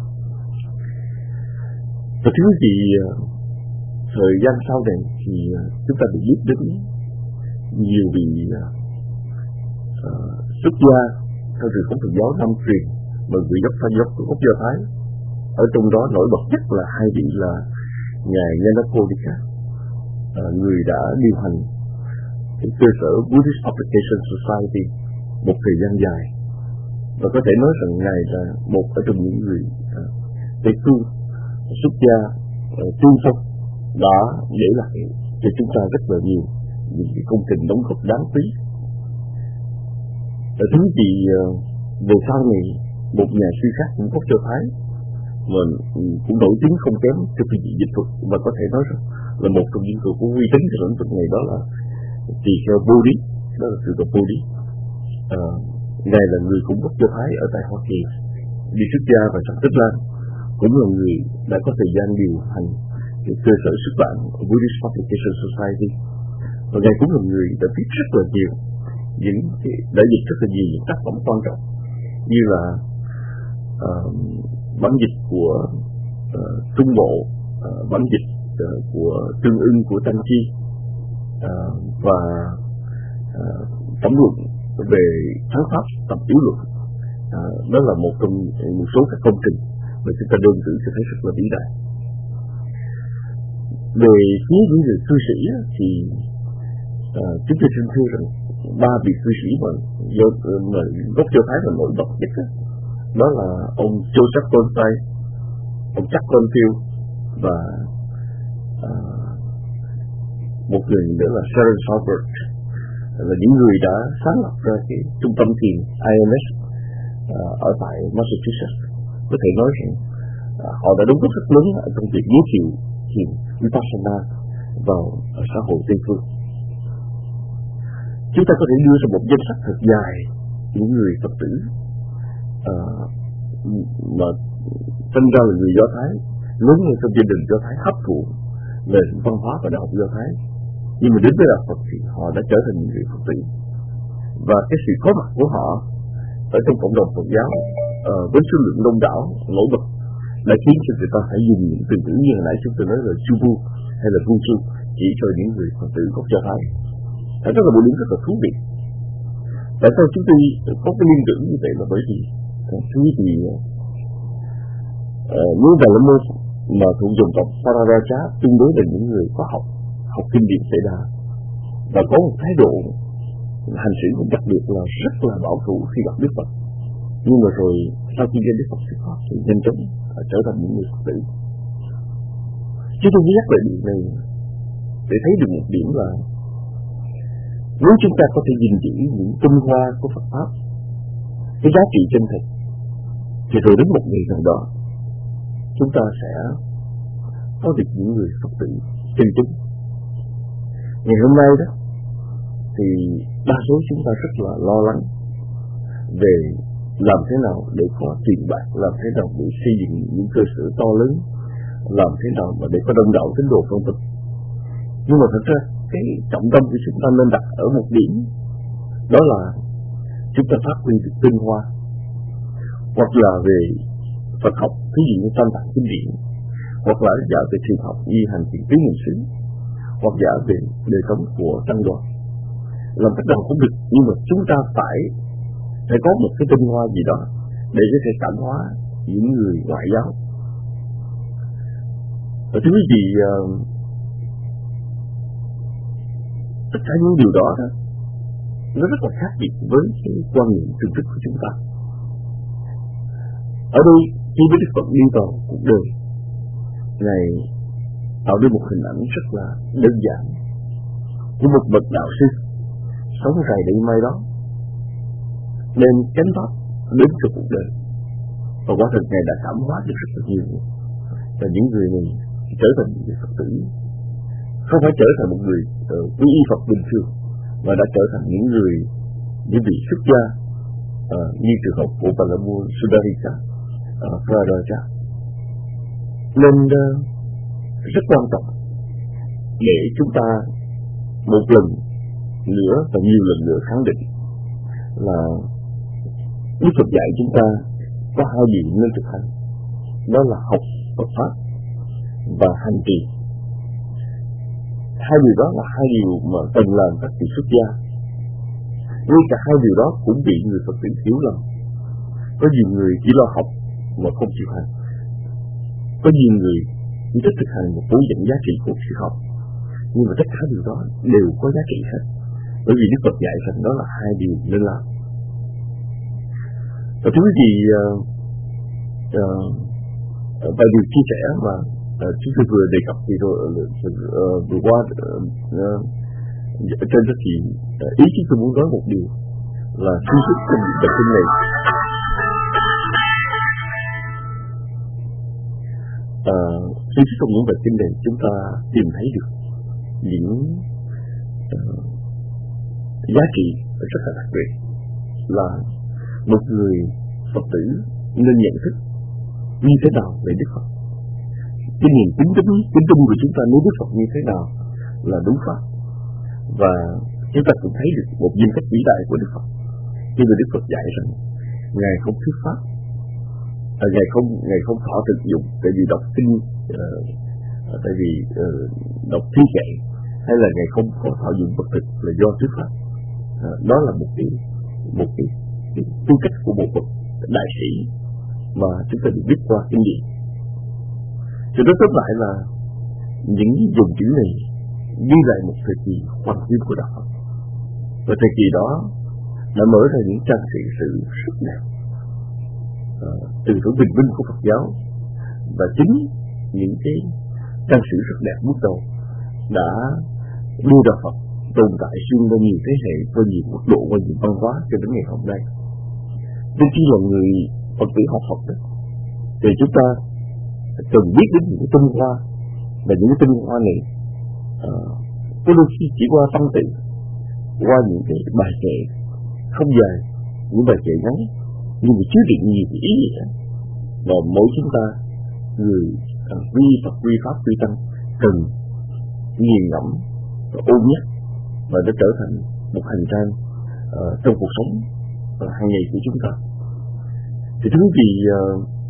[SPEAKER 5] Và thứ gì uh, thời gian sau này thì uh, chúng ta được biết đến nhiều vị uh, uh, xuất gia theo truyền thống Phật giáo Nam truyền và người gốc Thái giáo của gốc Do Thái. Ở trong đó nổi bật nhất là hai vị là ngài Nyanaponika, à, người đã điều hành cái cơ sở Buddhist Publication Society một thời gian dài, và có thể nói rằng ngài là một ở trong những người à, Tây phương xuất gia tiên phong đã để lại cho chúng ta rất là nhiều những cái công trình đóng góp đáng quý. Và thứ gì về sau này một nhà sư khác cũng gốc Do Thái mà cũng nổi tiếng không kém cho phương diện dịch thuật, và có thể nói rằng là một trong những người có uy tín trong lĩnh vực này, đó là tỳ kheo Bodhi, đó là sư Tập Bodhi. À, ngài là người cũng gốc Do Thái ở tại Hoa Kỳ, đi xuất gia và trong Tích Lan, cũng là người đã có thời gian điều hành cái cơ sở xuất bản Buddhist Publication Society, và ngài cũng là người đã viết rất là nhiều những đã dịch rất là nhiều những tác phẩm quan trọng, như là uh, bản dịch của uh, Trung Bộ, uh, bản dịch uh, của Tương Ưng của Tăng Chi, uh, và uh, tổng luận về thắng pháp tập yếu luật. Uh, đó là một trong một số các công trình mà chúng ta đơn cử cho thấy rất là vĩ đại. Về phía những người cư sĩ thì À, chúng tôi xin thưa rằng ba vị cư sĩ mà do mà gốc Do Thái mà nổi bật nhất đó, đó là ông Joseph Goldstein, ông Chuck Confield và à, một người nữa là Sharon Salzberg, là những người đã sáng lập ra cái trung tâm thiền I M S à, ở tại Massachusetts. Có thể nói rằng à, họ đã đóng góp rất lớn ở trong việc giới thiệu thiền Vipassana vào xã hội Tây phương. Chúng ta có thể đưa ra một danh sách thật dài những người Phật tử à, mà sinh ra là người Do Thái, lớn lên trong gia đình Do Thái, hấp thụ nền văn hóa và đạo Do Thái, nhưng mà đến với đạo Phật thì họ đã trở thành những người Phật tử, và cái sự có mặt của họ ở trong cộng đồng Phật giáo à, với số lượng đông đảo nổi bật đã khiến cho người ta phải dùng những từ ngữ như hồi nãy chúng tôi nói là Chubu hay là Vusu chỉ cho những người Phật tử gốc Do Thái. Đó là một điểm rất là thú vị. Tại sao chúng tôi có cái liên tưởng như vậy là bởi vì thứ thì uh, những Đà La Môn mà thuộc dòng tộc Pararaja tương đối là những người có học, học kinh điển Phật Đà và có một thái độ hành xử cũng đặc biệt là rất là bảo thủ khi gặp Đức Phật. Nhưng mà rồi sau khi nghe Đức Phật thuyết pháp thì nhanh chóng trở thành những người Phật tử. Chúng tôi nhắc lại điều này để thấy được một điểm là nếu chúng ta có thể gìn giữ những tinh hoa của Phật pháp, cái giá trị chân thật, thì rồi đến một ngày nào đó chúng ta sẽ có được những người Phật tử chân chính. Ngày hôm nay đó thì đa số chúng ta rất là lo lắng về làm thế nào để có tiền bạc, làm thế nào để xây dựng những cơ sở to lớn, làm thế nào mà để có đông đảo tín đồ phong tục. Nhưng mà thật ra cái trọng tâm của chúng ta nên đặt ở một điểm, đó là chúng ta phát huy được tinh hoa, hoặc là về Phật học, ví dụ như Tam Tạng kinh điển, hoặc là giả về thiền học như hành thiền tứ niệm xứ, hoặc giả về đời sống của tăng đoàn. Làm cách nào cũng được, nhưng mà chúng ta phải phải có một cái tinh hoa gì đó để có thể cảm hóa những người ngoại giáo. Và thưa quý vị, uh, tất cả những điều đó, đó nó rất là khác biệt với cái quan niệm thực thức của chúng ta. Ở đây khi Đức Phật đi vào cuộc đời, Ngài tạo nên một hình ảnh rất là đơn giản của một bậc đạo sư sống rày đầy mây đó, nên chánh pháp đến cho cuộc đời, và quả thực Ngài đã cảm hóa được rất là nhiều, và những người này trở thành những người Phật tử, không phải trở thành một người uh, quy y Phật bình thường, mà đã trở thành những người những vị xuất gia, uh, như trường hợp của Bà La Môn Sudarika, uh, Pradaja. Nên uh, rất quan trọng để chúng ta một lần nữa và nhiều lần nữa khẳng định là Đức Phật dạy chúng ta có hai điều nên thực hành, đó là học Phật pháp và hành trì. Hai điều đó là hai điều mà cần làm các vị xuất gia. Nhưng cả hai điều đó cũng bị người Phật tử hiểu lầm. Có nhiều người chỉ lo học mà không chịu hành. Có nhiều người chỉ thích thực hành một phổ dẫn giá trị của sự học. Nhưng mà tất cả điều đó đều có giá trị hết. Bởi vì Đức Phật dạy rằng đó là hai điều nên làm. Và thưa quý vị, uh, uh, bài điều chia sẻ mà uh, chúng tôi vừa đề cập thì rồi uh, vừa qua uh, uh, trên đó thì uh, ý chúng tôi muốn nói một điều là suy sức trong bài kinh này. Uh, suy sức trong những bài kinh này chúng ta tìm thấy được những uh, giá trị rất là đặc biệt, là một người Phật tử nên nhận thức như thế nào về Đức Phật. Cái niềm kính kính kính tin của chúng ta nếu Đức Phật như thế nào là đúng pháp, và chúng ta cũng thấy được một nhân cách vĩ đại của Đức Phật. Nhưng mà Đức Phật dạy rằng Ngài không thuyết pháp, à, Ngài không Ngài không thọ thực dụng, tại vì đọc kinh, uh, tại vì uh, đọc thi kệ, hay là Ngài không có thọ dụng vật thực là do thuyết pháp. Uh, đó là một cái một cái tư cách của một bậc đại sĩ mà chúng ta được biết qua kinh điển. Cho đó tóm lại là những dòng chữ này đi lại một thời kỳ hoàng kim của đạo Phật. Và thời kỳ đó đã mở ra những trang sử sự rất đẹp à, từ cái bình minh của Phật giáo, và chính những cái trang sử rất đẹp bước đầu đã đưa đạo Phật tồn tại xuyên qua nhiều thế hệ, qua nhiều quốc độ, qua nhiều văn hóa cho đến ngày hôm nay. Nên khi là người Phật tử học Phật đó, thì chúng ta cần biết đến những cái tinh hoa, và những cái tinh hoa này à, có đôi khi chỉ qua tâm tự, qua những cái bài kệ không dài, những bài kệ ngắn nhưng mà chứa đựng nhiều ý nghĩa, và mỗi chúng ta người à, quy Phật, quy Pháp, quy Tăng cần nghiền ngẫm và ôn nhắc, và nó trở thành một hành trang uh, trong cuộc sống uh, hàng ngày của chúng ta. Thì thứ vì uh,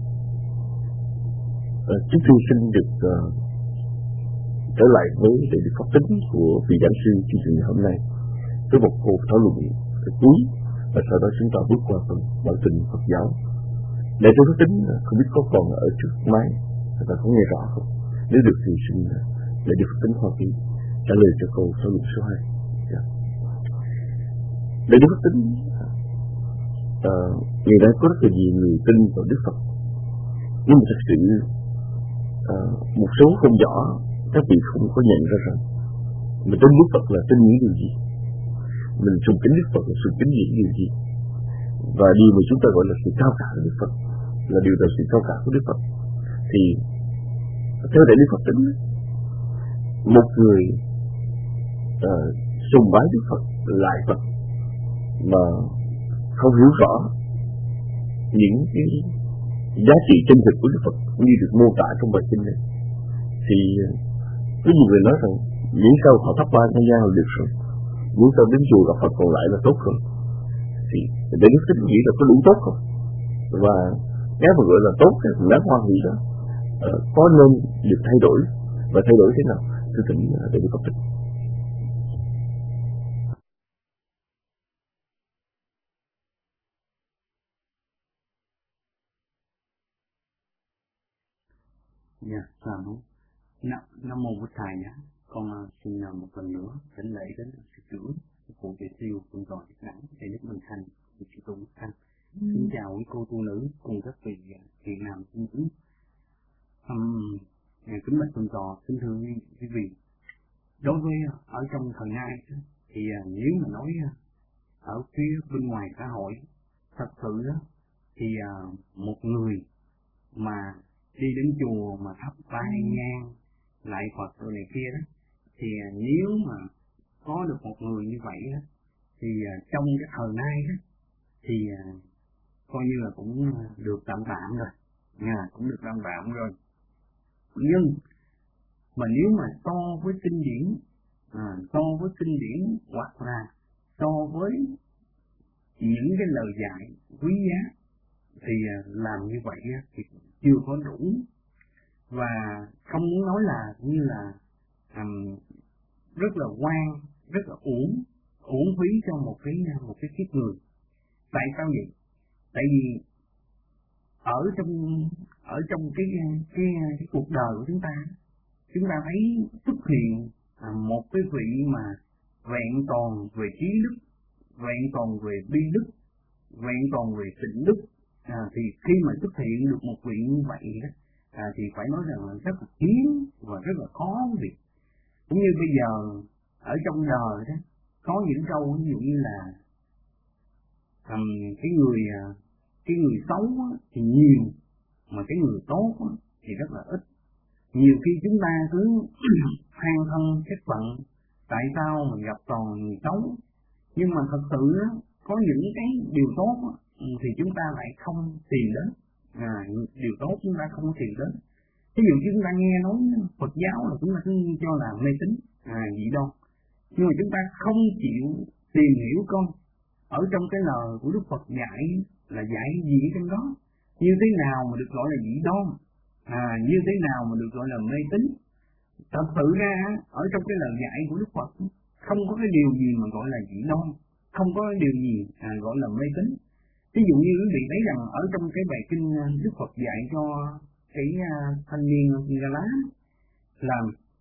[SPEAKER 5] uh, chúng tôi xin được uh, trở lại với để được pháp tính của vị giảng sư chương trình ngày hôm nay với một cuộc thảo luận cuối, và sau đó chúng ta bước qua phần bảo tình Phật giáo. Để cho pháp tính không biết có còn ở trước máy và có nghe rõ không? Nếu được thì xin để được pháp tính Hoa Kỳ trả lời cho câu thảo luận số hai. Yeah. Để được pháp tính uh, ngày nay có rất là nhiều người tin vào Đức Phật, nhưng mà thật sự uh, một số không rõ, các vị không có nhận ra rằng mình tin Đức Phật là tin những điều gì, mình sùng kính Đức Phật là sùng kính những điều gì, và điều mà chúng ta gọi là sự cao cả của Đức Phật là điều là sự cao cả của Đức Phật. Thì theo đại lý Phật tính, một người uh, sùng bái Đức Phật, lại Phật mà không hiểu rõ những cái giá trị chân thực của Đức Phật như được mô tả trong bài kinh này, thì có nhiều người nói rằng miễn sao họ thắp ba nhan nhang là được rồi, miễn sao đến chùa gặp Phật còn lại là tốt rồi. Thì để Đức Tính nghĩ là có đủ tốt không? Và cái mà gọi là tốt, cái đáng hoan hỷ đó uh, có nên được thay đổi, và thay đổi thế nào? Thưa thỉnh để Đức Phật Tính.
[SPEAKER 4] Dạ, chào không? Nam mô Bụt Thầy nhé. Con xin một lần nữa thỉnh lễ đến sư trưởng của Việt Siêu cùng toàn Việt Nam để Đức Minh Thành, sư tu Minh Thành. Ừ. Xin chào quý cô tu nữ cùng các vị thiện nam tín nữ. Um, kính bạch tuần trò, xin thưa quý vị. Đối với ở trong thời nay thì nếu mà nói ở phía bên ngoài xã hội, thật sự thì một người mà đi đến chùa mà thắp ba nhang lại Phật rồi này kia đó, thì nếu mà có được một người như vậy đó, thì trong cái thời nay đó thì coi như là cũng được tạm tạm rồi, à, cũng được tạm tạm rồi. Nhưng mà nếu mà so với kinh điển, à, so với kinh điển hoặc là so với những cái lời dạy quý giá, thì làm như vậy thì chưa có đủ, và không muốn nói là như là um, rất là quan, rất là uổng uổng phí cho một cái một cái kiếp người. Tại sao vậy? Tại vì ở trong ở trong cái cái cái cuộc đời của chúng ta, chúng ta thấy xuất hiện à, một cái vị mà vẹn toàn về trí đức, vẹn toàn về bi đức, vẹn toàn về tịnh đức. À, thì khi mà xuất hiện được một vị như vậy đó, à, thì phải nói rằng là rất là hiếm và rất là khó việc. Cũng như bây giờ ở trong đời đó có những câu ví dụ như là um, cái người cái người xấu thì nhiều mà cái người tốt thì rất là ít. Nhiều khi chúng ta cứ than thân trách phận tại sao mình gặp toàn người xấu, nhưng mà thật sự đó, có những cái điều tốt đó, thì chúng ta lại không tìm đến, à, điều tốt chúng ta không tìm đến. Ví dụ chúng ta nghe nói Phật giáo là chúng ta cứ cho là mê tín, à, gì đâu, nhưng mà chúng ta không chịu tìm hiểu con ở trong cái lời của Đức Phật dạy là dạy gì ở trong đó, như thế nào mà được gọi là dị đoan, à, như thế nào mà được gọi là mê tín. Thật sự ra ở trong cái lời dạy của Đức Phật không có cái điều gì mà gọi là dị đoan, không có cái điều gì à, gọi là mê tín. Ví dụ như quý vị thấy rằng ở trong cái bài kinh Đức Phật dạy cho cái uh, thanh niên Ga Lá là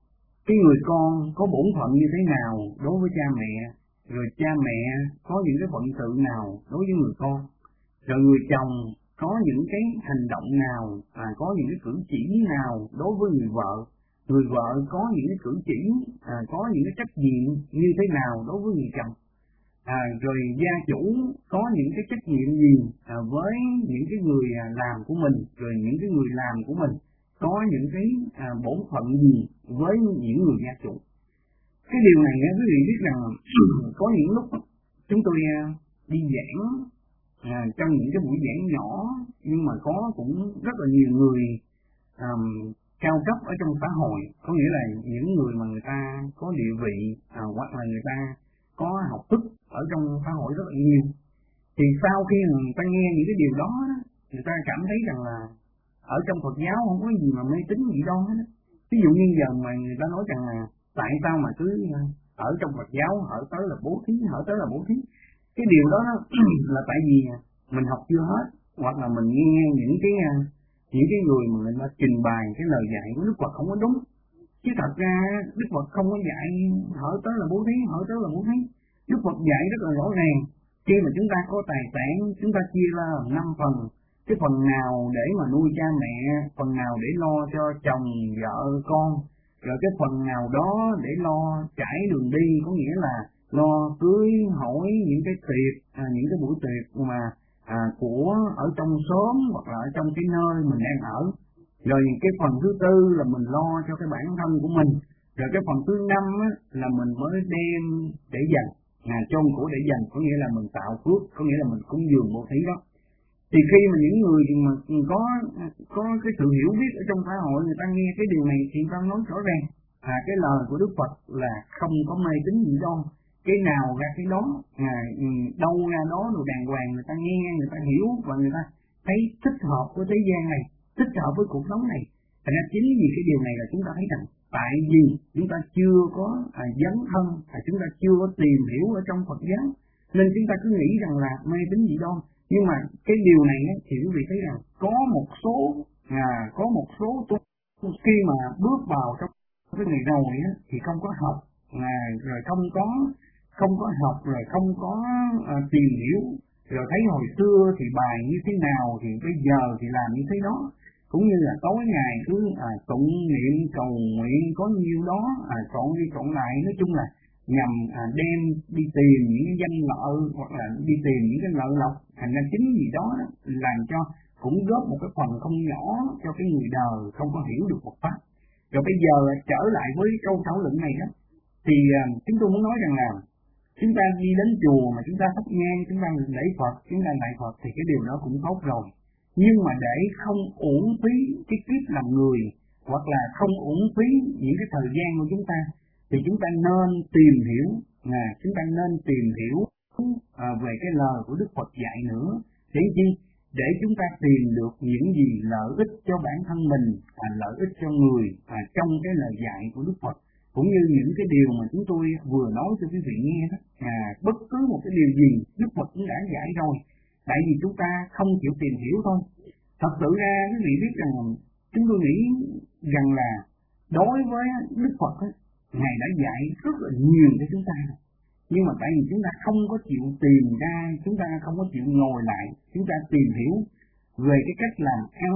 [SPEAKER 4] cái người con có bổn phận như thế nào đối với cha mẹ, rồi cha mẹ có những cái phận sự nào đối với người con, rồi người chồng có những cái hành động nào, à, có những cái cử chỉ nào đối với người vợ, người vợ có những cái cử chỉ, à, có những cái trách nhiệm như thế nào đối với người chồng, à, rồi gia chủ có những cái trách nhiệm gì à, với những cái người à, làm của mình, rồi những cái người làm của mình có những cái à, bổn phận gì với những người gia chủ. Cái điều này quý vị biết rằng có những lúc chúng tôi à, đi giảng à, trong những cái buổi giảng nhỏ, nhưng mà có cũng rất là nhiều người um, cao cấp ở trong xã hội, có nghĩa là những người mà người ta có địa vị à, hoặc là người ta có học thức ở trong xã hội rất là nhiều. Thì sau khi người ta nghe những cái điều đó, người ta cảm thấy rằng là ở trong Phật giáo không có gì mà mê tín gì đâu hết. Ví dụ như giờ mà người ta nói rằng là tại sao mà cứ ở trong Phật giáo hỏi tới là bố thí, hỏi tới là bố thí. Cái điều đó là tại vì mình học chưa hết, hoặc là mình nghe những cái những cái người mà người ta trình bày cái lời dạy của Đức Phật không có đúng. Chứ thật ra Đức Phật không có dạy hỏi tới là bố thí, hỏi tới là bố thí. Đức Phật dạy rất là rõ ràng. Khi mà chúng ta có tài sản, chúng ta chia ra năm phần. Cái phần nào để mà nuôi cha mẹ, phần nào để lo cho chồng, vợ, con, rồi cái phần nào đó để lo trải đường đi, có nghĩa là lo cưới hỏi những cái tiệc, à, những cái buổi tiệc mà à, của ở trong xóm hoặc là ở trong cái nơi mình đang ở. Rồi cái phần thứ tư là mình lo cho cái bản thân của mình. Rồi cái phần thứ năm á, là mình mới đem để dành, à, chôn của để dành, có nghĩa là mình tạo phước, có nghĩa là mình cúng dường bố thí đó. Thì khi mà những người mà có có cái sự hiểu biết ở trong xã hội, người ta nghe cái điều này thì người ta nói rõ ràng, à, cái lời của Đức Phật là không có mê tín gì đâu, cái nào ra cái đó, à, đâu ra đó rồi đàng hoàng, người ta nghe, người ta hiểu và người ta thấy thích hợp với thế gian này, thích hợp với cuộc sống này. Thành ra chính vì cái điều này là chúng ta thấy rằng tại vì chúng ta chưa có à, dấn thân, à, chúng ta chưa có tìm hiểu ở trong Phật giáo, nên chúng ta cứ nghĩ rằng là mê tín gì đâu. Nhưng mà cái điều này thì quý vị thấy rằng có một số à, có một số khi mà bước vào trong cái này rồi á, thì không có học, à, rồi không có không có học, rồi không có à, tìm hiểu, rồi thấy hồi xưa thì bài như thế nào thì bây giờ thì làm như thế đó, cũng như là tối ngày cứ à, tụng niệm cầu nguyện có nhiêu đó, à, chọn đi chọn lại, nói chung là nhằm à, đem đi tìm những cái danh lợi hoặc là đi tìm những cái lợi lộc. Thành ra chính vì đó làm cho cũng góp một cái phần không nhỏ cho cái người đời không có hiểu được Phật pháp. Rồi bây giờ trở lại với câu thảo luận này đó, thì à, chúng tôi muốn nói rằng là chúng ta đi đến chùa mà chúng ta thắp nhang, chúng ta lễ Phật, chúng ta lạy Phật thì cái điều đó cũng tốt rồi. Nhưng mà để không uổng phí cái kiếp làm người, hoặc là không uổng phí những cái thời gian của chúng ta, thì chúng ta nên tìm hiểu, à, chúng ta nên tìm hiểu à, về cái lời của Đức Phật dạy nữa. Để chi? Để chúng ta tìm được những gì lợi ích cho bản thân mình, à, lợi ích cho người à, trong cái lời dạy của Đức Phật. Cũng như những cái điều mà chúng tôi vừa nói cho quý vị nghe đó, à, bất cứ một cái điều gì Đức Phật cũng đã dạy rồi. Tại vì chúng ta không chịu tìm hiểu thôi. Thật sự ra quý vị biết rằng chúng tôi nghĩ rằng là đối với Đức Phật ấy, Ngài đã dạy rất là nhiều cho chúng ta. Nhưng mà tại vì chúng ta không có chịu tìm ra, chúng ta không có chịu ngồi lại, chúng ta tìm hiểu về cái cách làm ăn,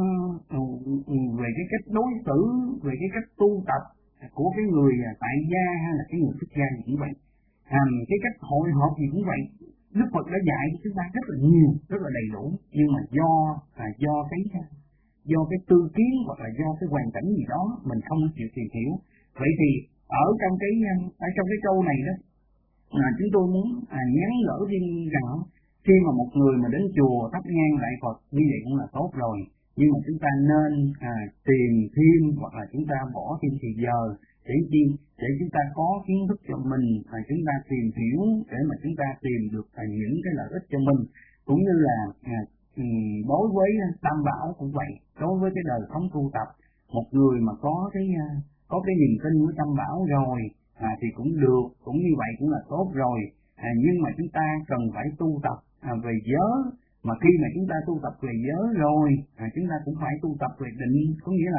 [SPEAKER 4] về cái cách đối xử, về cái cách tu tập của cái người tại gia hay là cái người xuất gia cũng vậy. À, cái cách hội họp gì cũng vậy. Đức Phật đã dạy cho chúng ta rất là nhiều, rất là đầy đủ. Nhưng mà do à, do cái do cái tư kiến hoặc là do cái hoàn cảnh gì đó mình không chịu tìm hiểu. Vậy thì ở trong cái ở trong cái câu này đó, à, chúng tôi muốn à, nhắn gửi riêng rằng khi mà một người mà đến chùa thắp nhang lạy Phật như vậy cũng là tốt rồi, nhưng mà chúng ta nên à, tìm thêm hoặc là chúng ta bỏ thêm thời giờ để chi để chúng ta có kiến thức cho mình, và chúng ta tìm hiểu để mà chúng ta tìm được à, những cái lợi ích cho mình, cũng như là à, đối với Tam Bảo cũng vậy. Đối với cái đời sống tu tập, một người mà có cái có cái niềm tin với Tam Bảo rồi à, thì cũng được, cũng như vậy cũng là tốt rồi. À, nhưng mà chúng ta cần phải tu tập à, về giới, mà khi mà chúng ta tu tập về giới rồi à, chúng ta cũng phải tu tập về định, có nghĩa là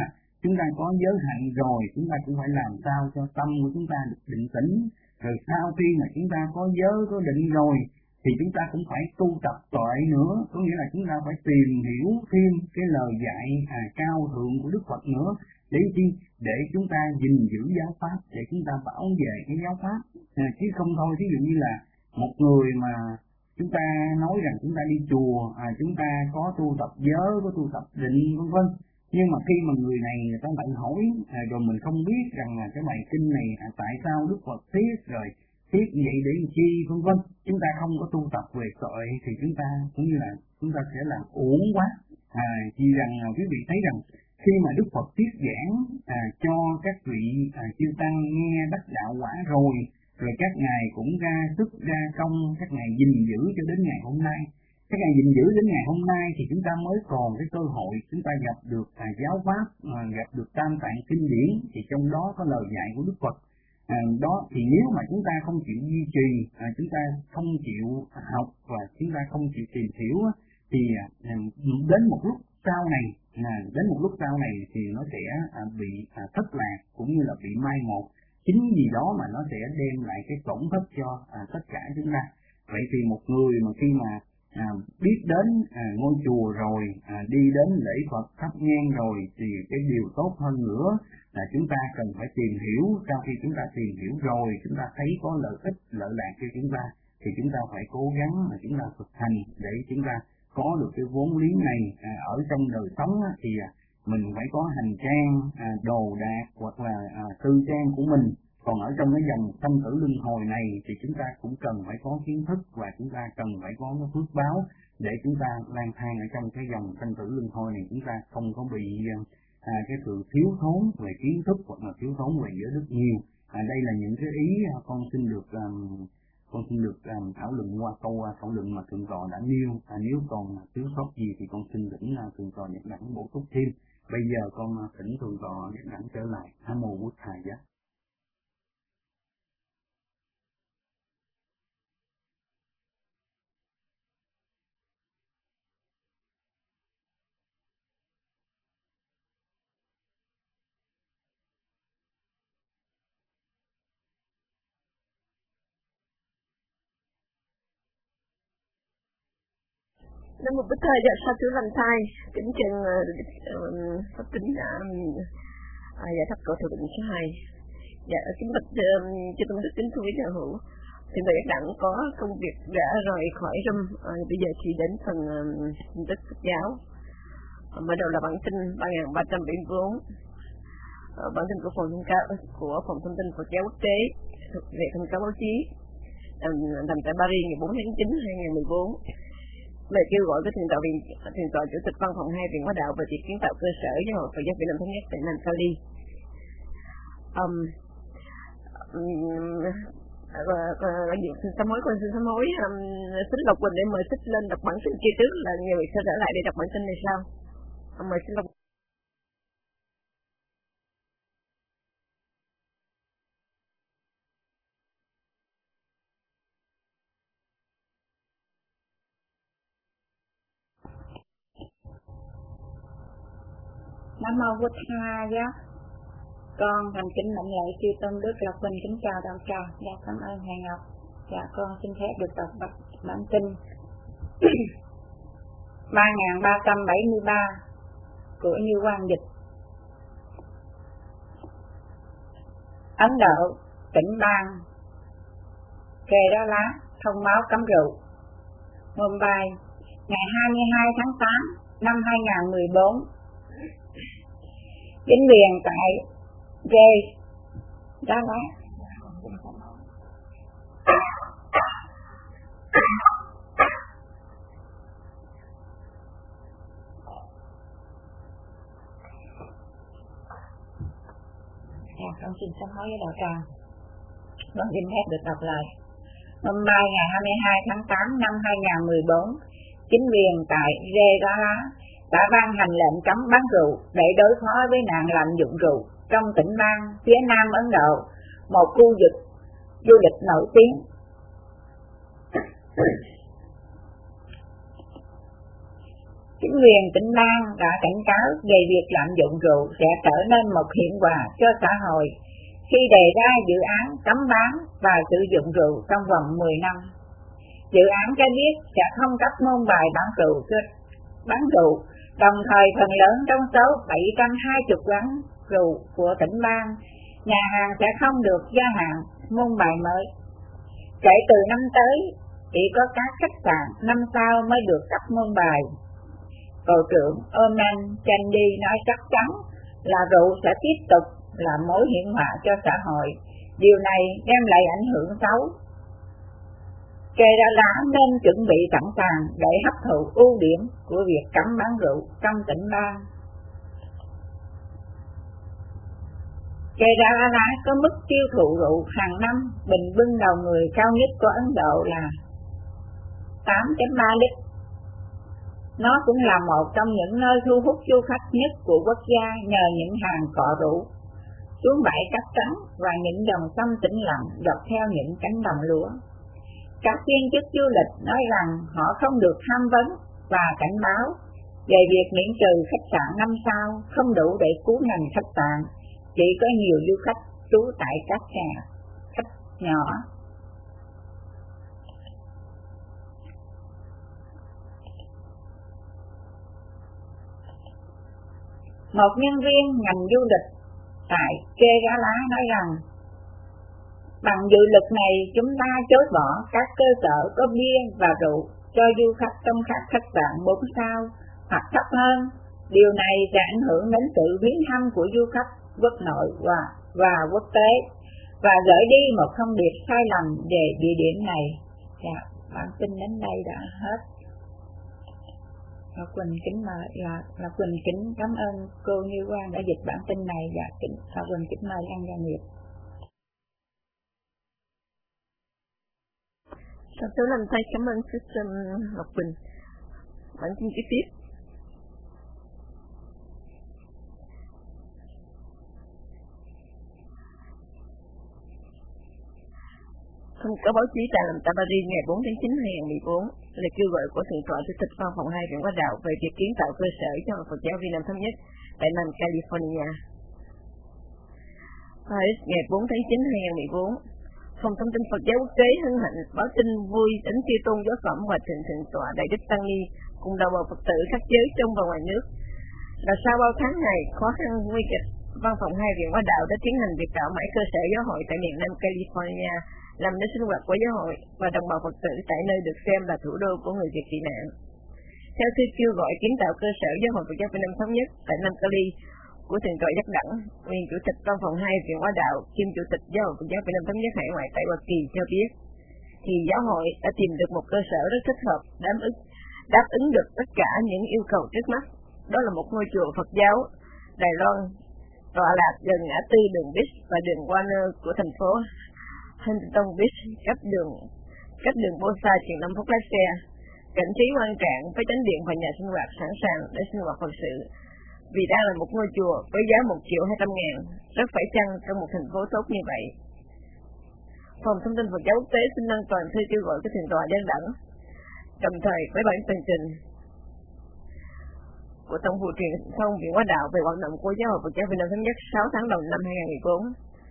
[SPEAKER 4] chúng ta có giới hạnh rồi, chúng ta cũng phải làm sao cho tâm của chúng ta được định tĩnh. Rồi sau khi mà chúng ta có giới, có định rồi, thì chúng ta cũng phải tu tập tuệ nữa, có nghĩa là chúng ta phải tìm hiểu thêm cái lời dạy à, cao thượng của Đức Phật nữa, để chi? Để chúng ta gìn giữ giáo pháp, để chúng ta bảo vệ cái giáo pháp, à, chứ không thôi. Ví dụ như là một người mà chúng ta nói rằng chúng ta đi chùa, à, chúng ta có tu tập giới, có tu tập định, vân vân. Nhưng mà khi mà người này người ta lại hỏi, à, rồi mình không biết rằng là cái bài kinh này à, tại sao Đức Phật viết rồi viết vậy để làm chi, vân vân. Chúng ta không có tu tập về tuệ thì chúng ta cũng như là chúng ta sẽ làm uổng quá. À, chỉ rằng à, quý vị thấy rằng khi mà Đức Phật thuyết giảng à, cho các vị à, chư tăng nghe đắc đạo quả rồi, rồi các ngài cũng ra sức ra công, các ngài gìn giữ cho đến ngày hôm nay. Các ngài gìn giữ đến ngày hôm nay thì chúng ta mới còn cái cơ hội chúng ta gặp được à, giáo pháp, à, gặp được tam tạng kinh điển, thì trong đó có lời dạy của Đức Phật. À, đó thì nếu mà chúng ta không chịu duy trì, à, chúng ta không chịu học và chúng ta không chịu tìm hiểu, thì à, đến một lúc sau này, à, đến một lúc sau này thì nó sẽ à, bị à, thất lạc cũng như là bị mai một. Chính vì đó mà nó sẽ đem lại cái tổn thất cho à, tất cả chúng ta. Vậy thì một người mà khi mà à, biết đến à, ngôi chùa rồi, à, đi đến lễ Phật thắp nhang rồi, thì cái điều tốt hơn nữa là chúng ta cần phải tìm hiểu. Sau khi chúng ta tìm hiểu rồi, chúng ta thấy có lợi ích, lợi lạc cho chúng ta, thì chúng ta phải cố gắng mà chúng ta thực hành để chúng ta có được cái vốn liếng này. À, ở trong đời sống á, thì à, mình phải có hành trang, à, đồ đạc hoặc là à, tư trang của mình. Còn ở trong cái dòng sanh tử luân hồi này thì chúng ta cũng cần phải có kiến thức và chúng ta cần phải có cái phước báo để chúng ta lang thang ở trong cái dòng sanh tử luân hồi này, chúng ta không có bị à, cái sự thiếu thốn về kiến thức hoặc là thiếu thốn về giới đức nhiều. À, đây là những cái ý con xin được um, con xin được um, thảo luận qua câu thảo luận mà thượng tọa đã nêu. À, nếu còn thiếu sót gì thì con xin thỉnh uh, thượng tọa nhật đẳng bổ túc thêm. Bây giờ con uh, thỉnh thượng tọa nhật đẳng trở lại. Nam mô Bụt Thầy giá.
[SPEAKER 2] Nam mô Bụt Thầy, dạ sa thú lành thai, kính chừng pháp tính đã à, giải thắp cầu thủ định số hai. Dạ kính bạch cho tôi được kính thưa quý đạo hữu, thượng tọa Đặng có công việc đã rời khỏi room, à, bây giờ chỉ đến phần tin um, tức Phật giáo. À, mở đầu là bản tin ba nghìn ba trăm bảy mươi bốn, à, bản tin của phòng thông cáo của phòng thông tin Phật giáo quốc tế thuộc về thông cáo báo chí làm tại Paris ngày bốn tháng chín hai nghìn mười bốn. Lời kêu gọi của thượng tọa viện thượng tọa chủ tịch văn phòng hai viện hóa đạo về việc kiến tạo cơ sở giáo hội Phật giáo Việt Nam thống nhất tại Nam Cali. Um, um, xin sám hối, con xin sám hối, um, xin Lộc Quỳnh để mời Xích lên đọc bản tin kia trước, là nhiều việc sẽ trở lại để đọc bản tin này sau. Um, mời xin Lộc.
[SPEAKER 7] Nam mô Bụt Thầy giá. Con thành kính mệnh lễ chư tôn đức Lộc Quỳnh kính chào đạo tràng. Dạ cảm ơn thầy Ngọc. Dạ con xin phép được đọc bản tin ba nghìn ba trăm bảy mươi ba của Như Quang Dịch. Ấn Độ, tỉnh bang Kerala thông báo cấm rượu. Mumbai, ngày hai mươi hai tháng tám năm hai nghìn mười bốn. Chính quyền tại Jay Đà Lạt à, con xin sám hối với đạo tràng. Con xin phép được đọc lời. Mumbai, ngày hai mươi hai tháng tám năm hai nghìn mười bốn, chính quyền tại Jay Đà Lạt đã ban hành lệnh cấm bán rượu để đối phó với nạn lạm dụng rượu trong tỉnh bang phía Nam Ấn Độ, một khu vực du lịch nổi tiếng. Chính quyền tỉnh bang đã cảnh cáo về việc lạm dụng rượu sẽ trở nên một hiểm họa cho xã hội khi đề ra dự án cấm bán và sử dụng rượu trong vòng mười năm. Dự án cho biết sẽ không cấp môn bài bán rượu, bán rượu, đồng thời phần lớn trong số bảy trăm hai mươi quán rượu của tỉnh bang, nhà hàng sẽ không được gia hạn môn bài mới. Kể từ năm tới, chỉ có các khách sạn năm sao mới được cấp môn bài. Bộ trưởng Oman Chandy nói chắc chắn là rượu sẽ tiếp tục là mối hiểm họa cho xã hội. Điều này đem lại ảnh hưởng xấu. Kerala nên chuẩn bị sẵn sàng để hấp thụ ưu điểm của việc cấm bán rượu trong tỉnh bang. Kerala có mức tiêu thụ rượu hàng năm bình quân đầu người cao nhất của Ấn Độ là tám phẩy ba lít. Nó cũng là một trong những nơi thu hút du khách nhất của quốc gia nhờ những hàng cọ rượu, xuống bãi cát trắng và những dòng sông tĩnh lặng dọc theo những cánh đồng lúa. Các viên chức du lịch nói rằng họ không được tham vấn và cảnh báo về việc miễn trừ khách sạn năm sao không đủ để cứu ngành khách sạn, chỉ có nhiều du khách trú tại các nhà khách nhỏ. Một nhân viên ngành du lịch tại Kerala nói rằng, bằng dự luật này chúng ta chối bỏ các cơ sở có bia và rượu cho du khách trong các khách sạn bốn sao hoặc thấp hơn. Điều này sẽ ảnh hưởng đến sự viếng thăm của du khách quốc nội và, và quốc tế và gửi đi một thông điệp sai lầm về địa điểm này. Dạ, bản tin đến đây đã hết. Ngọc Quỳnh kính mời là Ngọc Quỳnh kính cảm ơn cô Như Quang đã dịch bản tin này và kính Ngọc Quỳnh kính mời An Gia Nghiệp.
[SPEAKER 2] Thật sự làm thay cảm ơn Sister Ngọc Quỳnh. Bản tin kế tiếp. Thông cáo báo chí tại làm Tabari ngày bốn tháng chín năm hai nghìn không trăm mười bốn là kêu gọi của Thượng tọa Chủ tịch Văn phòng hai Viện Hóa Đạo về việc kiến tạo cơ sở cho Phật giáo Việt Nam thống nhất tại Nam California. Paris ngày bốn tháng chín năm hai nghìn không trăm mười bốn, Phòng Thông tin Phật giáo Quốc tế hân hạnh báo tin vui đến chư tôn giáo phẩm và thượng thượng tọa Đại Đức Tăng Ni cùng đồng bào Phật tử các giới trong và ngoài nước là sau bao tháng ngày khó khăn nguy kịch, Văn phòng hai Viện Hóa Đạo đã tiến hành việc tạo mãi cơ sở giáo hội tại miền Nam California, làm nơi sinh hoạt của giáo hội và đồng bào Phật tử tại nơi được xem là thủ đô của người Việt tị nạn. Theo thư kêu gọi kiến tạo cơ sở giáo hội Phật giáo Việt Nam thống nhất tại Nam Cali của Thượng tọa Giác Đẳng, nguyên chủ tịch Văn phòng hai Viện Hóa Đạo, kiêm chủ tịch giáo hội Phật giáo Việt Nam thống nhất hải ngoại tại Hoa Kỳ cho biết, thì giáo hội đã tìm được một cơ sở rất thích hợp đáp ứng đáp ứng được tất cả những yêu cầu trước mắt. Đó là một ngôi chùa Phật giáo Đài Loan tọa lạc gần ngã tư đường Beach và đường Warner của thành phố Huntington Beach, cách đường cách đường Bosa chừng năm phút lái xe. Cảnh trí hoang trạng với chánh điện và nhà sinh hoạt sẵn sàng để sinh hoạt Phật sự. Vì đã là một ngôi chùa với giá một triệu hai trăm ngàn, rất phải chăng trong một thành phố tốt như vậy. Phòng Thông tin Phật giáo Quốc tế xin đăng toàn thư kêu gọi của Thượng tọa Giác Đẳng, đồng thời với bản tường trình của Tổng vụ Truyền thông Viện Hóa Đạo về hoạt động của giáo hội Phật giáo Việt Nam thống nhất sáu tháng đầu năm hai nghìn không trăm mười bốn.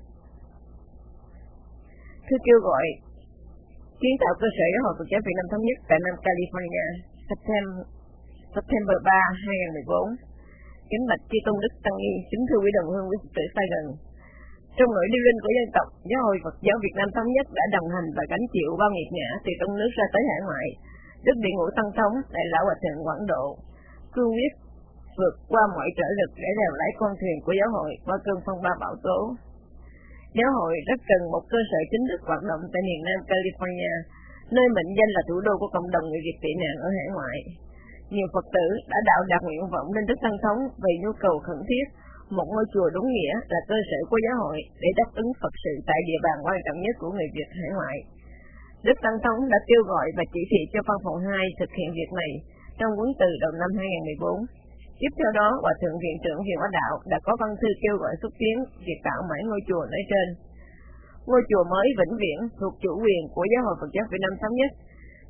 [SPEAKER 2] Thư kêu gọi kiến tạo cơ sở giáo hội Phật giáo Việt Nam thống nhất tại Nam California, September ba năm hai nghìn không trăm mười bốn. Kính bạch chư tôn đức tăng ni, kính thưa quý đồng hương, quý Phật tử sai gần. Trong nỗi điêu linh của dân tộc, giáo hội Phật giáo Việt Nam thống nhất đã đồng hành và gánh chịu bao nghiệt ngã từ trong nước ra tới hải ngoại. Đức Địa Ngũ Tăng Thống, Đại lão Hòa thượng Quảng Độ, cương quyết vượt qua mọi trở lực để lèo lái con thuyền của giáo hội qua cơn phong ba bão tố. Giáo hội rất cần một cơ sở chính thức hoạt động tại miền Nam California, nơi mệnh danh là thủ đô của cộng đồng người Việt tị nạn ở hải ngoại. Nhiều Phật tử đã đạo đạt nguyện vọng lên Đức Tăng Thống về nhu cầu khẩn thiết một ngôi chùa đúng nghĩa là cơ sở của giáo hội để đáp ứng Phật sự tại địa bàn quan trọng nhất của người Việt hải ngoại. Đức Tăng Thống đã kêu gọi và chỉ thị cho Văn phòng hai thực hiện việc này trong huấn từ đầu năm hai nghìn không trăm mười bốn. Tiếp theo đó, Hòa thượng Viện trưởng Viện Hóa Đạo đã có văn thư kêu gọi xúc tiến việc tạo mãi ngôi chùa nói trên. Ngôi chùa mới vĩnh viễn thuộc chủ quyền của giáo hội Phật giáo Việt Nam thống nhất,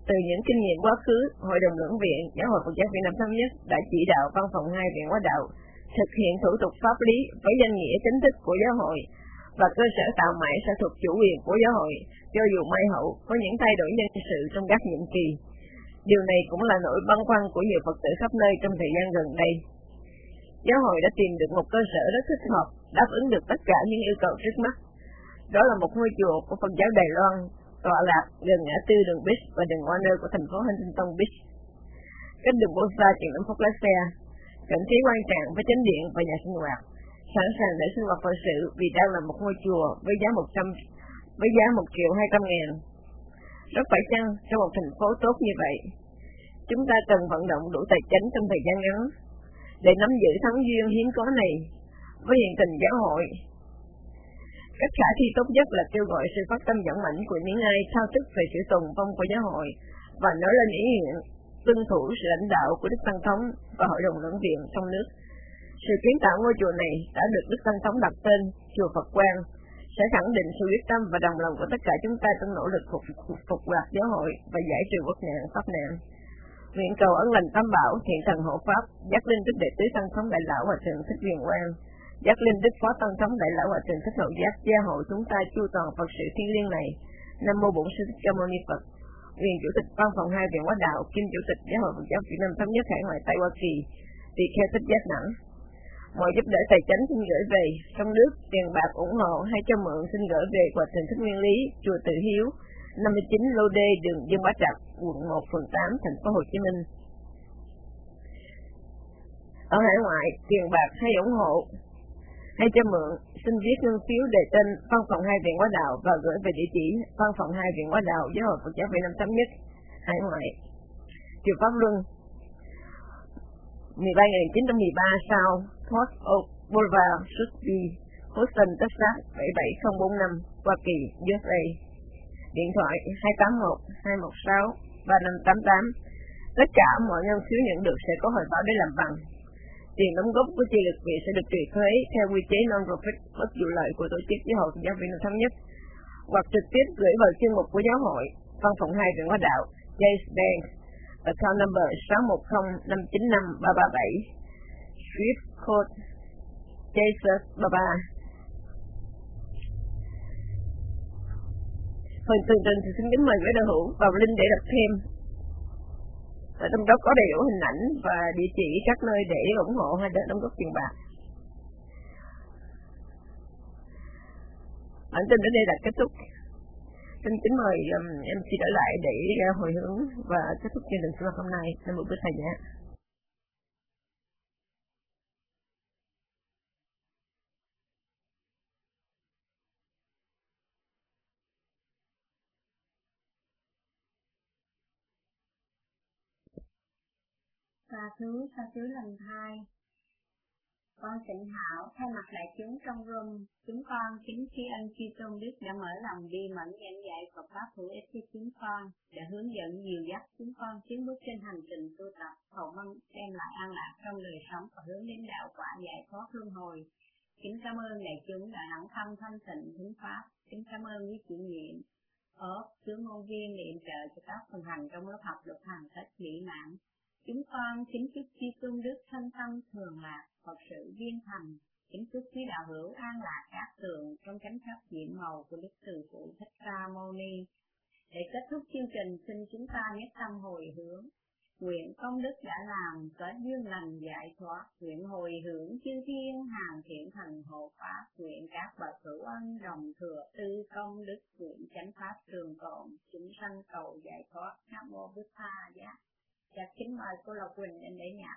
[SPEAKER 2] Từ những kinh nghiệm quá khứ, Hội đồng Luận viện Giáo hội Phật giáo Việt Nam Thống nhất đã chỉ đạo Văn phòng hai Viện Hóa đạo thực hiện thủ tục pháp lý với danh nghĩa chính thức của giáo hội và cơ sở tạo mãi sẽ thuộc chủ quyền của giáo hội, cho dù mai hậu có những thay đổi nhân sự trong các nhiệm kỳ. Điều này cũng là nỗi băn khoăn của nhiều Phật tử khắp nơi trong thời gian gần đây. Giáo hội đã tìm được một cơ sở rất thích hợp, đáp ứng được tất cả những yêu cầu trước mắt. Đó là một ngôi chùa của Phật giáo Đài Loan, tọa lạc gần ngã tư đường Beach và đường Warner của thành phố Huntington Beach. Cách đường bộ xa chừng năm phút lái xe, cảnh trí quan trạng với chánh điện và nhà sinh hoạt, sẵn sàng để sinh hoạt Phật sự vì đang là một ngôi chùa với giá một trăm với giá một triệu hai trăm ngàn. Rất phải chăng trong một thành phố tốt như vậy, chúng ta cần vận động đủ tài chính trong thời gian ngắn để nắm giữ thắng duyên hiếm có này với hiện tình giáo hội. Cách khả thi tốt nhất là kêu gọi sự phát tâm dẫn mạnh của những ai thao thức về sự tồn vong của giáo hội và nói lên ý nguyện tuân thủ sự lãnh đạo của Đức Tăng Thống và Hội đồng Luận viện trong nước. Sự kiến tạo ngôi chùa này đã được Đức Tăng Thống đặt tên Chùa Phật Quang, sẽ khẳng định sự quyết tâm và đồng lòng của tất cả chúng ta trong nỗ lực phục phục, phục hoạt giáo hội và giải trừ quốc nạn pháp nạn. Nguyện cầu ân lành tam bảo, thiện thần hộ pháp, giác linh đức đệ tứ Tăng Thống Đại lão Hòa thượng Thích Huyền Quang, giác linh đức phó Tăng Thống Đại lão Hòa thượng Thích Hậu Giác gia hộ chúng ta chu toàn Phật sự thiêng liêng này. Nam mô Bổn Sư Thích Ca Mâu Ni Phật. Quyền chủ tịch Văn phòng hai Viện Hóa đạo, kiêm chủ tịch Giáo hội Phật giáo Việt Nam Thống nhất hải ngoại tại Hoa Kỳ, tỳ kheo Thích Giác Đẳng. Mọi giúp đỡ tài chính xin gửi về trong nước, tiền bạc ủng hộ hay cho mượn xin gửi về Hòa thượng Thích Nguyên Lý, chùa Từ Hiếu, năm mươi chín Lô Đê, đường Dương Bá Trạc, quận một, phường tám, thành phố Hồ Chí Minh. Ở hải ngoại, tiền bạc hay ủng hộ hay cho mượn xin viết ngân phiếu đề tên Văn phòng hai Viện Hóa đạo và gửi về địa chỉ Văn phòng hai Viện Hóa đạo Giáo hội Phật giáo Việt Nam Thống nhất hải ngoại, chùa Pháp Luân, mười ba nghìn chín trăm mười ba sau Port Oak Boulevard, Suite B, Houston, Texas bảy bảy không bốn năm, Hoa Kỳ, u ét a. Điện thoại hai tám một hai một sáu ba năm tám tám. Tất cả mọi ngân phiếu nhận được sẽ có hồi báo để làm bằng. Tiền đóng góp của chi lực viện sẽ được trừ thuế theo quy chế non-profit bất vụ lợi của tổ chức Giáo hội Phật giáo Việt Nam Thống nhất, hoặc trực tiếp gửi vào chuyên mục của giáo hội, Văn phòng hai Viện Hóa đạo, Chase Bank, account number sáu một không năm chín năm ba ba bảy, Swift code Chase ba ba. Phần tường trình thì xin kính mời quý đạo hữu vào link để đọc thêm. Ở trong đó có đầy đủ hình ảnh và địa chỉ các nơi để ủng hộ hay để đóng góp tiền bạc. Bản tin đến đây là kết thúc. Xin kính mời um, em xê trở lại để uh, hồi hướng và kết thúc chương trình sinh hoạt hôm nay. Nam mô Bổn Thầy nhé.
[SPEAKER 7] Sa thứ sa thứ lần hai. Con Tịnh Hảo thay mặt đại chúng trong room, chúng con kính tri ân Chư Tôn Đức đã mở lòng bi mẫn giảng dạy Phật pháp hữu ích cho chúng con, đã hướng dẫn dìu dắt chúng con tiến bước trên hành trình tu tập, cầu mong đem lại an lạc trong đời sống và hướng đến đạo quả giải thoát luân hồi. Kính cảm ơn đại chúng đã lắng thăm thanh tịnh thính pháp. Kính cảm ơn quý chủ nhiệm, ốp, chứa ngôn viên để yểm trợ cho các phần hành trong lớp học được hoàn tất mỹ mãn. Chúng con kính chúc Chư Tôn Đức thanh tâm thường lạc, Phật sự viên thành. Kính chúc quý đạo hữu an lạc các tường trong chánh pháp nhiệm màu của Đức Từ Phụ Thích Ca Mâu Ni. Để kết thúc chương trình, xin chúng ta nhất tâm hồi hướng. Nguyện công đức đã làm có duyên lành giải thoát, nguyện hồi hướng chư thiên hàng thiện thần hộ pháp, nguyện các bậc hữu ân đồng thừa tư công đức, nguyện chánh pháp trường tồn, chúng sanh cầu giải thoát. Nam mô Bụt Tha Giác. Dạ, kính mời cô Lộc Quỳnh đến để nhạc.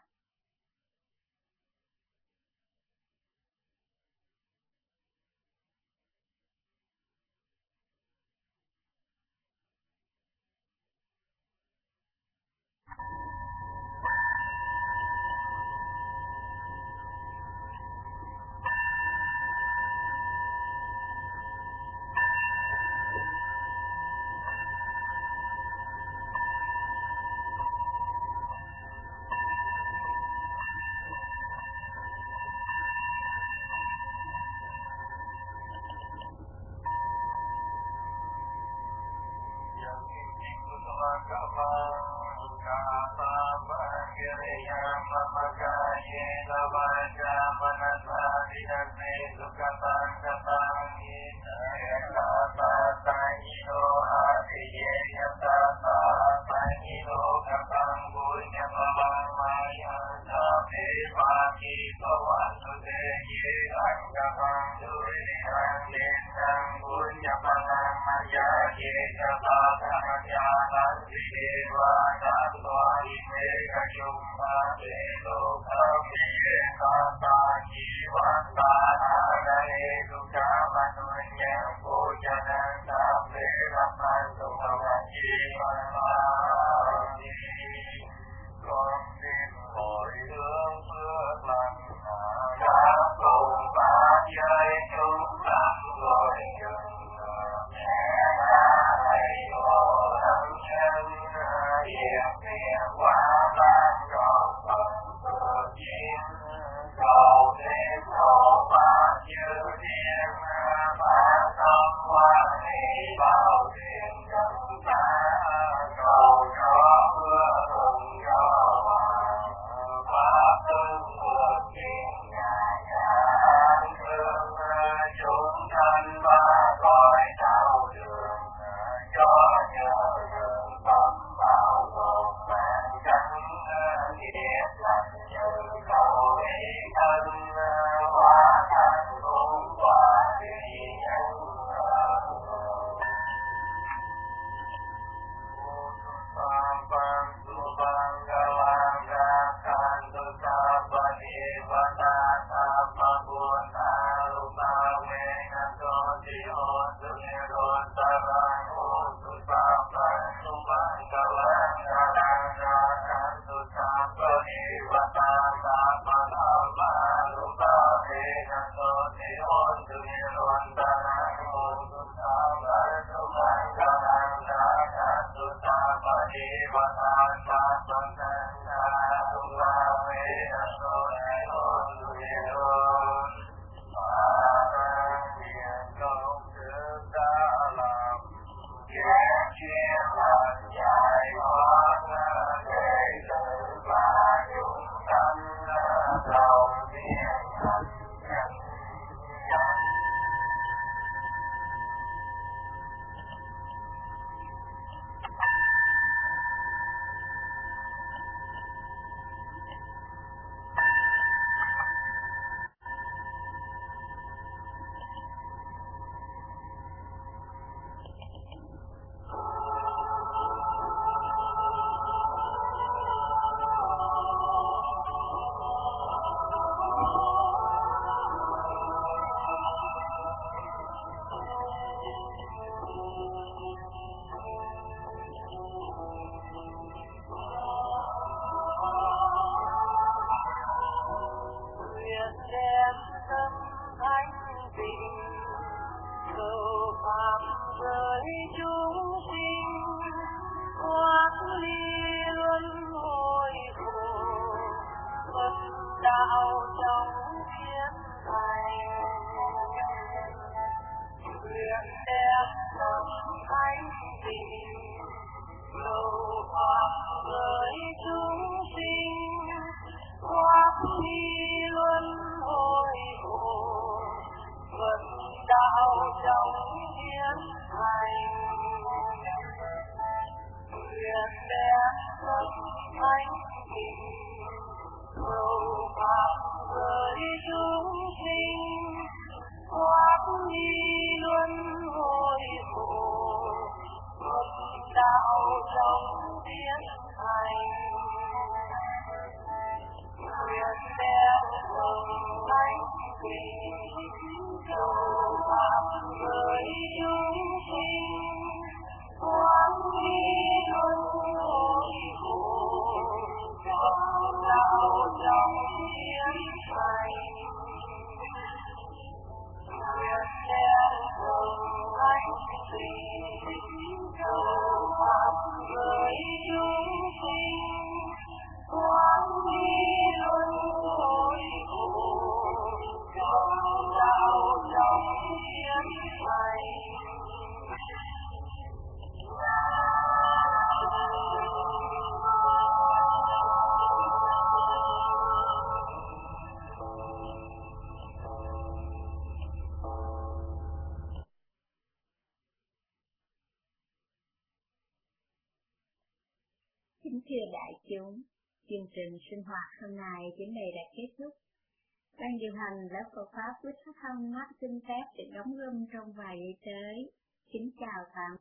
[SPEAKER 7] Kính thưa đại chúng, chương trình sinh hoạt hôm nay đến đây đã kết thúc. Ban điều hành lớp Phật pháp Quý Phát Thông xin phép được đóng room trong vài giây tới. Kính chào tạm